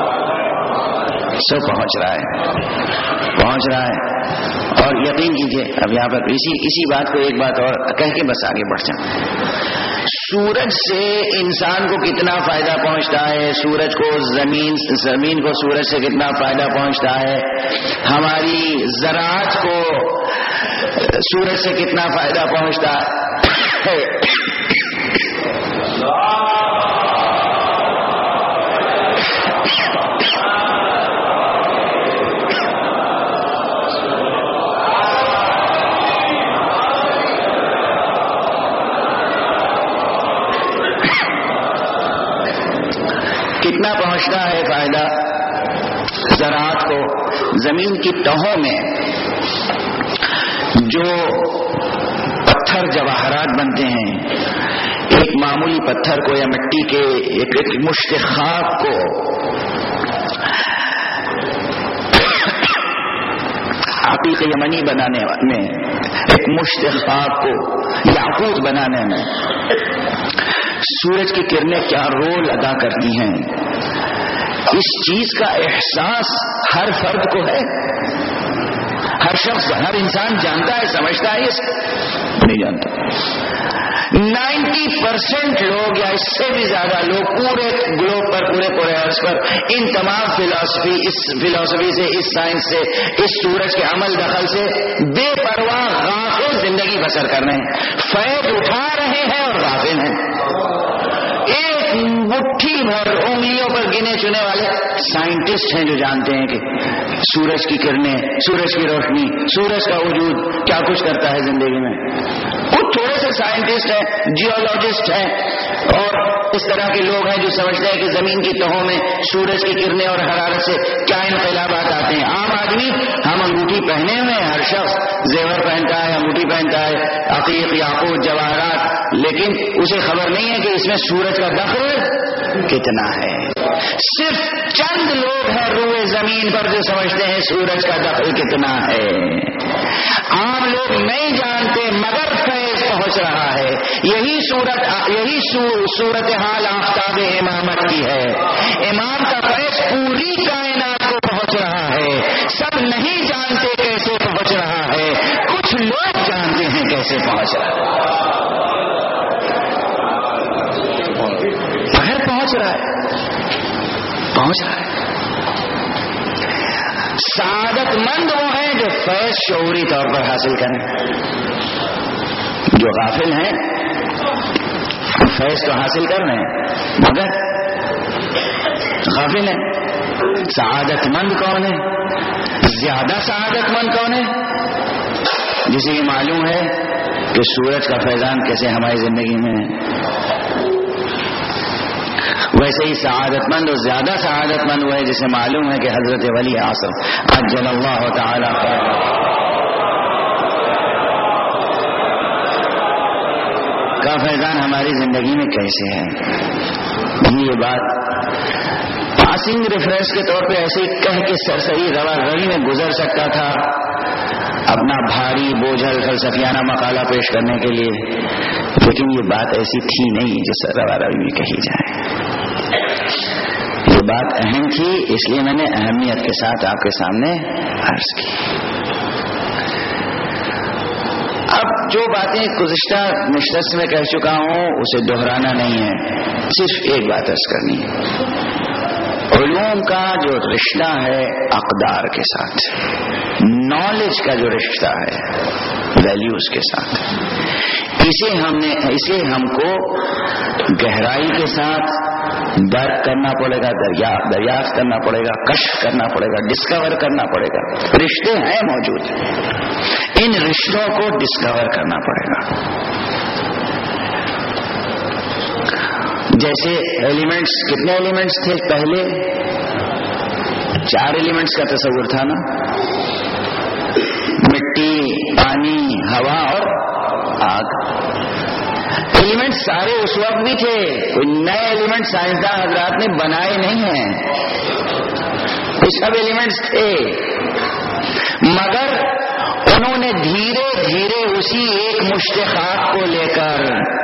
سب پہنچ رہا ہے. اور یقین کیجیے، اب یہاں پر اسی بات کو ایک بات اور کہہ کے بس آگے بڑھ جاؤں. سورج سے انسان کو کتنا فائدہ پہنچتا ہے، سورج کو زمین کو سورج سے کتنا فائدہ پہنچتا ہے، ہماری زراعت کو سورج سے کتنا فائدہ پہنچتا ہے. پہنچتا ہے فائدہ زراعت کو. زمین کی تہوں میں جو پتھر جواہرات بنتے ہیں، ایک معمولی پتھر کو یا مٹی کے ایک مشت خاک کو عقیق یمنی بنانے میں، ایک مشت خاک کو یاقوت بنانے میں سورج کی کرنیں کیا رول ادا کرتی ہیں، اس چیز کا احساس ہر فرد کو ہے. ہر شخص، ہر انسان جانتا ہے، سمجھتا ہے، اس نہیں جانتا. 90% لوگ یا اس سے بھی زیادہ لوگ پورے گلوب پر، پورے عرض پر ان تمام فلسفی سے، اس سائنس سے، اس سورج کے عمل دخل سے بے پرواہ غافل زندگی بسر کر رہے ہیں. فیض اٹھا رہے ہیں اور غافل ہیں. ایک مٹھی بھر انگلیوں پر گنے چنے والے سائنٹسٹ ہیں جو جانتے ہیں کہ سورج کی کرنیں، سورج کی روشنی، سورج کا وجود کیا کچھ کرتا ہے زندگی میں. کچھ تھوڑے سے سائنٹسٹ ہیں، جیولوجسٹ ہیں اور اس طرح کے لوگ ہیں جو سمجھتے ہیں کہ زمین کی تہوں میں سورج کی کرنیں اور حرارت سے کیا انقلابات آتے ہیں. عام آدمی، ہم انگوٹھی پہنے ہوئے ہیں، ہر شخص زیور پہنتا ہے، انگوٹھی پہنتا ہے، عقیق، یاقوت، جواہرات، لیکن اسے خبر نہیں ہے کہ اس میں سورج کا دخل کتنا ہے. صرف چند لوگ ہیں روئے زمین پر جو سمجھتے ہیں سورج کا دخل کتنا ہے. عام لوگ نہیں جانتے مگر فیض پہنچ رہا ہے. یہی صورت حال آفتاب امامت کی ہے. امام کا فیض پوری کائنات کو پہنچ رہا ہے. سب نہیں جانتے کیسے پہنچ رہا ہے، کچھ لوگ جانتے ہیں کیسے پہنچ رہا ہے. مگر پہنچ رہا ہے. سعادت مند وہ ہیں جو فیض شعوری طور پر حاصل کریں. جو غافل ہیں فیض تو حاصل کر رہے ہیں مگر غافل ہیں. سعادت مند کون ہے؟ زیادہ سعادت مند کون ہے؟ جسے یہ معلوم ہے کہ سورج کا فیضان کیسے ہماری زندگی میں ہے. ویسے ہی سعادت مند اور زیادہ سعادت مند وہ ہے جسے معلوم ہے کہ حضرت ولی اعظم عجل اللہ تعالی کا فیضان ہماری زندگی میں کیسے ہے. یہ بات پاسنگ ریفرنس کے طور پہ ایسے ہی کہہ کے سرسری روا روی میں گزر سکتا تھا اپنا بھاری بوجھل فلسفیانہ مقالہ پیش کرنے کے لیے، لیکن یہ بات ایسی تھی نہیں جس روا روی میں کہی جائے. یہ بات اہم تھی، اس لیے میں نے اہمیت کے ساتھ آپ کے سامنے عرض کی. اب جو باتیں گزشتہ نشست میں کہہ چکا ہوں اسے دہرانا نہیں ہے، صرف ایک بات عرض کرنی ہے. علوم کا جو رشتہ ہے اقدار کے ساتھ، نالج کا جو رشتہ ہے ویلیوز کے ساتھ، اسے ہم کو گہرائی کے ساتھ درک کرنا پڑے گا، دریافت کرنا پڑے گا، کشف کرنا پڑے گا، ڈسکور کرنا پڑے گا. رشتے ہیں موجود، ان رشتوں کو ڈسکور کرنا پڑے گا. جیسے ایلیمنٹس، کتنے ایلیمنٹس تھے پہلے؟ 4 ایلیمنٹس کا تصور تھا نا، مٹی، پانی، ہوا اور آگ. ایلیمنٹس سارے اس وقت بھی تھے، کوئی نئے ایلیمنٹ سائنسداں حضرات نے بنائے نہیں ہیں، یہ سب ایلیمنٹس تھے. مگر انہوں نے دھیرے دھیرے اسی ایک مشت خاک کو لے کر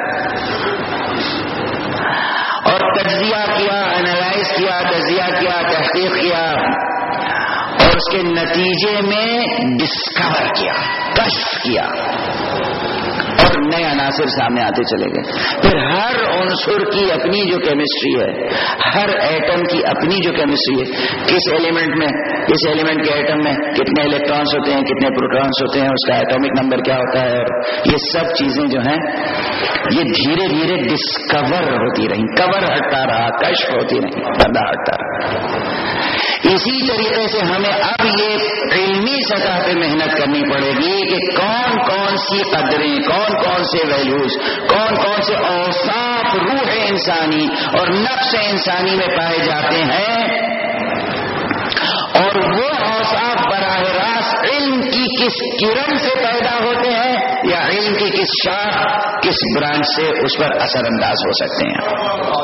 اور تجزیہ کیا، انالائز کیا، تجزیہ کیا، تحقیق کیا اور اس کے نتیجے میں ڈسکور کیا، کشف کیا اور نئے عناصر سامنے آتے چلے گئے. پھر ہر عنصر کی اپنی جو کیمسٹری ہے، ہر ایٹم کی اپنی جو کیمسٹری ہے، کس ایلیمنٹ میں، اس ایلیمنٹ کے ایٹم میں کتنے الیکٹرانس ہوتے ہیں، کتنے پروٹونس ہوتے ہیں، اس کا ایٹمک نمبر کیا ہوتا ہے، اور یہ سب چیزیں جو ہیں یہ دھیرے دھیرے ڈسکور ہوتی رہی، کور ہٹتا رہا، کشف ہوتی رہی، پردہ ہٹتا رہا. اسی طریقے سے ہمیں اب یہ علمی سطح پہ محنت کرنی پڑے گی کہ کون کون سی قدریں، کون کون سے ویلیوز، کون کون سے اوصاف روح انسانی اور نفس انسانی میں پائے جاتے ہیں، اور وہ اوصاف براہ راست علم کی کس کرن سے پیدا ہوتے ہیں یا علم کی کس شاخ، کس برانچ سے اس پر اثر انداز ہو سکتے ہیں۔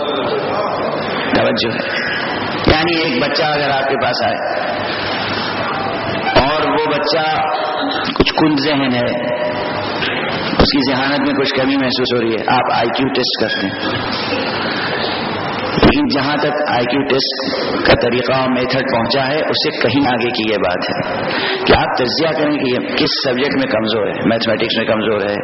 توجہ ہے، یعنی ایک بچہ اگر آپ کے پاس آئے اور وہ بچہ کچھ کن ذہن ہے، اس کی ذہانت میں کچھ کمی محسوس ہو رہی ہے، آپ آئی کیو ٹیسٹ کرتے ہیں، لیکن جہاں تک آئی کیو ٹیسٹ کا طریقہ اور میتھڈ پہنچا ہے اس سے کہیں آگے کی یہ بات ہے کہ آپ تجزیہ کریں کہ یہ کس سبجیکٹ میں کمزور ہے، میتھمیٹکس میں کمزور ہے،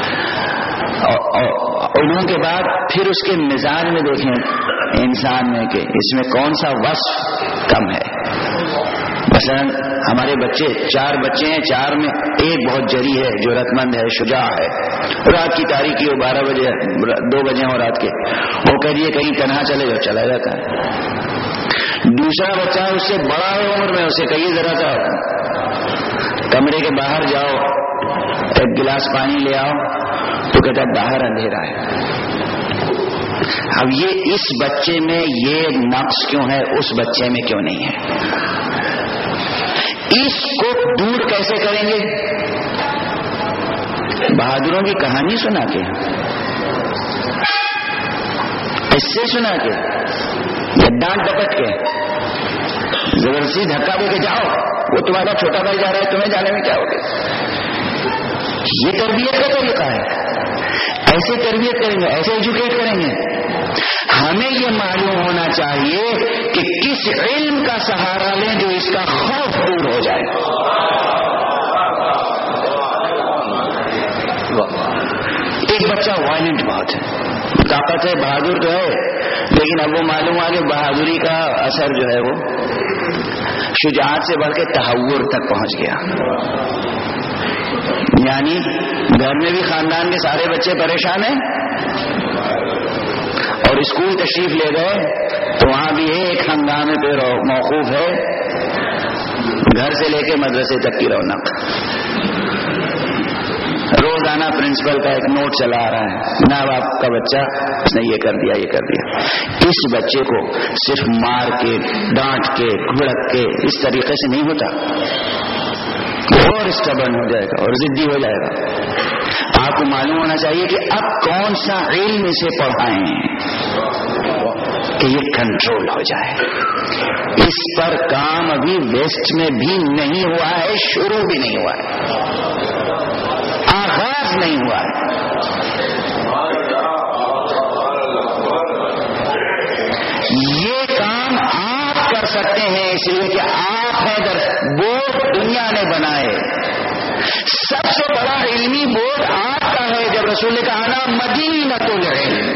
اور علوم کے بعد پھر اس کے مزاج میں دیکھیں انسان میں کہ اس میں کون سا وصف کم ہے۔ مثلا ہمارے بچے 4 بچے ہیں، 4 میں ایک بہت جری ہے، ضرورت مند ہے، شجاع ہے، رات کی تاریکی ہو، 12 بجے 2 بجے ہو رات کے، وہ کہہ دیے کہیں تنہا چلے جاؤ، چلا جاتا ہے۔ دوسرا بچہ اس سے بڑا ہے عمر میں، اسے کہیے ذرا سا کمرے کے باہر جاؤ، ایک گلاس پانی لے آؤ، تو کہتا ہے باہر اندھیرا ہے۔ اب یہ اس بچے میں یہ نقص کیوں ہے، اس بچے میں کیوں نہیں ہے؟ اس کو دور کیسے کریں گے؟ بہادروں کی کہانی سنا کے، اس سے سنا کے، یا ڈانٹ ڈپٹ کے، زبردستی دھکا دے کے جاؤ، وہ تمہارا چھوٹا بھائی جا رہا ہے، تمہیں جانے میں کیا ہوگا؟ یہ تربیت کا طریقہ ہے۔ ایسے تربیت کریں گے، ایسے ایجوکیٹ کریں گے۔ ہمیں یہ معلوم ہونا چاہیے کہ کس علم کا سہارا لیں جو اس کا خوف دور ہو جائے۔ ایک بچہ وائلنٹ بہت ہے، طاقت ہے، بہادر تو ہے، لیکن اب وہ معلوم ہوا کہ بہادری کا اثر جو ہے وہ شجاعت سے بڑھ کے تہور تک پہنچ گیا۔ یعنی گھر میں بھی خاندان کے سارے بچے پریشان ہیں، اور اسکول تشریف لے گئے تو وہاں بھی ایک ہنگامے پہ موقوف ہے، گھر سے لے کے مدرسے تک کی رونق۔ روزانہ پرنسپل کا ایک نوٹ چلا آ رہا ہے، جناب آپ کا بچہ اس نے یہ کر دیا، یہ کر دیا۔ اس بچے کو صرف مار کے، ڈانٹ کے، گھڑک کے اس طریقے سے نہیں ہوتا، اور اسٹبرن ہو جائے گا اور ضدی ہو جائے گا۔ آپ کو معلوم ہونا چاہیے کہ اب کون سا علم اسے پڑھائیں کہ یہ کنٹرول ہو جائے۔ اس پر کام ابھی ویسٹ میں بھی نہیں ہوا ہے، شروع بھی نہیں ہوا ہے، آغاز نہیں ہوا ہے۔ یہ کام آپ کر سکتے ہیں، اس لیے کہ آپ ہیں بورڈ دنیا نے بنائے۔ سب سے بڑا علمی بورڈ آپ کا ہے، جب رسول نے کہا نا مدینۃ العلم،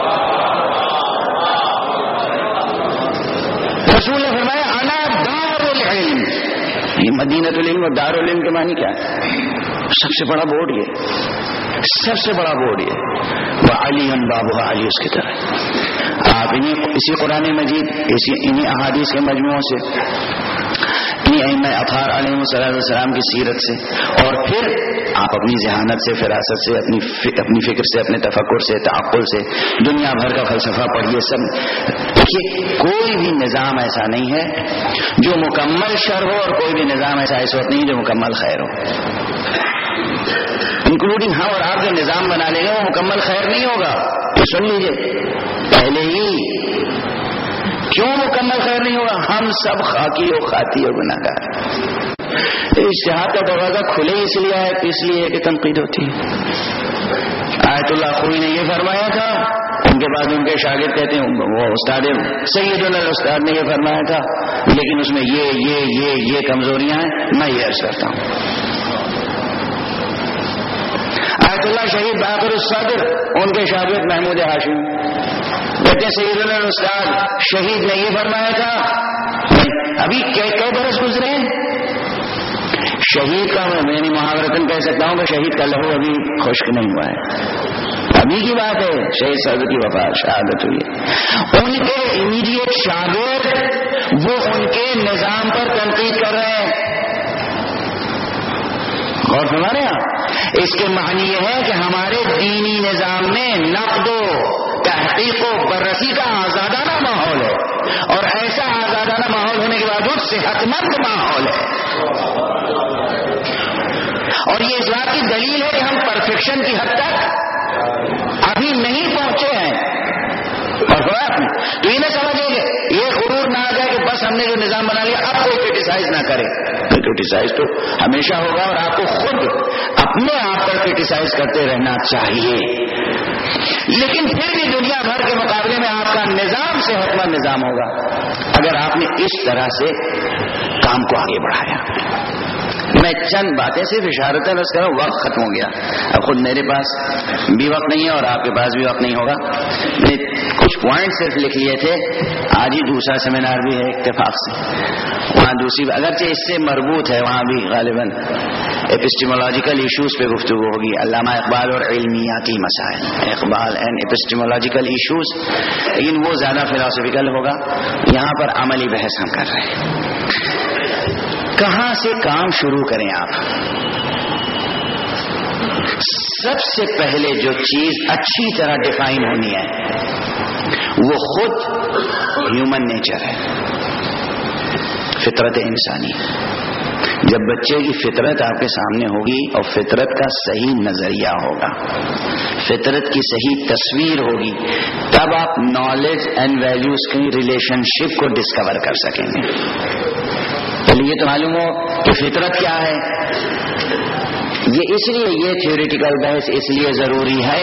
رسول نے فرمایا انا دار العلم۔ یہ مدینۃ العلم اور دار العلم کے معنی کیا ہے؟ سب سے بڑا بورڈ یہ، سب سے بڑا بورڈ یہ، وہ علی بابها علی، اس کی طرح آپ اسی قرآن مجید، انہی احادیث کے مجموعوں سے، انہی ائمہ اطہار علیہ السلام کی سیرت سے، اور پھر آپ اپنی ذہانت سے، فراست سے، اپنی فکر سے، اپنے تفکر سے، تعقل سے دنیا بھر کا فلسفہ پڑھیے۔ سب دیکھیے، کوئی بھی نظام ایسا نہیں ہے جو مکمل شر ہو، اور کوئی بھی نظام ایسا اس وقت نہیں جو مکمل خیر ہو، انکلوڈنگ ہم اور آپ جو نظام بنا لیں گے وہ مکمل خیر نہیں ہوگا۔ یہ سن لیجیے پہلے ہی، کیوں مکمل خیر نہیں ہوگا؟ ہم سب خاکی و خاطی و گناہگار۔ اجتہاد کا دروازہ کھلے اس لیے ہے، اس لیے کہ تنقید ہوتی ہے۔ آیت اللہ خوئی نے یہ فرمایا تھا، ان کے بعد ان کے شاگرد کہتے ہیں وہ استاد سیدنا الاستاد نے یہ فرمایا تھا، لیکن اس میں یہ کمزوریاں ہیں، میں یہ عرض کرتا ہوں۔ آیت اللہ شہید باقر الصدر، ان کے شاگرد محمود ہاشمی کہتے ہیں سیدنا الاستاد شہید نے یہ فرمایا تھا۔ ابھی کئی برس گزرے ہیں، شہید کا میں محاورتن کہہ سکتا ہوں کہ شہید کا لہو ابھی خشک نہیں ہوا ہے، ابھی کی بات ہے، شہید صاحب کی وفات شہادت ہوئی ہے۔ ان کے امیڈیٹ شاگرد وہ ان کے نظام پر تنقید کر رہے ہیں. غور فرما رہے ہیں آپ؟ اس کے معنی یہ ہے کہ ہمارے دینی نظام میں نقد و تحقیق و بررسی کا آزادانہ ماحول ہے، اور ایسا آزادانہ ماحول ہونے کے باوجود صحت مند ماحول ہے. اور یہ اس بات کی دلیل ہے کہ ہم پرفیکشن کی حد تک ابھی نہیں پہنچے ہیں. اور تو یہ نہ سمجھیں گے، یہ غرور نہ آ جائے کہ بس ہم نے جو نظام بنا لیا اب کوئی کرٹیسائز نہ کرے. کرٹیسائز تو ہمیشہ ہوگا، اور آپ کو خود اپنے آپ پر کرٹیسائز کرتے رہنا چاہیے. لیکن پھر بھی دنیا بھر کے مقابلے میں آپ کا نظام صحت مند نظام ہوگا اگر آپ نے اس طرح سے کام کو آگے بڑھایا. میں چند باتیں صرف اشارتاً عرض کر رہا ہوں، وقت ختم ہو گیا. اب خود میرے پاس بھی وقت نہیں ہے اور آپ کے پاس بھی وقت نہیں ہوگا. میں کچھ پوائنٹ صرف لکھ لیے تھے. آج ہی دوسرا سیمینار بھی ہے اتفاق سے، وہاں دوسری اگرچہ اس سے مربوط ہے، وہاں بھی غالباً ایپسٹیمولوجیکل ایشوز پہ گفتگو ہوگی. علامہ اقبال اور علمیاتی مسائل، اقبال اینڈ ایپسٹیمولوجیکل ایشوز، لیکن وہ زیادہ فلاسفیکل ہوگا. یہاں پر عملی بحث ہم کر رہے ہیں. کہاں سے کام شروع کریں آپ؟ سب سے پہلے جو چیز اچھی طرح ڈیفائن ہونی ہے وہ خود ہیومن نیچر ہے، فطرت انسانی. جب بچے کی فطرت آپ کے سامنے ہوگی اور فطرت کا صحیح نظریہ ہوگا، فطرت کی صحیح تصویر ہوگی، تب آپ نالج اینڈ ویلیوز کی ریلیشن شپ کو ڈسکور کر سکیں گے. یہ تو معلوم ہو کہ فطرت کیا ہے. یہ اس لیے یہ تھیوریٹیکل بحث اس لیے ضروری ہے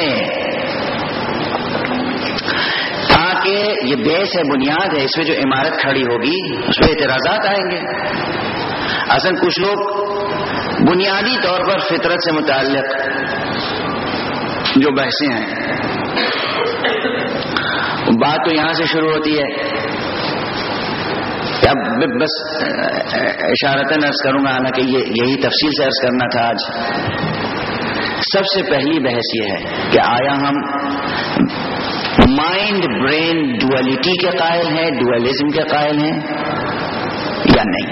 تاکہ یہ بیس ہے، بنیاد ہے، اس میں جو عمارت کھڑی ہوگی اس پہ اعتراضات آئیں گے. اصل کچھ لوگ بنیادی طور پر فطرت سے متعلق جو بحثیں ہیں، بات تو یہاں سے شروع ہوتی ہے. اب بس اشارتاً عرض کروں گا، حالانکہ یہی تفصیل سے عرض کرنا تھا آج. سب سے پہلی بحث یہ ہے کہ آیا ہم مائنڈ برین ڈوئلٹی کے قائل ہیں، ڈوئلزم کے قائل ہیں یا نہیں؟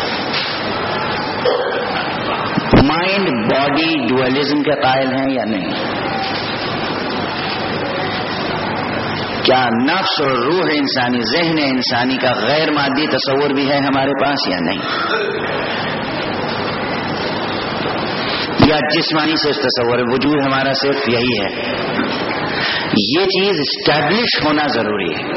مائنڈ باڈی ڈوئلزم کے قائل ہیں یا نہیں؟ کیا نفس اور روح انسانی، ذہن انسانی کا غیر مادی تصور بھی ہے ہمارے پاس یا نہیں؟ یا جسمانی سے تصور وجود ہمارا صرف یہی ہے؟ یہ چیز اسٹیبلش ہونا ضروری ہے.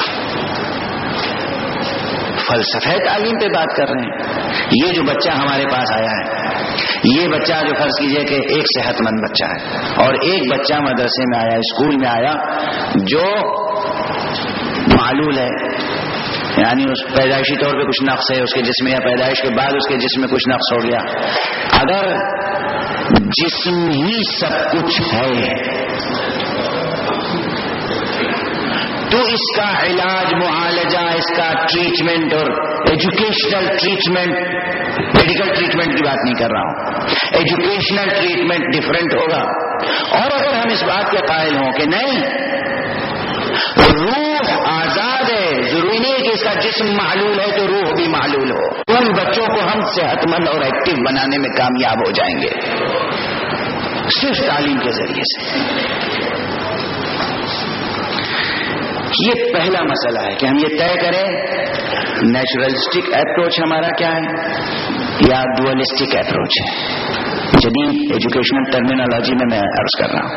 فلسفہ تعلیم پہ بات کر رہے ہیں. یہ جو بچہ ہمارے پاس آیا ہے، یہ بچہ جو فرض کیجئے کہ ایک صحت مند بچہ ہے، اور ایک بچہ مدرسے میں آیا، اسکول میں آیا جو معلول ہے، یعنی اس پیدائشی طور پہ کچھ نقص ہے اس کے جسم، یا پیدائش کے بعد اس کے جسم میں کچھ نقص ہو گیا. اگر جسم ہی سب کچھ ہے تو اس کا علاج، معالجہ، اس کا ٹریٹمنٹ اور ایجوکیشنل ٹریٹمنٹ، میڈیکل ٹریٹمنٹ کی بات نہیں کر رہا ہوں، ایجوکیشنل ٹریٹمنٹ ڈفرینٹ ہوگا. اور اگر ہم اس بات کے قائل ہوں کہ نہیں، روح آزاد ہے، ضروری نہیں کہ اس کا جسم معلول ہے تو روح بھی معلول ہو. ان بچوں کو ہم صحت مند اور ایکٹیو بنانے میں کامیاب ہو جائیں گے صرف تعلیم کے ذریعے سے. یہ پہلا مسئلہ ہے کہ ہم یہ طے کریں نیچرلسٹک اپروچ ہمارا کیا ہے یا ڈوئلسٹک اپروچ ہے. جدید ایجوکیشنل ٹرمینالوجی میں عرض کر رہا ہوں.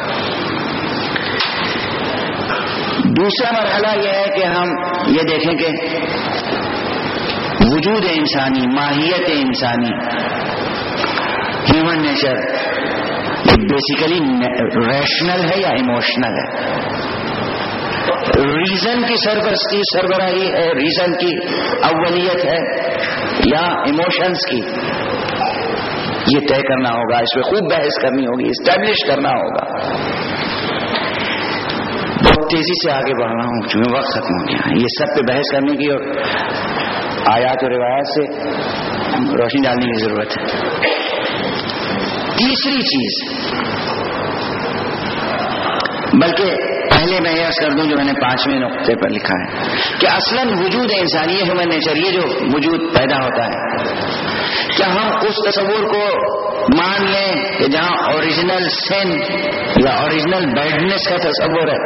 دوسرا مرحلہ یہ ہے کہ ہم یہ دیکھیں کہ وجود انسانی، ماہیت انسانی، ہیومن نیچر، یہ بیسیکلی ریشنل ہے یا ایموشنل ہے؟ ریزن کی سربراہی ہے، ریزن کی اولیت ہے یا ایموشنز کی؟ یہ طے کرنا ہوگا، اس پہ خوب بحث کرنی ہوگی، اسٹیبلش کرنا ہوگا. بہت تیزی سے آگے بڑھ رہا ہوں چونکہ وقت ختم ہو گیا. یہ سب پہ بحث کرنے کی اور آیات و روایات سے روشنی ڈالنے کی ضرورت ہے. تیسری چیز، بلکہ پہلے میں یہ عرض کر دوں جو میں نے 5ویں نقطے پر لکھا ہے کہ اصلاً وجود انسانی ہیومن نیچر، یہ جو وجود پیدا ہوتا ہے، کیا ہم اس تصور کو مان لیں کہ جہاں اوریجنل سین یا اوریجنل بیڈنس کا تصور ہے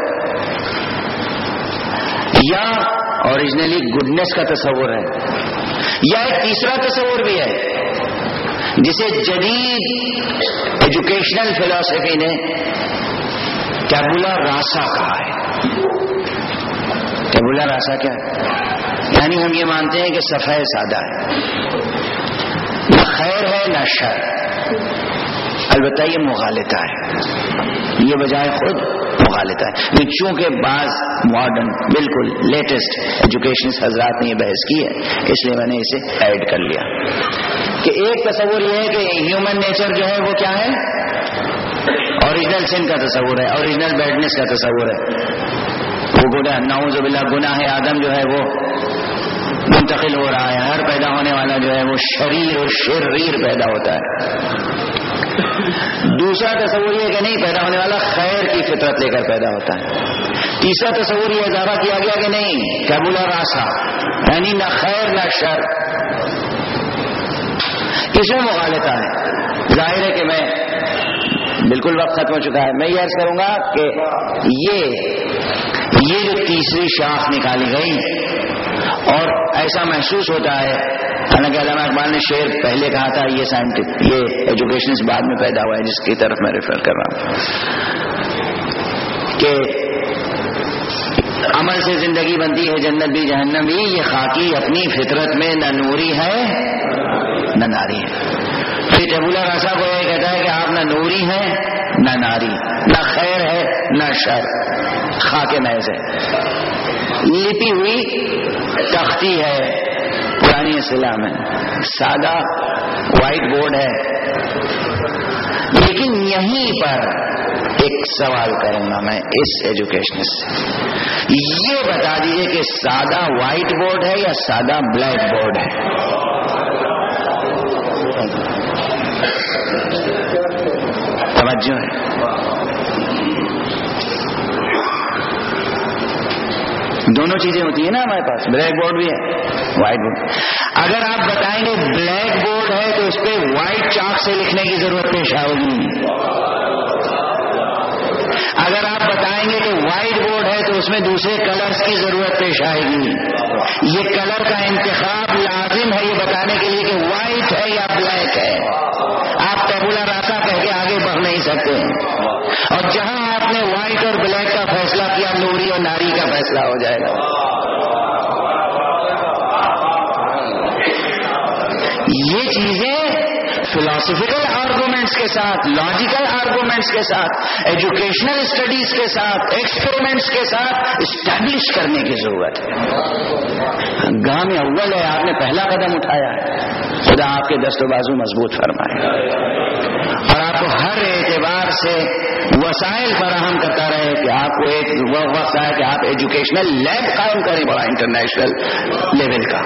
یا اوریجنلی گڈنس کا تصور ہے، یا ایک تیسرا تصور بھی ہے جسے جدید ایجوکیشنل فلسفی نے ٹیبولا راسا کہا ہے۔ ٹیبولا راسا کیا ہے؟ یعنی ہم یہ مانتے ہیں کہ صفحہ سادہ ہے، نہ خیر ہے نہ شر، البتہ یہ مغالطہ ہے، یہ بجائے خود مغالطہ ہے۔ چونکہ بعض ماڈرن بالکل لیٹسٹ ایجوکیشن حضرات نے یہ بحث کی ہے، اس لیے میں نے اسے ایڈ کر لیا کہ ایک تصور یہ ہے کہ ہیومن نیچر جو ہے وہ کیا ہے، اوریجنل سن کا تصور ہے، اوریجنل بیڈنس کا تصور ہے، وہ گناہ نعوذ باللہ گناہ آدم جو ہے وہ منتقل ہو رہا ہے، ہر پیدا ہونے والا جو ہے وہ شریر اور شریر پیدا ہوتا ہے۔ دوسرا تصور یہ کہ نہیں، پیدا ہونے والا خیر کی فطرت لے کر پیدا ہوتا ہے۔ تیسرا تصور یہ اضافہ کیا گیا کہ نہیں، ٹیبولا راسا، یعنی نہ خیر نہ شر، اس میں مغالطہ ہے۔ ظاہر ہے کہ میں بالکل وقت ختم ہو چکا ہے، میں یہ عرض کروں گا کہ یہ جو تیسری شاخ نکالی گئی اور ایسا محسوس ہوتا ہے، حالانکہ علامہ اقبال نے شعر پہلے کہا تھا، یہ ایجوکیشنز بعد میں پیدا ہوا ہے جس کی طرف میں ریفر کر رہا ہوں، کہ عمل سے زندگی بنتی ہے جنت بھی جہنم بھی، یہ خاکی اپنی فطرت میں نہ نوری ہے نہ ناری ہے۔ پھر ٹیبولا راسا کو یہ کہتا ہے کہ آپ نہ نوری ہیں نہ ناری، نہ خیر ہے نہ شر، خاک محض ہے، لپی ہوئی تختی ہے، پرانی اصطلاح میں سادہ وائٹ بورڈ ہے۔ لیکن یہیں پر ایک سوال کروں گا میں اس ایجوکیشنسٹ سے، یہ بتا دیجئے کہ سادہ وائٹ بورڈ ہے یا سادہ بلیک بورڈ ہے؟ توجہ ہے؟ دونوں چیزیں ہوتی ہیں نا ہمارے پاس، بلیک بورڈ بھی ہے وائٹ بورڈ۔ اگر آپ بتائیں گے بلیک بورڈ ہے تو اس پہ وائٹ چاک سے لکھنے کی ضرورت پیش آئے گی، اگر آپ بتائیں گے کہ وائٹ بورڈ ہے تو اس میں دوسرے کلرز کی ضرورت پیش آئے گی۔ یہ کلر کا انتخاب لازم ہے یہ بتانے کے لیے کہ وائٹ ہے یا بلیک ہے۔ آپ ٹیبولا راسا کہہ کے آگے بڑھ نہیں سکتے، اور جہاں آپ نے وائٹ اور بلیک کا فیصلہ کیا، نوری اور ناری کا فیصلہ ہو جائے گا۔ یہ چیزیں فلاسفیکل آرگومنٹس کے ساتھ، لاجیکل آرگومنٹس کے ساتھ، ایجوکیشنل اسٹڈیز کے ساتھ، ایکسپیریمنٹس کے ساتھ اسٹیبلش کرنے کی ضرورت ہے۔ گام اول ہے، آپ نے پہلا قدم اٹھایا ہے، خدا آپ کے دست و بازو مضبوط فرمائے اور آپ کو ہر اعتبار سے وسائل فراہم کرتا رہے کہ آپ کو ایک وقت آئے کہ آپ ایجوکیشنل لیب قائم کریں بڑا انٹرنیشنل لیول کا،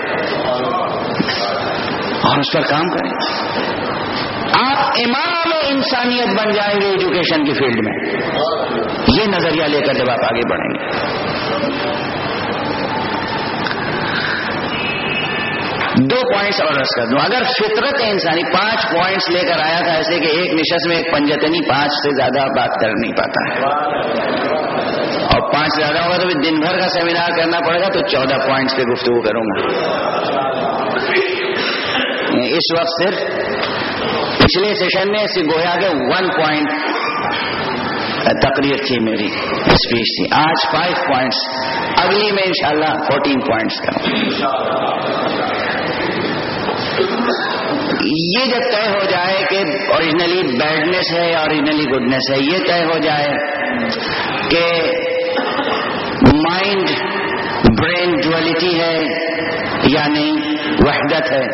اور اس پر کام کریں۔ آپ امام انسانیت بن جائیں گے ایجوکیشن کی فیلڈ میں، یہ نظریہ لے کر جب آپ آگے بڑھیں گے۔ دو پوائنٹس اور رس کر دوں، اگر فطرت انسانی 5 پوائنٹس لے کر آیا تھا، ایسے کہ ایک نشست میں ایک پنجتنی 5 سے زیادہ بات کر نہیں پاتا ہے، اور 5 سے زیادہ ہوگا تو دن بھر کا سیمینار کرنا پڑے گا، تو 14 پوائنٹس پہ گفتگو کروں گا۔ اس وقت صرف پچھلے سیشن میں گویا کہ 1 پوائنٹ تقریر تھی، میری اسپیچ تھی، آج 5 پوائنٹس، اگلی میں انشاءاللہ 14 پوائنٹس کروں۔ یہ جب طے ہو جائے کہ اوریجنلی بیڈنس ہے یا اوریجنلی گڈنس ہے، یہ طے ہو جائے کہ مائنڈ برین ڈولیٹی ہے یا نہیں، وحدت ہے،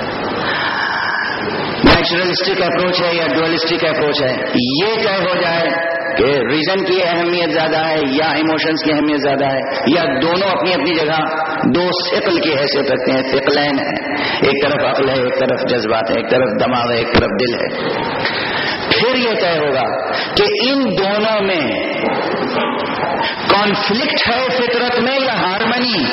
نیچرلسٹک اپروچ ہے یا ڈوئلسٹک اپروچ ہے، یہ طے ہو جائے کہ ریزن کی اہمیت زیادہ ہے یا ایموشنز کی اہمیت زیادہ ہے، یا دونوں اپنی اپنی جگہ دو ثقل کی حیثیت رکھتے ہیں، ثقلین ہیں، ایک طرف عقل ہے، ایک طرف جذبات ہے، ایک طرف دماغ ہے، ایک طرف دل ہے۔ پھر یہ طے ہوگا کہ ان دونوں میں کانفلکٹ ہے فطرت میں یا ہارمنی.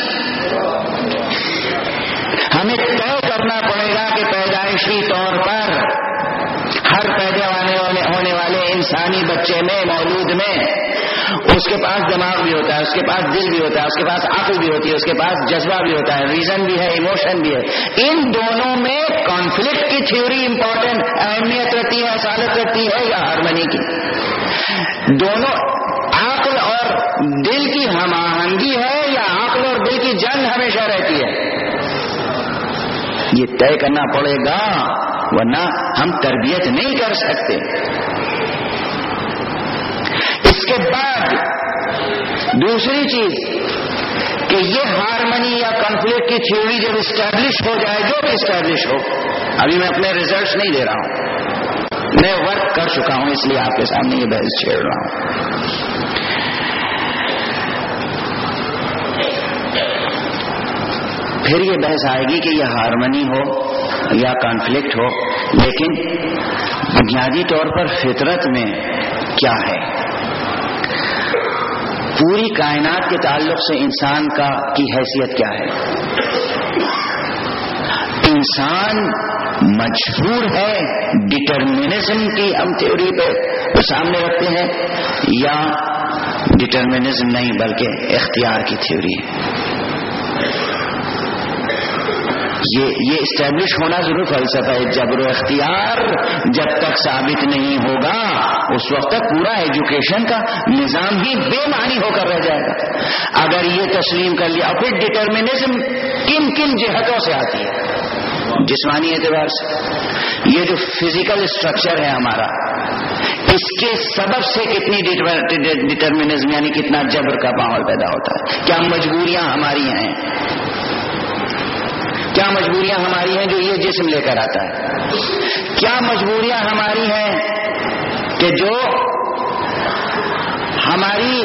ہمیں طے کرنا پڑے گا کہ پیدائشی طور پر ہر پیدا ہونے والے انسانی بچے میں مولود میں اس کے پاس دماغ بھی ہوتا ہے, اس کے پاس دل بھی ہوتا ہے, اس کے پاس عقل بھی ہوتی ہے, اس کے پاس جذبہ بھی ہوتا ہے, ریزن بھی ہے, ایموشن بھی ہے. ان دونوں میں کانفلکٹ کی تھیوری امپورٹنٹ اہمیت رکھتی ہے, اصالت رکھتی ہے یا ہارمنی کی؟ دونوں عقل اور دل کی ہم آہنگی ہے یا عقل اور دل کی جنگ ہمیشہ رہتی ہے؟ یہ طے کرنا پڑے گا, ورنہ ہم تربیت نہیں کر سکتے. اس کے بعد دوسری چیز کہ یہ ہارمنی یا کنفلکٹ کی تھیوری جب اسٹیبلش ہو جائے, جو بھی اسٹیبلش ہو, ابھی میں اپنے ریزلٹس نہیں دے رہا ہوں, میں ورک کر چکا ہوں, اس لیے آپ کے سامنے یہ بحث چھیڑ رہا ہوں. پھر یہ بحث آئے گی کہ یہ ہارمنی ہو یا کانفلکٹ ہو, لیکن بنیادی طور پر فطرت میں کیا ہے؟ پوری کائنات کے تعلق سے انسان کی حیثیت کیا ہے؟ انسان مجبور ہے, ڈٹرمنزم کی ہم تھیوری پہ سامنے رکھتے ہیں, یا ڈٹرمنزم نہیں بلکہ اختیار کی تھیوری ہے؟ یہ اسٹیبلش ہونا ضرور فلسفہ ہے. جبر و اختیار جب تک ثابت نہیں ہوگا اس وقت تک پورا ایجوکیشن کا نظام ہی بے معنی ہو کر رہ جائے گا. اگر یہ تسلیم کر لیا, پھر ڈٹرمنزم کن کن جہتوں سے آتی ہے؟ جسمانی اعتبار سے, یہ جو فزیکل اسٹرکچر ہے ہمارا, اس کے سبب سے کتنی ڈٹرمنزم یعنی کتنا جبر کا ماحول پیدا ہوتا ہے. کیا مجبوریاں ہماری ہیں, کیا مجبوریاں ہماری ہیں جو یہ جسم لے کر آتا ہے؟ کیا مجبوریاں ہماری ہیں کہ جو ہماری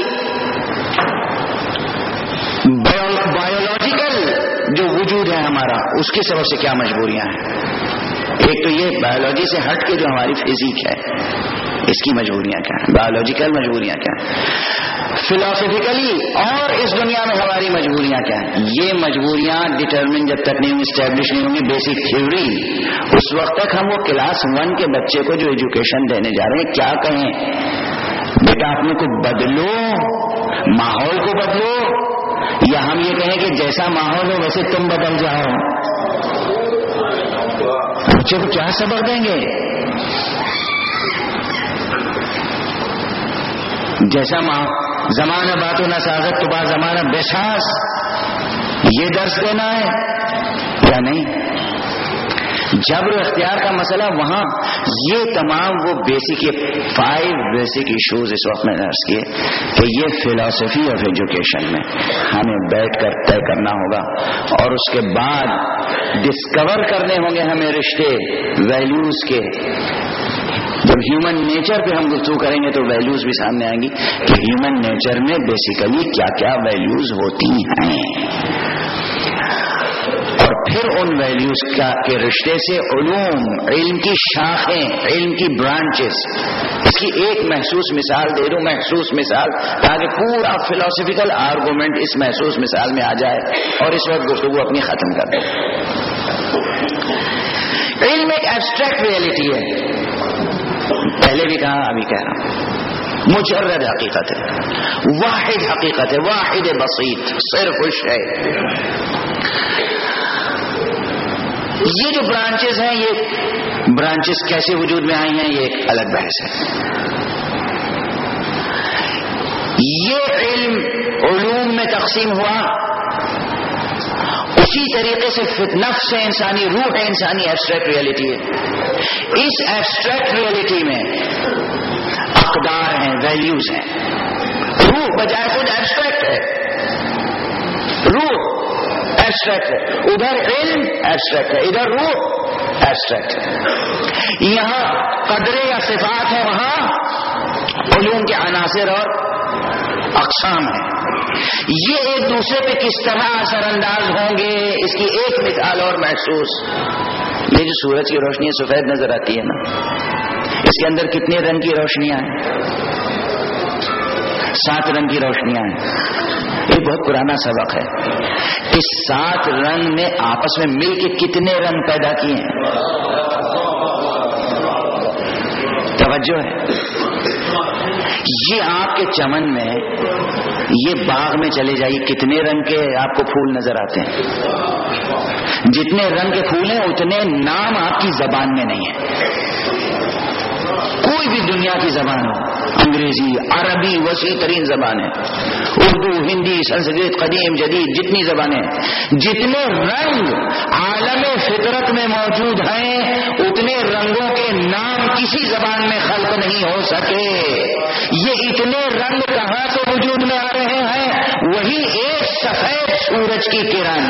بایولوجیکل جو وجود ہے ہمارا, اس کی سبب سے کیا مجبوریاں ہیں؟ ایک تو یہ بایولوجی سے ہٹ کے جو ہماری فزیک ہے, اس کی مجبوریاں کیا ہیں, بایولوجیکل مجبوریاں کیا ہیں, فلاسفیکلی اور اس دنیا میں ہماری مجبوریاں کیا ہیں. یہ مجبوریاں ڈٹرمن جب تک نہیں اسٹیبلش نہیں ہوں گی بیسک تھیوری, اس وقت تک ہم وہ کلاس 1 کے بچے کو جو ایجوکیشن دینے جا رہے ہیں کیا کہیں, بیٹا اپنے کو بدلو, ماحول کو بدلو, یا ہم یہ کہیں کہ جیسا ماحول ہو ویسے تم بدل جاؤ؟ بچے کو کیا سبق دیں گے؟ جیسا زمانہ بات و نسازت تو بعد زمانہ بساس, یہ درس دینا ہے یا نہیں؟ جبر و اختیار کا مسئلہ وہاں, یہ تمام وہ بیسک 5 بیسک ایشوز اس وقت میں درس کیے کہ یہ فلسفی آف ایجوکیشن میں ہمیں بیٹھ کر طے کرنا ہوگا, اور اس کے بعد ڈسکور کرنے ہوں گے ہمیں رشتے ویلیوز کے. جب ہیومن نیچر پہ ہم گفتگو کریں گے تو ویلیوز بھی سامنے آئیں گی کہ ہیومن نیچر میں بیسیکلی کیا کیا ویلیوز ہوتی ہیں, اور پھر ان ویلیوز کے رشتے سے علوم, علم کی شاخیں, علم کی برانچز. اس کی ایک محسوس مثال دے دوں, محسوس مثال, تاکہ پورا فلسفیکل آرگومنٹ اس محسوس مثال میں آ جائے اور اس وقت گفتگو اپنی ختم کر دیں. علم ایک ایبسٹریکٹ ریئلٹی ہے, پہلے بھی کہا ابھی کہہ رہا ہوں, مجرد حقیقت ہے, واحد حقیقت ہے, واحد بسیط, صرف ہے. یہ جو برانچز ہیں, یہ برانچز کیسے وجود میں آئی ہیں, یہ ایک الگ بحث ہے. یہ علم علوم میں تقسیم ہوا اسی طریقے سے نفس ہے انسانی, روح ہے انسانی, ایبسٹریکٹ ریئلٹی ہے. اس ایبسٹریکٹ ریئلٹی میں اقدار ہیں, ویلیوز ہیں. روح بجائے خود ایبسٹریکٹ ہے, روح ایبسٹریکٹ ہے, ادھر علم ایبسٹریکٹ ہے, ادھر روح ایبسٹریکٹ ہے. یہاں قدرے یا صفات ہے, وہاں علوم کے عناصر اور اقسام ہیں. یہ ایک دوسرے پہ کس طرح اثر انداز ہوں گے, اس کی ایک مثال اور محسوس, یہ جو سورج کی روشنی سفید نظر آتی ہے نا, اس کے اندر کتنے رنگ کی روشنیاں ہیں؟ 7 رنگ کی روشنیاں ہیں. یہ بہت پرانا سبق ہے. اس 7 رنگ نے آپس میں مل کے کتنے رنگ پیدا کیے ہیں؟ توجہ ہے. یہ آپ کے چمن میں، یہ باغ میں چلے جائیے، کتنے رنگ کے آپ کو پھول نظر آتے ہیں. جتنے رنگ کے پھول ہیں اتنے نام آپ کی زبان میں نہیں ہے. کوئی بھی دنیا کی زبان ہو، انگریزی، عربی، وسیع ترین زبانیں، اردو، ہندی، سنسکرت، قدیم جدید، جتنی زبانیں، جتنے رنگ عالم فطرت میں موجود ہیں اتنے رنگوں کے نام کسی زبان میں خلق نہیں ہو سکے. یہ اتنے رنگ کہاں سے وجود میں آ رہے ہیں؟ وہی ایک سفید سورج کی کرن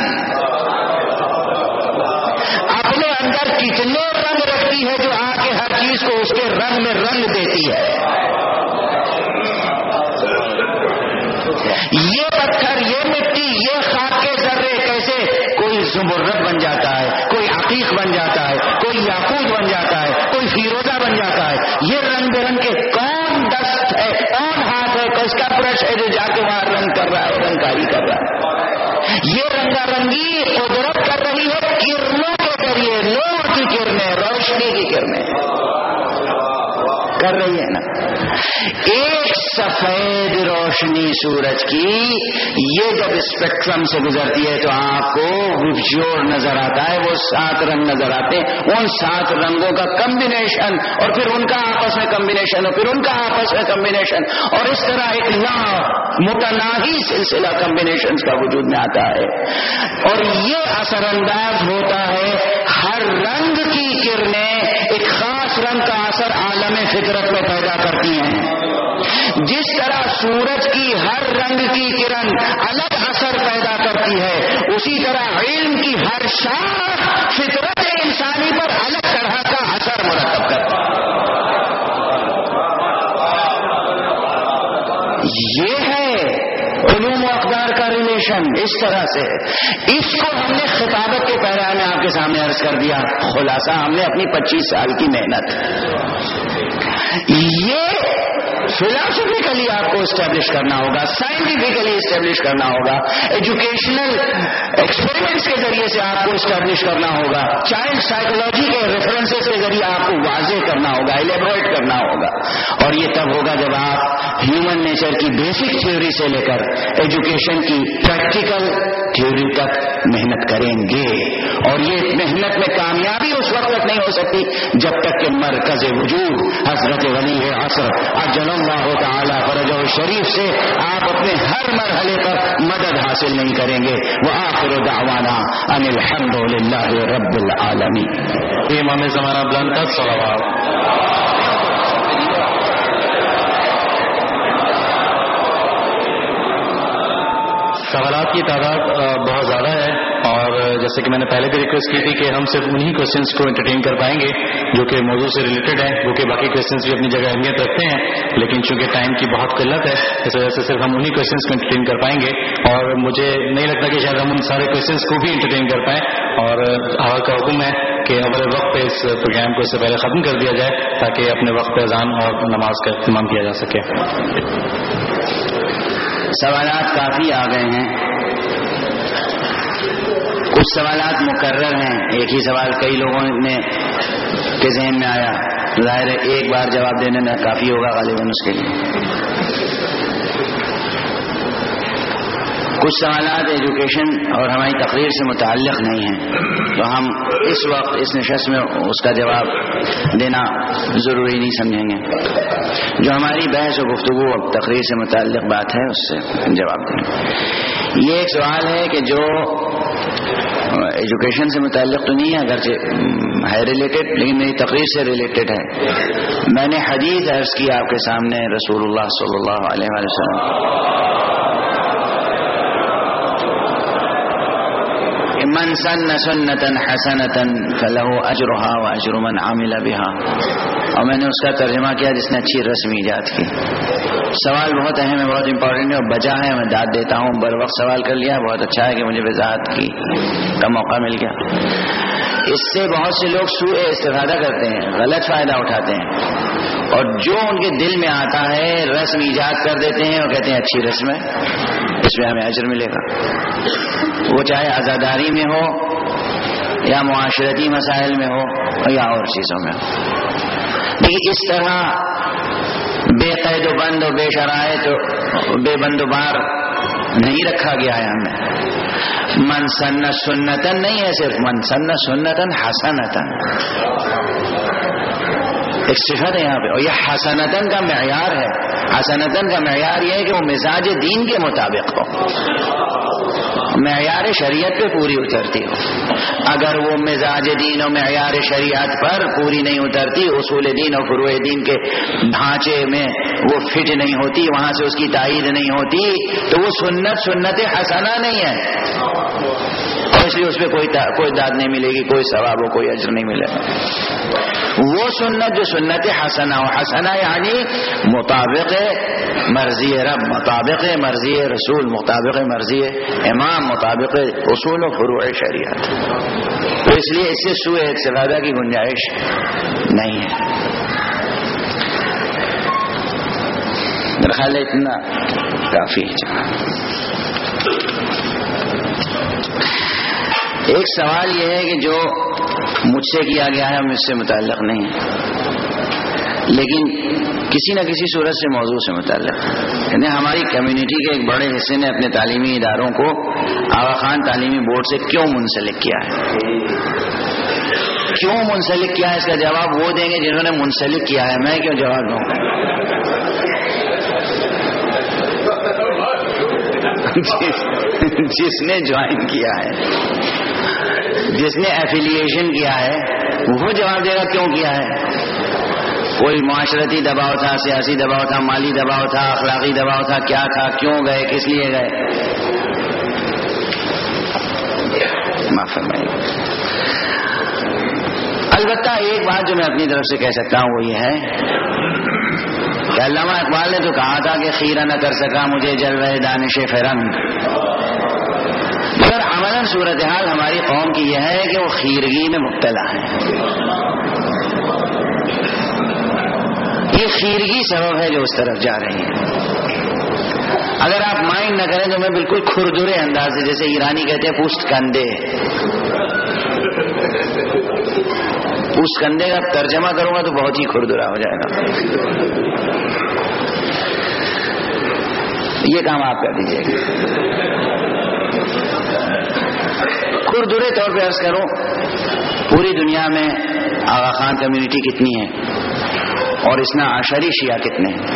اپنے اندر کتنے رنگ رکھتی ہے جو آ کے ہر چیز کو اس کے رنگ میں رنگ دیتی ہے. یہ پتھر، یہ مٹی، یہ خاک کے ذرے کیسے کوئی زمرد بن جاتا ہے، کوئی عقیق بن جاتا ہے، کوئی یاقوت بن جاتا ہے، کوئی فیروزہ بن جاتا ہے. یہ رنگ برنگ کے کون دست ہے، کون ہاتھ ہے، کس کا برش ہے جو جا کے وہاں رنگ کر رہا ہے، رنگ کاری کر رہا ہے. یہ رنگا رنگی قدرت کر رہی ہے کرنوں کے ذریعے. نور کی کرنیں، روشنی کی کرنیں کر رہی ہے نا. ایک سفید روشنی سورج کی یہ جب اسپیکٹرم سے گزرتی ہے تو آپ کو ویژور نظر آتا ہے. وہ 7 رنگ نظر آتے ہیں. ان 7 رنگوں کا کمبینیشن اور پھر ان کا آپس میں کمبینیشن اور پھر ان کا آپس میں کمبینیشن اور اس طرح ایک متناہی سلسلہ کمبینیشن کا وجود میں آتا ہے. اور یہ اثر انداز ہوتا ہے ہر رنگ کی کرنیں ایک خاص رنگ کا اثر عالم فطرت میں پیدا کرتی ہیں. جس طرح سورج کی ہر رنگ کی کرن الگ اثر پیدا کرتی ہے، اسی طرح علم کی ہر شاخ فطرت انسانی پر الگ طرح کا اثر مرتب کرتی ہے. یہ ہے علوم و اقدار کا ریلیشن. اس طرح سے اس کو ہم نے خطابت کے پیرا میں آپ کے سامنے عرض کر دیا. خلاصہ ہم نے اپنی 25 سال کی محنت، یہ فلاسفیکلی آپ کو اسٹیبلش کرنا ہوگا، سائنٹیفکلی اسٹیبلش کرنا ہوگا، ایجوکیشنل ایکسپیریمنٹس کے ذریعے سے آپ کو اسٹیبلش کرنا ہوگا، چائلڈ سائیکولوجی کے ریفرنسز کے ذریعے آپ کو واضح کرنا ہوگا، ایلیبوریٹ کرنا ہوگا. اور یہ تب ہوگا جب آپ ہیومن نیچر کی بیسک تھیوری سے لے کر ایجوکیشن کی پریکٹیکل تھیوری تک محنت کریں گے. اور یہ محنت میں کامیابی اس وقت تک نہیں ہو سکتی جب تک کہ مرکز وجود حضرت ولی عصر اجل اللہ تعالی فرجہ شریف سے آپ اپنے ہر مرحلے پر مدد حاصل نہیں کریں گے. وآخر دعوانا ان الحمد للہ رب العالمین. امام زمانہ بلند کا صلوات. سوالات کی تعداد بہت زیادہ ہے اور جیسے کہ میں نے پہلے بھی ریکویسٹ کی تھی کہ ہم صرف انہی کوشچنس کو انٹرٹین کر پائیں گے جو کہ موضوع سے ریلیٹڈ ہیں، وہ کہ باقی کوشچنس بھی اپنی جگہ اہمیت رکھتے ہیں، لیکن چونکہ ٹائم کی بہت قلت ہے اس وجہ سے صرف ہم انہی کوشچنس کو انٹرٹین کر پائیں گے. اور مجھے نہیں لگتا کہ شاید ہم ان سارے کوشچنس کو بھی انٹرٹین کر پائیں. اور حوال کا حکم ہے کہ اول وقت پہ اس پروگرام کو اس سے پہلے ختم کر دیا جائے تاکہ اپنے وقت پہ اذان اور نماز کا اہتمام کیا جا سکے. سوالات کافی آ گئے ہیں. کچھ سوالات مکرر ہیں. ایک ہی سوال کئی لوگوں نے کے ذہن میں آیا، ظاہر ہے ایک بار جواب دینے میں کافی ہوگا غالباً اس کے لیے. کچھ سوالات ایجوکیشن اور ہماری تقریر سے متعلق نہیں ہیں تو ہم اس وقت اس نشست میں اس کا جواب دینا ضروری نہیں سمجھیں گے. جو ہماری بحث و گفتگو اب تقریر سے متعلق بات ہے اس سے جواب دیں گے. یہ ایک سوال ہے کہ جو ایجوکیشن سے متعلق تو نہیں ہے، اگرچہ ہے ریلیٹڈ لیکن میری تقریر سے ریلیٹڈ ہے. میں نے حدیث عرض کی آپ کے سامنے، رسول اللہ صلی اللہ علیہ وسلم من سن سنتا حسنتا فله اجرها واجر من عمل بها. اور میں نے اس کا ترجمہ کیا جس نے اچھی رسم ایجاد کی. سوال بہت اہم ہے، بہت امپورٹنٹ ہے اور بجا ہے. میں داد دیتا ہوں، بر وقت سوال کر لیا، بہت اچھا ہے کہ مجھے وضاحت کی کا موقع مل گیا. اس سے بہت سے لوگ سوء استفادہ کرتے ہیں، غلط فائدہ اٹھاتے ہیں، اور جو ان کے دل میں آتا ہے رسم ایجاد کر دیتے ہیں اور کہتے ہیں اچھی رسم ہے، اس میں ہمیں اجر ملے گا، وہ چاہے عزاداری میں ہو یا معاشرتی مسائل میں ہو یا اور چیزوں میں ہو۔ لیکن اس طرح بے قید و بند و بے شرائط و بے بند و بار نہیں رکھا گیا ہے ہمیں۔ من سن سنتن نہیں ہے، صرف من سن سنتن حسنتن ایک صفت ہے یہاں پہ، اور یہ حسنتن کا معیار ہے۔ حسنتن کا معیار یہ ہے کہ وہ مزاج دین کے مطابق ہو، معیار شریعت پہ پوری اترتی ہو۔ اگر وہ مزاج دین و معیار شریعت پر پوری نہیں اترتی، اصول دین اور فروع دین کے ڈھانچے میں وہ فٹ نہیں ہوتی، وہاں سے اس کی تائید نہیں ہوتی، تو وہ سنت حسنہ نہیں ہے، اور اس لیے اس پہ کوئی داد نہیں ملے گی، کوئی ثواب و کوئی اجر نہیں ملے گا۔ وہ سنت جو سنت حسنہ، و حسنہ یعنی مطابق مرضی رب، مطابق مرضی رسول، مطابق مرضی امام، مطابق اصول و فروع شریعت، تو اس لیے اس سے سوء استفادہ کی گنجائش نہیں ہے۔ میرا خیال ہے اتنا کافی ہے۔ ایک سوال یہ ہے کہ جو مجھ سے کیا گیا ہے مجھ سے متعلق نہیں ہے، لیکن کسی نہ کسی صورت سے موضوع سے متعلق ہے۔ یعنی ہماری کمیونٹی کے ایک بڑے حصے نے اپنے تعلیمی اداروں کو آغا خان تعلیمی بورڈ سے کیوں منسلک کیا ہے؟ کیوں منسلک کیا ہے اس کا جواب وہ دیں گے جنہوں نے منسلک کیا ہے، میں کیوں جواب دوں؟ جس نے جوائن کیا ہے، جس نے ایفیلیشن کیا ہے، وہ جواب دے گا کیوں کیا ہے۔ کوئی معاشرتی دباؤ تھا، سیاسی دباؤ تھا، مالی دباؤ تھا، اخلاقی دباؤ تھا، کیا تھا، کیوں گئے، کس لیے گئے، معاف فرمائیے۔ البتہ ایک بات جو میں اپنی طرف سے کہہ سکتا ہوں وہ یہ ہے کہ علامہ اقبال نے تو کہا تھا کہ خیرہ نہ کر سکا مجھے جلوہ دانش فرنگ، مگر عملاً صورتحال ہماری قوم کی یہ ہے کہ وہ خیرگی میں مبتلا ہے۔ یہ خیرگی سبب ہے جو اس طرف جا رہی ہے۔ اگر آپ مائنڈ نہ کریں تو میں بالکل کھردرے انداز سے، جیسے ایرانی کہتے ہیں پوست کندے، پوست کندے کا ترجمہ کروں گا تو بہت ہی کھردرا ہو جائے گا۔ یہ کام آپ کر دیجیے گا۔ کھردرے طور پہ عرض کروں، پوری دنیا میں آغا خان کمیونٹی کتنی ہے اور اسنا عشری شیعہ کتنے ہیں؟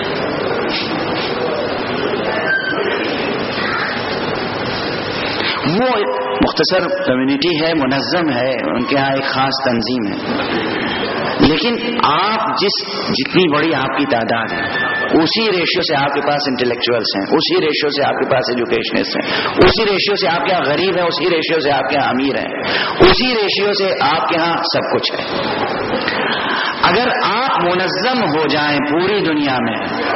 وہ مختصر کمیونٹی ہے، منظم ہے، ان کے ہاں ایک خاص تنظیم ہے، لیکن آپ جتنی بڑی آپ کی تعداد ہے اسی ریشیو سے آپ کے پاس انٹلیکچوئلس ہیں، اسی ریشیو سے آپ کے پاس ایجوکیشنسٹ ہیں، اسی ریشیو سے آپ کے یہاں غریب ہیں، اسی ریشیو سے آپ کے یہاں امیر ہیں، اسی ریشیو سے آپ کے یہاں سب کچھ ہے۔ اگر آپ منظم ہو جائیں پوری دنیا میں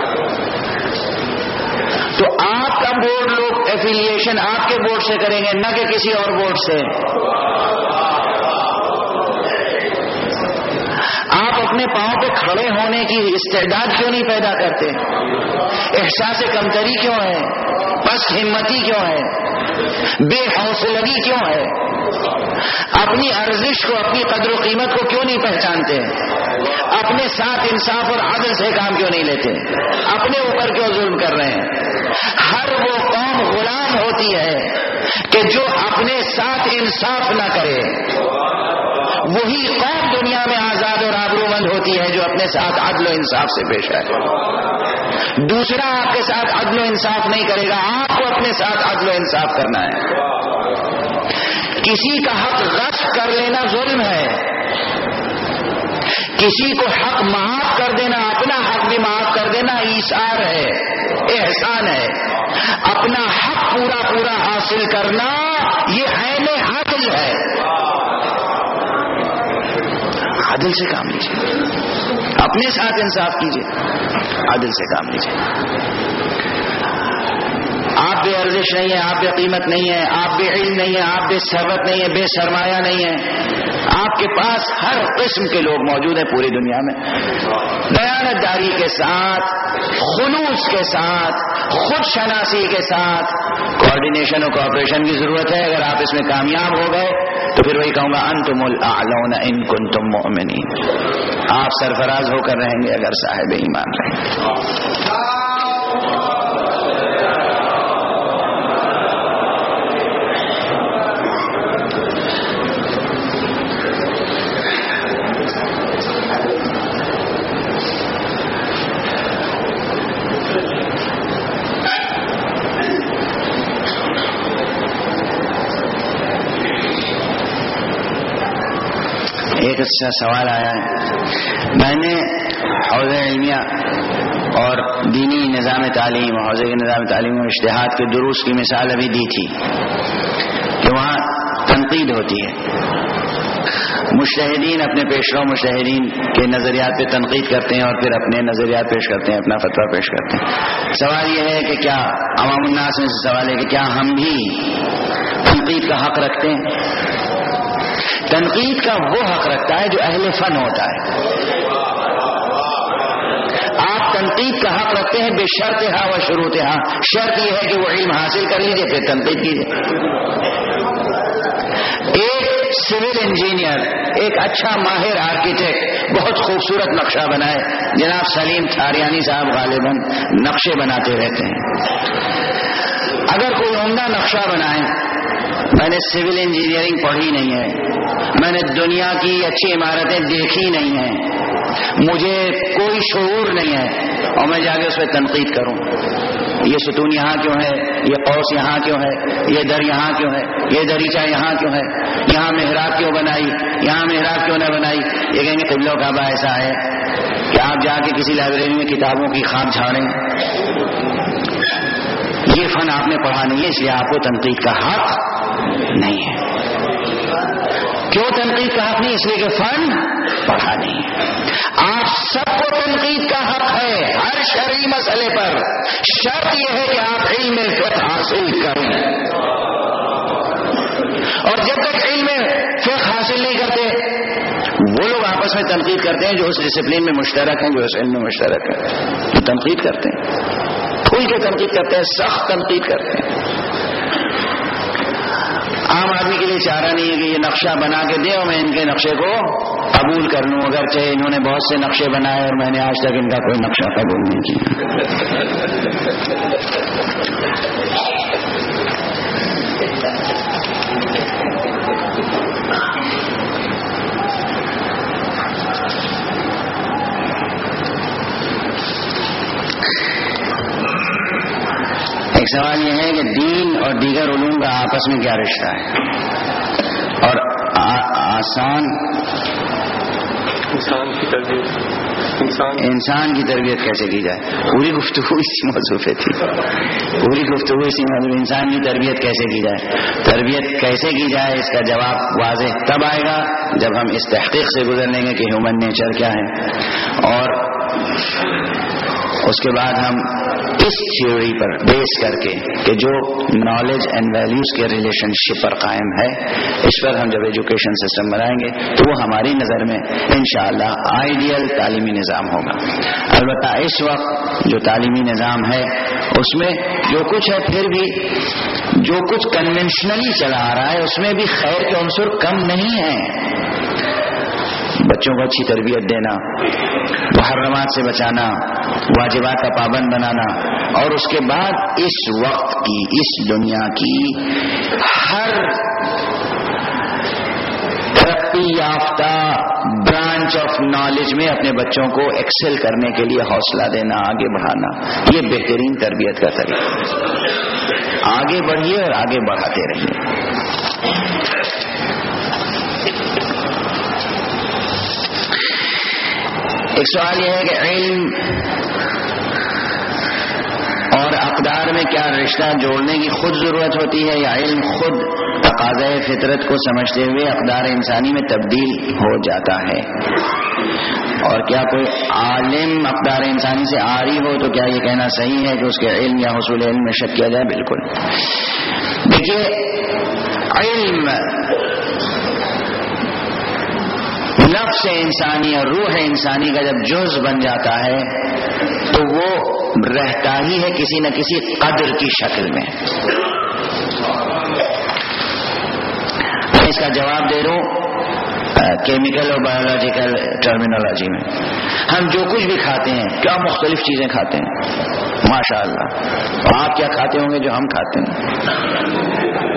تو آپ کا بورڈ لوگ ایفیلیشن آپ کے بورڈ سے کریں گے، نہ کہ کسی اور بورڈ سے۔ آپ اپنے پاؤں پہ کھڑے ہونے کی استعداد کیوں نہیں پیدا کرتے؟ احساس کمتری کیوں ہے؟ پست ہمتی کیوں ہے؟ بے حوصلگی کیوں ہے؟ اپنی ارزش کو، اپنی قدر و قیمت کو کیوں نہیں پہچانتے؟ اپنے ساتھ انصاف اور عدل سے کام کیوں نہیں لیتے؟ اپنے اوپر کیوں ظلم کر رہے ہیں؟ ہر وہ قوم غلام ہوتی ہے کہ جو اپنے ساتھ انصاف نہ کرے، وہی قوم دنیا میں آزاد اور آبرومند ہوتی ہے جو اپنے ساتھ عدل و انصاف سے پیش آئے۔ دوسرا آپ کے ساتھ عدل و انصاف نہیں کرے گا، آپ کو اپنے ساتھ عدل و انصاف کرنا ہے۔ کسی کا حق غصب کر لینا ظلم ہے، کسی کو حق معاف کر دینا، اپنا حق بھی معاف کر دینا ایثار ہے، احسان ہے۔ اپنا حق پورا پورا حاصل کرنا یہ عین عدل ہے۔ عدل سے کام لیجیے، اپنے ساتھ انصاف کیجیے، عدل سے کام لیجیے۔ آپ بے ارزش نہیں ہیں، آپ بے قیمت نہیں ہیں، آپ بے علم نہیں ہیں، آپ بے ثروت نہیں ہیں، بے سرمایہ نہیں ہیں. آپ کے پاس ہر قسم کے لوگ موجود ہیں پوری دنیا میں. دیانتداری کے ساتھ، خلوص کے ساتھ، خود شناسی کے ساتھ کوآرڈینیشن اور کوآپریشن کی ضرورت ہے. اگر آپ اس میں کامیاب ہو گئے تو پھر وہی کہوں گا انتم الاعلون ان کنتم مؤمنین. آپ سرفراز ہو کر رہیں گے اگر صاحب ایمان رہیں گے. ایک اچھا سوال آیا ہے. میں نے حوزہ علمیہ اور دینی نظام تعلیم، حوزے کے نظام تعلیم اور اجتہاد کے دروس کی مثال ابھی دی تھی کہ وہاں تنقید ہوتی ہے. مجتہدین اپنے پیشرو مجتہدین کے نظریات پہ تنقید کرتے ہیں اور پھر اپنے نظریات پیش کرتے ہیں، اپنا فتویٰ پیش کرتے ہیں. سوال یہ ہے کہ کیا عوام الناس میں سے سوال ہے کہ کیا ہم بھی تنقید کا حق رکھتے ہیں؟ تنقید کا وہ حق رکھتا ہے جو اہل فن ہوتا ہے. آپ تنقید کا حق رکھتے ہیں بے شرط ہا و شروط ہا. شرط یہ ہے کہ وہ علم حاصل کر لیجیے پھر تنقید کیجیے. ایک سول انجینئر، ایک اچھا ماہر آرکیٹیکٹ بہت خوبصورت نقشہ بنائے. جناب سلیم تھاریانی صاحب غالباً نقشے بناتے رہتے ہیں. اگر کوئی عمدہ نقشہ بنائے، میں نے سول انجینئرنگ پڑھی نہیں ہے، میں نے دنیا کی اچھی عمارتیں دیکھی نہیں ہیں، مجھے کوئی شعور نہیں ہے، اور میں جا کے اس پہ تنقید کروں یہ ستون یہاں کیوں ہے، یہ قوس یہاں کیوں ہے، یہ در یہاں کیوں ہے، یہ دریچہ یہاں کیوں ہے، یہاں محراب کیوں بنائی، یہاں محراب کیوں نہ بنائی. یہ کہیں گے قبلہ کعبہ ایسا ہے کہ آپ جا کے کسی لائبریری میں کتابوں کی خواب جھاڑیں. یہ فن آپ نے پڑھا نہیں ہے، اس لیے آپ کو تنقید کا حق نہیں ہے. کیوں تنقید کا حق نہیں؟ اس لیے کہ فن پڑھا نہیں ہے. آپ سب کو تنقید کا حق ہے ہر شرعی مسئلے پر. شرط یہ ہے کہ آپ علم فقہ حاصل کریں، اور جب تک علم فقہ حاصل نہیں کرتے، وہ لوگ آپس میں تنقید کرتے ہیں جو اس ڈسپلین میں مشترک ہیں، جو اس علم میں مشترک ہیں، جو تنقید کرتے ہیں، کھل کے تنقید کرتے ہیں، سخت تنقید کرتے ہیں. عام آدمی کے لیے چارہ نہیں ہے کہ یہ نقشہ بنا کے دے اور میں ان کے نقشے کو قبول کر لوں، اگرچہ انہوں نے بہت سے نقشے بنائے اور میں نے آج تک ان کا کوئی نقشہ قبول نہیں کیا. ایک سوال یہ ہے کہ دین اور دیگر علوم کا آپس میں کیا رشتہ ہے، اور آسان انسان کی تربیت کیسے کی جائے. پوری گفتگو اسی موضوع پہ تھی، پوری گفتگو اسی موضوع. انسان کی تربیت کیسے کی جائے، تربیت کیسے کی جائے، اس کا جواب واضح تب آئے گا جب ہم اس تحقیق سے گزر لیں گے کہ ہیومن نیچر کیا ہے، اور اس کے بعد ہم اس تھیوری پر بیس کر کے کہ جو نالج اینڈ ویلیوز کے ریلیشن شپ پر قائم ہے، اس پر ہم جب ایجوکیشن سسٹم بنائیں گے تو وہ ہماری نظر میں انشاءاللہ آئیڈیل تعلیمی نظام ہوگا. البتہ اس وقت جو تعلیمی نظام ہے اس میں جو کچھ ہے، پھر بھی جو کچھ کنونشنلی چلا آ رہا ہے اس میں بھی خیر کے عنصر کم نہیں ہیں. بچوں کو اچھی تربیت دینا، محرمات سے بچانا، واجبات کا پابند بنانا، اور اس کے بعد اس وقت کی، اس دنیا کی ہر ترقی یافتہ برانچ آف نالج میں اپنے بچوں کو ایکسل کرنے کے لیے حوصلہ دینا، آگے بڑھانا، یہ بہترین تربیت کا طریقہ. آگے بڑھیے اور آگے بڑھاتے رہیے. ایک سوال یہ ہے کہ علم اور اقدار میں کیا رشتہ جوڑنے کی خود ضرورت ہوتی ہے یا علم خود تقاضۂ فطرت کو سمجھتے ہوئے اقدار انسانی میں تبدیل ہو جاتا ہے. اور کیا کوئی عالم اقدار انسانی سے عاری ہو تو کیا یہ کہنا صحیح ہے کہ اس کے علم یا حصول علم میں شک کیا جائے؟ بالکل. دیکھیے علم نفس انسانی اور روح انسانی کا جب جز بن جاتا ہے تو وہ رہتا ہی ہے کسی نہ کسی قدر کی شکل میں. میں اس کا جواب دے رہا ہوں کیمیکل اور بایولوجیکل ٹرمینالوجی میں. ہم جو کچھ بھی کھاتے ہیں کیا مختلف چیزیں کھاتے ہیں ماشاء اللہ. آپ کیا کھاتے ہوں گے جو ہم کھاتے ہیں؟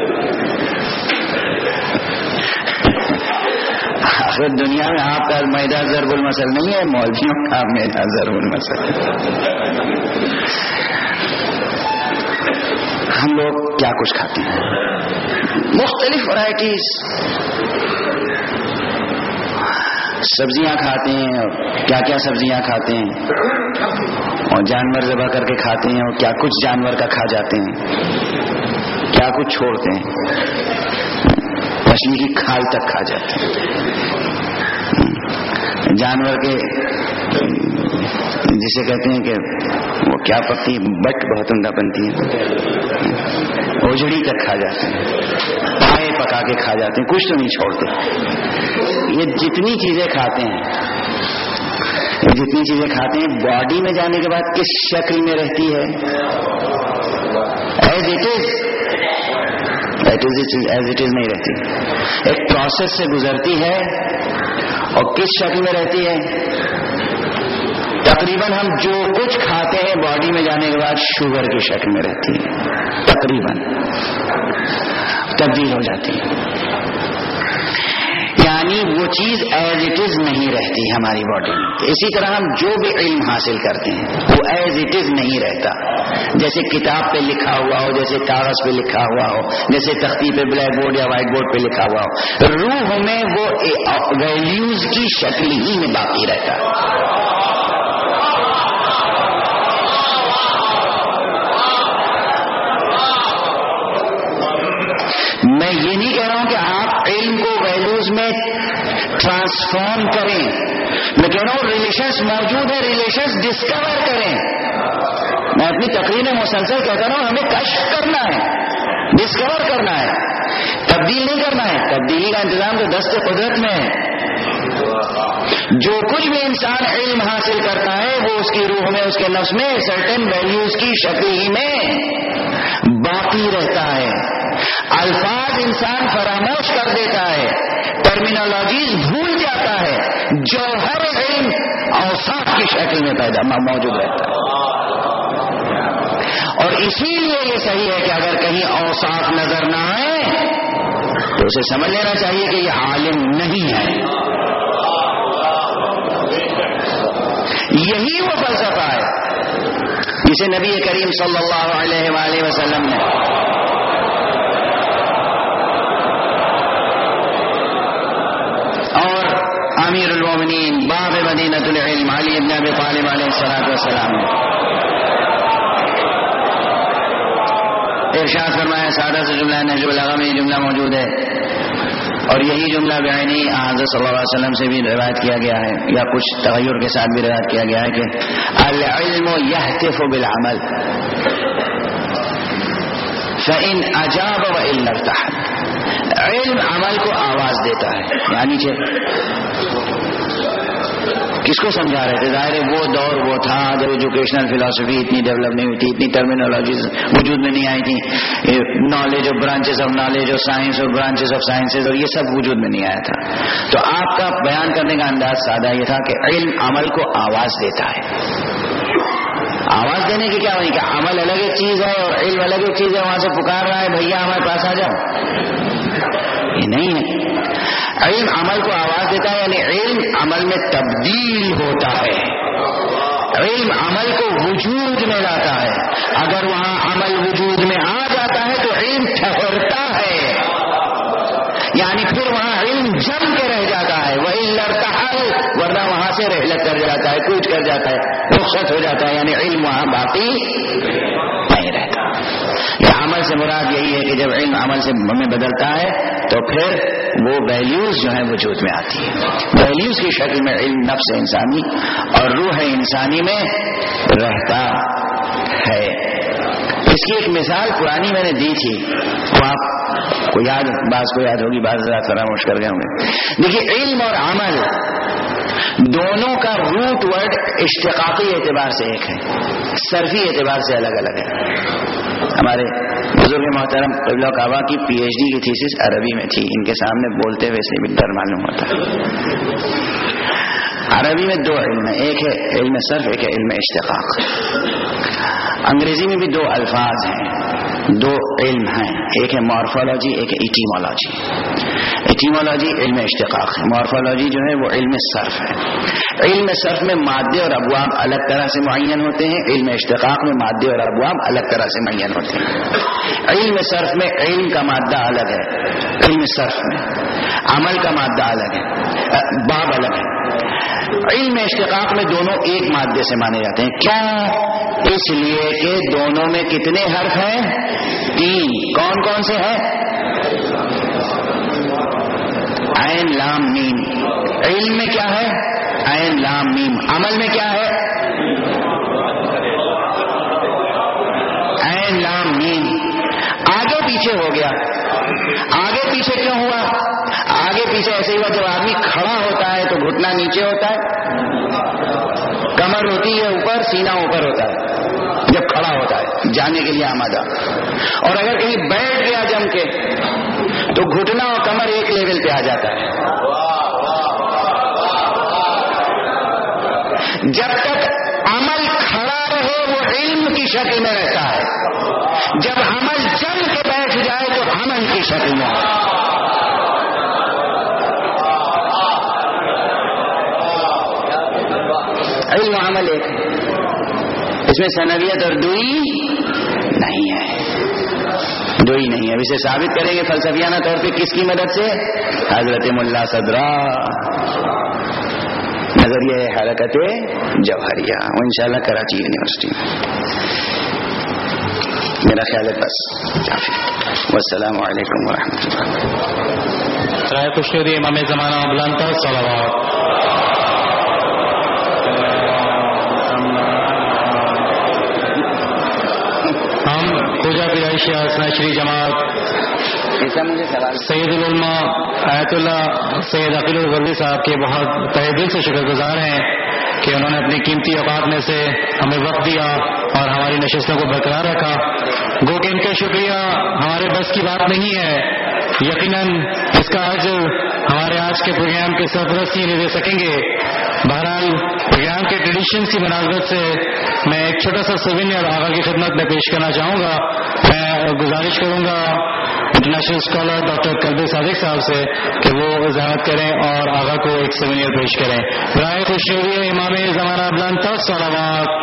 آخر دنیا میں آپ کا میدہ ضرب المثل نہیں ہے، مولویوں کا میدہ ضرب المثل. ہم لوگ کیا کچھ کھاتے ہیں؟ مختلف ورائٹیز سبزیاں کھاتے ہیں. اور کیا کیا سبزیاں کھاتے ہیں، اور جانور ذبح کر کے کھاتے ہیں، اور کیا کچھ جانور کا کھا جاتے ہیں، کیا کچھ چھوڑتے ہیں، مچھلی کی کھال تک کھا جاتے ہیں. جانور کے جسے کہتے ہیں کہ وہ کیا پکتی ہے، بٹ بہت عمدہ بنتی ہے، اوجڑی تک کھا جاتے ہیں، پائے پکا کے کھا جاتے ہیں، کچھ تو نہیں چھوڑتے. یہ جتنی چیزیں کھاتے ہیں باڈی میں جانے کے بعد کس شکل میں رہتی ہے؟ ایز اٹ از نہیں رہتی. ایک پروسیس سے گزرتی ہے اور کس شکل میں رہتی ہے؟ تقریباً ہم جو کچھ کھاتے ہیں باڈی میں جانے کے بعد شوگر کی شکل میں رہتی ہے، تقریباً تبدیل ہو جاتی ہے. یعنی وہ چیز ایز اٹ از نہیں رہتی ہماری باڈی میں. اسی طرح ہم جو بھی علم حاصل کرتے ہیں وہ ایز اٹ از نہیں رہتا. جیسے کتاب پہ لکھا ہوا ہو، جیسے کاغذ پہ لکھا ہوا ہو، جیسے تختی پہ بلیک بورڈ یا وائٹ بورڈ پہ لکھا ہوا ہو، روح میں وہ ویلیوز کی شکل ہی میں باقی رہتا ہے. میں یہ نہیں کہہ رہا ہوں کہ آپ علم کو ویلیوز میں ٹرانسفارم کریں، میں کہہ رہا ہوں ریلیشنز موجود ہیں، ریلیشنز ڈسکور کریں. میں اپنی تقریر میں مسلسل کہتا رہا ہوں ہمیں کشف کرنا ہے، ڈسکور کرنا ہے، تبدیل نہیں کرنا ہے. تبدیلی کا انتظام تو دست قدرت میں ہے. جو کچھ بھی انسان علم حاصل کرتا ہے وہ اس کی روح میں، اس کے نفس میں سرٹن ویلیوز کی شکل ہی میں باقی رہتا ہے. الفاظ انسان فراموش کر دیتا ہے، ٹرمینالوجیز بھول جاتا ہے، جوہر علم اوصاف کی شکل میں پیدا موجود رہتا ہے. اور اسی لیے یہ صحیح ہے کہ اگر کہیں اوصاف نظر نہ آئے تو اسے سمجھ لینا چاہیے کہ یہ عالم نہیں ہے. یہی وہ فلسفہ ہے جسے نبی کریم صلی اللہ علیہ وآلہ وسلم نے اور امیر المومنین باب مدینۃ العلم علی ابن ابی طالب علیہ الصلوۃ والسلام نے ارشاد فرمایا. سادہ سے جملہ نہج البلاغہ میں یہ جملہ موجود ہے اور یہی جملہ بعینی حضرت صلی اللہ علیہ وسلم سے بھی روایت کیا گیا ہے یا کچھ تغیر کے ساتھ بھی روایت کیا گیا ہے کہ العلم یہتف بالعمل فإن اجاب وإلا ارتحل. علم عمل کو آواز دیتا ہے. یعنی کس کو سمجھا رہے تھے؟ ظاہر ہے وہ دور وہ تھا جب ایجوکیشنل فلاسفی اتنی ڈیولپ نہیں ہوئی تھی، اتنی ٹرمینالوجیز وجود میں نہیں آئی تھی، نالج اور برانچز آف نالج اور سائنس اور برانچز آف سائنسز اور یہ سب وجود میں نہیں آیا تھا. تو آپ کا بیان کرنے کا انداز سادہ یہ تھا کہ علم عمل کو آواز دیتا ہے. آواز دینے کی کیا ہوئی کہ عمل الگ ایک چیز ہے اور علم الگ ایک چیز ہے. وہاں سے پکار رہا ہے بھیا ہمارے پاس آ جاؤ، یہ نہیں ہے. علم عمل کو آواز دیتا ہے، یعنی علم عمل میں تبدیل ہوتا ہے، علم عمل کو وجود میں لاتا ہے. اگر وہاں عمل وجود میں آ جاتا ہے تو علم ٹھہرتا ہے، یعنی پھر وہاں علم جم کے رہ جاتا ہے. وہی لڑتا ہے ورنہ وہاں سے رحلت کر جاتا ہے، کوچ کر جاتا ہے، رخصت ہو جاتا ہے، یعنی علم وہاں باقی نہیں رہتا. یہ عمل سے مراد یہی ہے کہ جب علم عمل سے ہمیں بدلتا ہے تو پھر وہ ویلیوز جو ہیں وجود میں آتی ہے. ویلیوز کی شکل میں علم نفس انسانی اور روح انسانی میں رہتا ہے. اس کی ایک مثال پرانی میں نے دی تھی, وہ آپ کو یاد, بعض کو یاد ہوگی, بعض ذرا فراموش کر گئے ہوں گے. دیکھیے علم اور عمل دونوں کا روٹ ورڈ اشتقاقی اعتبار سے ایک ہے, صرفی اعتبار سے الگ الگ ہے. ہمارے بزرگ محترم قبلہ کعبہ کی پی ایچ ڈی کی تھیسس عربی میں تھی. ان کے سامنے بولتے ہوئے سے بھی ڈر معلوم ہوتا ہے. عربی میں دو علم ہیں, ایک ہے علم صرف, ایک ہے علم اشتقاق. انگریزی میں بھی دو الفاظ ہیں, دو علم ہیں, ایک ہے مارفولوجی, ایک ہے ایٹیمولوجی. ایٹیمولوجی علم اشتقاق ہے, مارفولوجی جو ہے وہ علم صرف ہے. علم صرف میں مادے اور ابواب الگ طرح سے معین ہوتے ہیں, علم اشتقاق میں مادے اور ابواب الگ طرح سے معین ہوتے ہیں. علم صرف میں علم کا مادہ الگ ہے, علم صرف میں عمل کا مادہ الگ ہے, باب الگ ہے. علم اشتقاق میں دونوں ایک مادے سے مانے جاتے ہیں. کیوں؟ اس لیے کہ دونوں میں کتنے حرف ہیں؟ 3. کون کون سے ہیں؟ عین لام میم. علم میں کیا ہے؟ عین لام میم. عمل میں کیا ہے؟ عین لام میم. آگے پیچھے ہو گیا. آگے پیچھے کیوں ہوا؟ آگے پیچھے ایسے ہی ہوا, جب آدمی کھڑا ہوتا ہے تو گھٹنا نیچے ہوتا ہے, کمر ہوتی ہے اوپر, سینہ اوپر ہوتا ہے جب کھڑا ہوتا ہے جانے کے لیے آمادہ. اور اگر کہیں بیٹھ گیا جم کے تو گھٹنا اور کمر ایک لیول پہ آ جاتا ہے. جب تک عمل کھڑا رہے وہ علم کی شکل میں رہتا ہے, جب عمل جم کے بیٹھ جائے تو عمل کی شکل میں. علم و عمل ایک ہے, اس میں ثانویت اور دوئی نہیں ہے, دوئی نہیں ہے. اسے ثابت کریں گے فلسفیانہ طور پہ کس کی مدد سے؟ حضرت ملا صدرہ, نظریہ حرکت جوہریہ, وہ انشاءاللہ کراچی یونیورسٹی. میرا خیال ہے بس کافی. والسلام علیکم ورحمۃ اللہ. رائے خوشنودی امام زمانہ بلند تر صلوات. ہم خوجہ پیرائشی حسنہ شری جماعت سید العلماء آیت اللہ سید عقیل الغروی صاحب کے بہت تہ دل سے شکر گزار ہیں کہ انہوں نے اپنی قیمتی اوقات میں سے ہمیں وقت دیا اور ہماری نشستوں کو برقرار رکھا. گو کہ ان کا شکریہ ہمارے بس کی بات نہیں ہے. یقیناً اس کا اجر ہمارے آج کے پروگرام کے سرپرستی نہیں دے سکیں گے. بہرحال پروگرام کے ٹریڈیشن کی مناسبت سے میں ایک چھوٹا سا سوینئر آغا کی خدمت میں پیش کرنا چاہوں گا. میں گزارش کروں گا انٹرنیشنل اسکالر ڈاکٹر قلبی صادق صاحب سے کہ وہ وضاحت کریں اور آغا کو ایک سوینئر پیش کریں. رائے خوشنودی امام زمانہ بلند تر صلوات.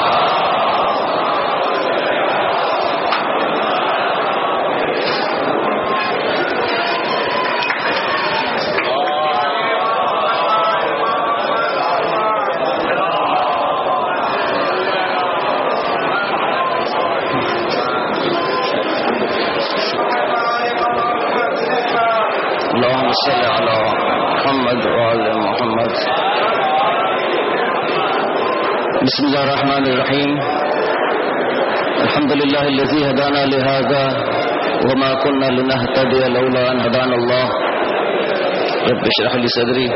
بسم اللہ الرحمن الرحیم. الحمد للہ الذی ہدانا لہذا وما كنا لنهتدی لولا ان هدانا اللہ. رب اشرح لي صدری.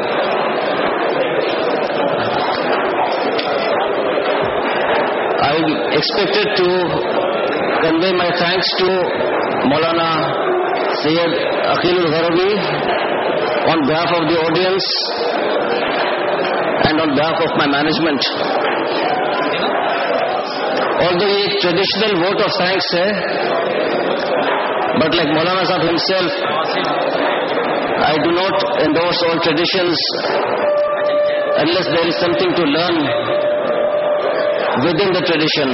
I expected to convey my thanks to Maulana Sayyid Aqil al-Gharawi on behalf of the audience and on behalf of my management. Although یہ ایک ٹریڈیشنل ووٹ آف تھینکس ہے, بٹ لائک مولانا صاحب himself, I do not endorse all traditions unless there is something to learn within the tradition.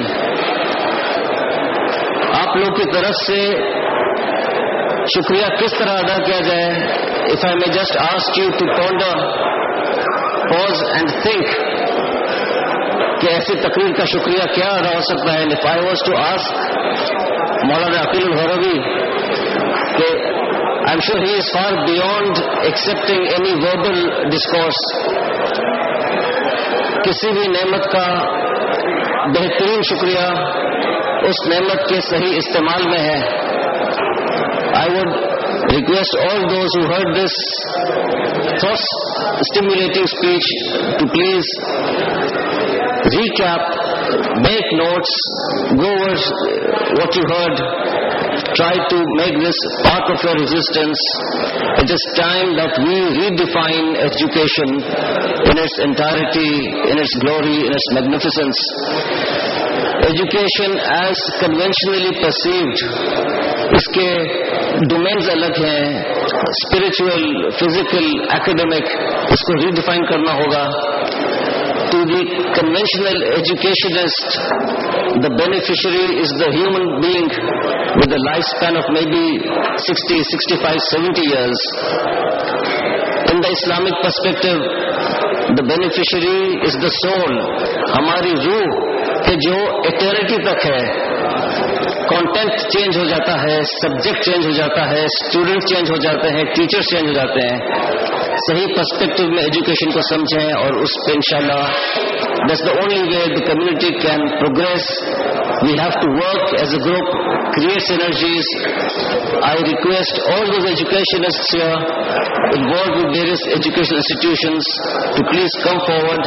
آپ لوگ کی طرف سے شکریہ کس طرح ادا کیا جائے؟ If I may just ask you to ponder, pause and think کہ ایسی تقریر کا شکریہ کیا ادا ہو سکتا ہے. If I was to ask مولانا عقیل الغروی کہ I'm sure he is far beyond accepting any verbal discourse. کسی بھی نعمت کا بہترین شکریہ اس نعمت کے صحیح استعمال میں ہے. I would request all those who heard this thought-stimulating speech to please recap, make notes, go over what you heard. Try to make this part of your existence. It is time that we redefine education in its entirety, in its glory, in its magnificence. Education as conventionally perceived, iske domains alag hain, spiritual, physical, academic, isko redefine karna hoga. To the conventional educationist, the beneficiary is the human being with a lifespan of maybe 60, 65, 70 years. In the Islamic perspective, the beneficiary is the soul, ہماری روح کہ جو eternity تک ہے. Content change ہو جاتا ہے, subject change ہو جاتا ہے, اسٹوڈنٹ چینج ہو جاتے ہیں, ٹیچرز چینج ہو جاتے ہیں. صحیح پرسپیکٹو میں ایجوکیشن کو سمجھیں اور اس پہ انشاءاللہ that's the only way the community can progress. We have to work as a group, create synergies. I request all those educationists here involved with various educational institutions to please come forward,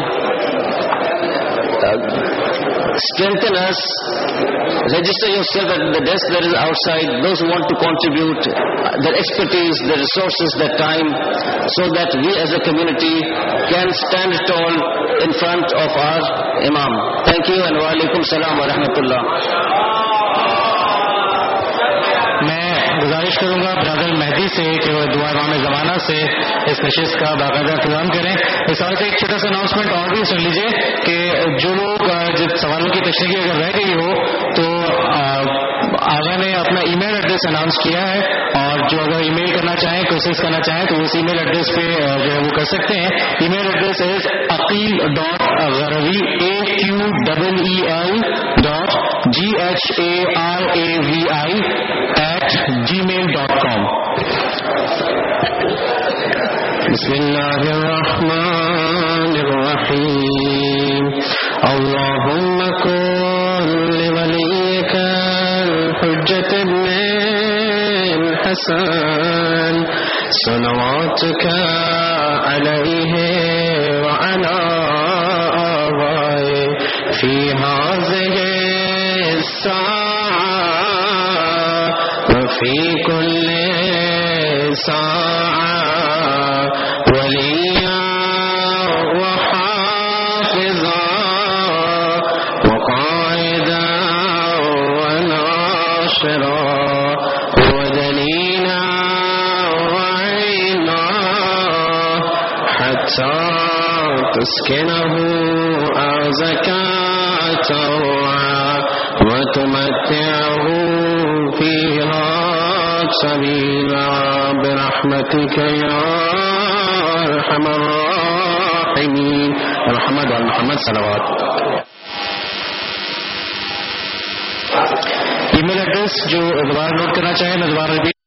strengthen us, register yourself at the desk that is outside, those who want to contribute their expertise, their resources, their time, so that we as a community can stand tall in front of our Imam. Thank you and wa alaikum salam wa rahmatullah. میں گزارش کروں گا برادر مہدی سے کہ وہ دعا امام زمانہ سے اس نشست کا باقاعدہ انتظام کریں. اس حوالے سے ایک چھوٹا سا اناؤنسمنٹ اور بھی سن لیجیے کہ جو لوگ سوالوں کی تشریح اگر رہ گئی ہو تو آغا نے اپنا ای میل ایڈریس اناؤنس کیا ہے, اور جو اگر ای میل کرنا چاہیں, کوشش کرنا چاہیں تو اس ای میل ایڈریس پہ جو ہے وہ کر سکتے ہیں. Email address is aqeel.gharavi aqeel.gharavi@gmail.com. بسم اللہ الرحمن الرحیم. اللهم كن لوليك الحجة ابن الحسن صلواتك عليه وعلى آبائه في هذه الساعة وفي كل ساعة وليا وحافظا وقائدا وناصرا ودليلا وعينا حتى تسكنه أرزك وتمتعه فيها سبيلا برحمتك يا ارحم الراحمين. محمد و محمد صلوات. ای میل ایڈریس جو دوبارہ نوٹ کرنا چاہیں میں دوبارہ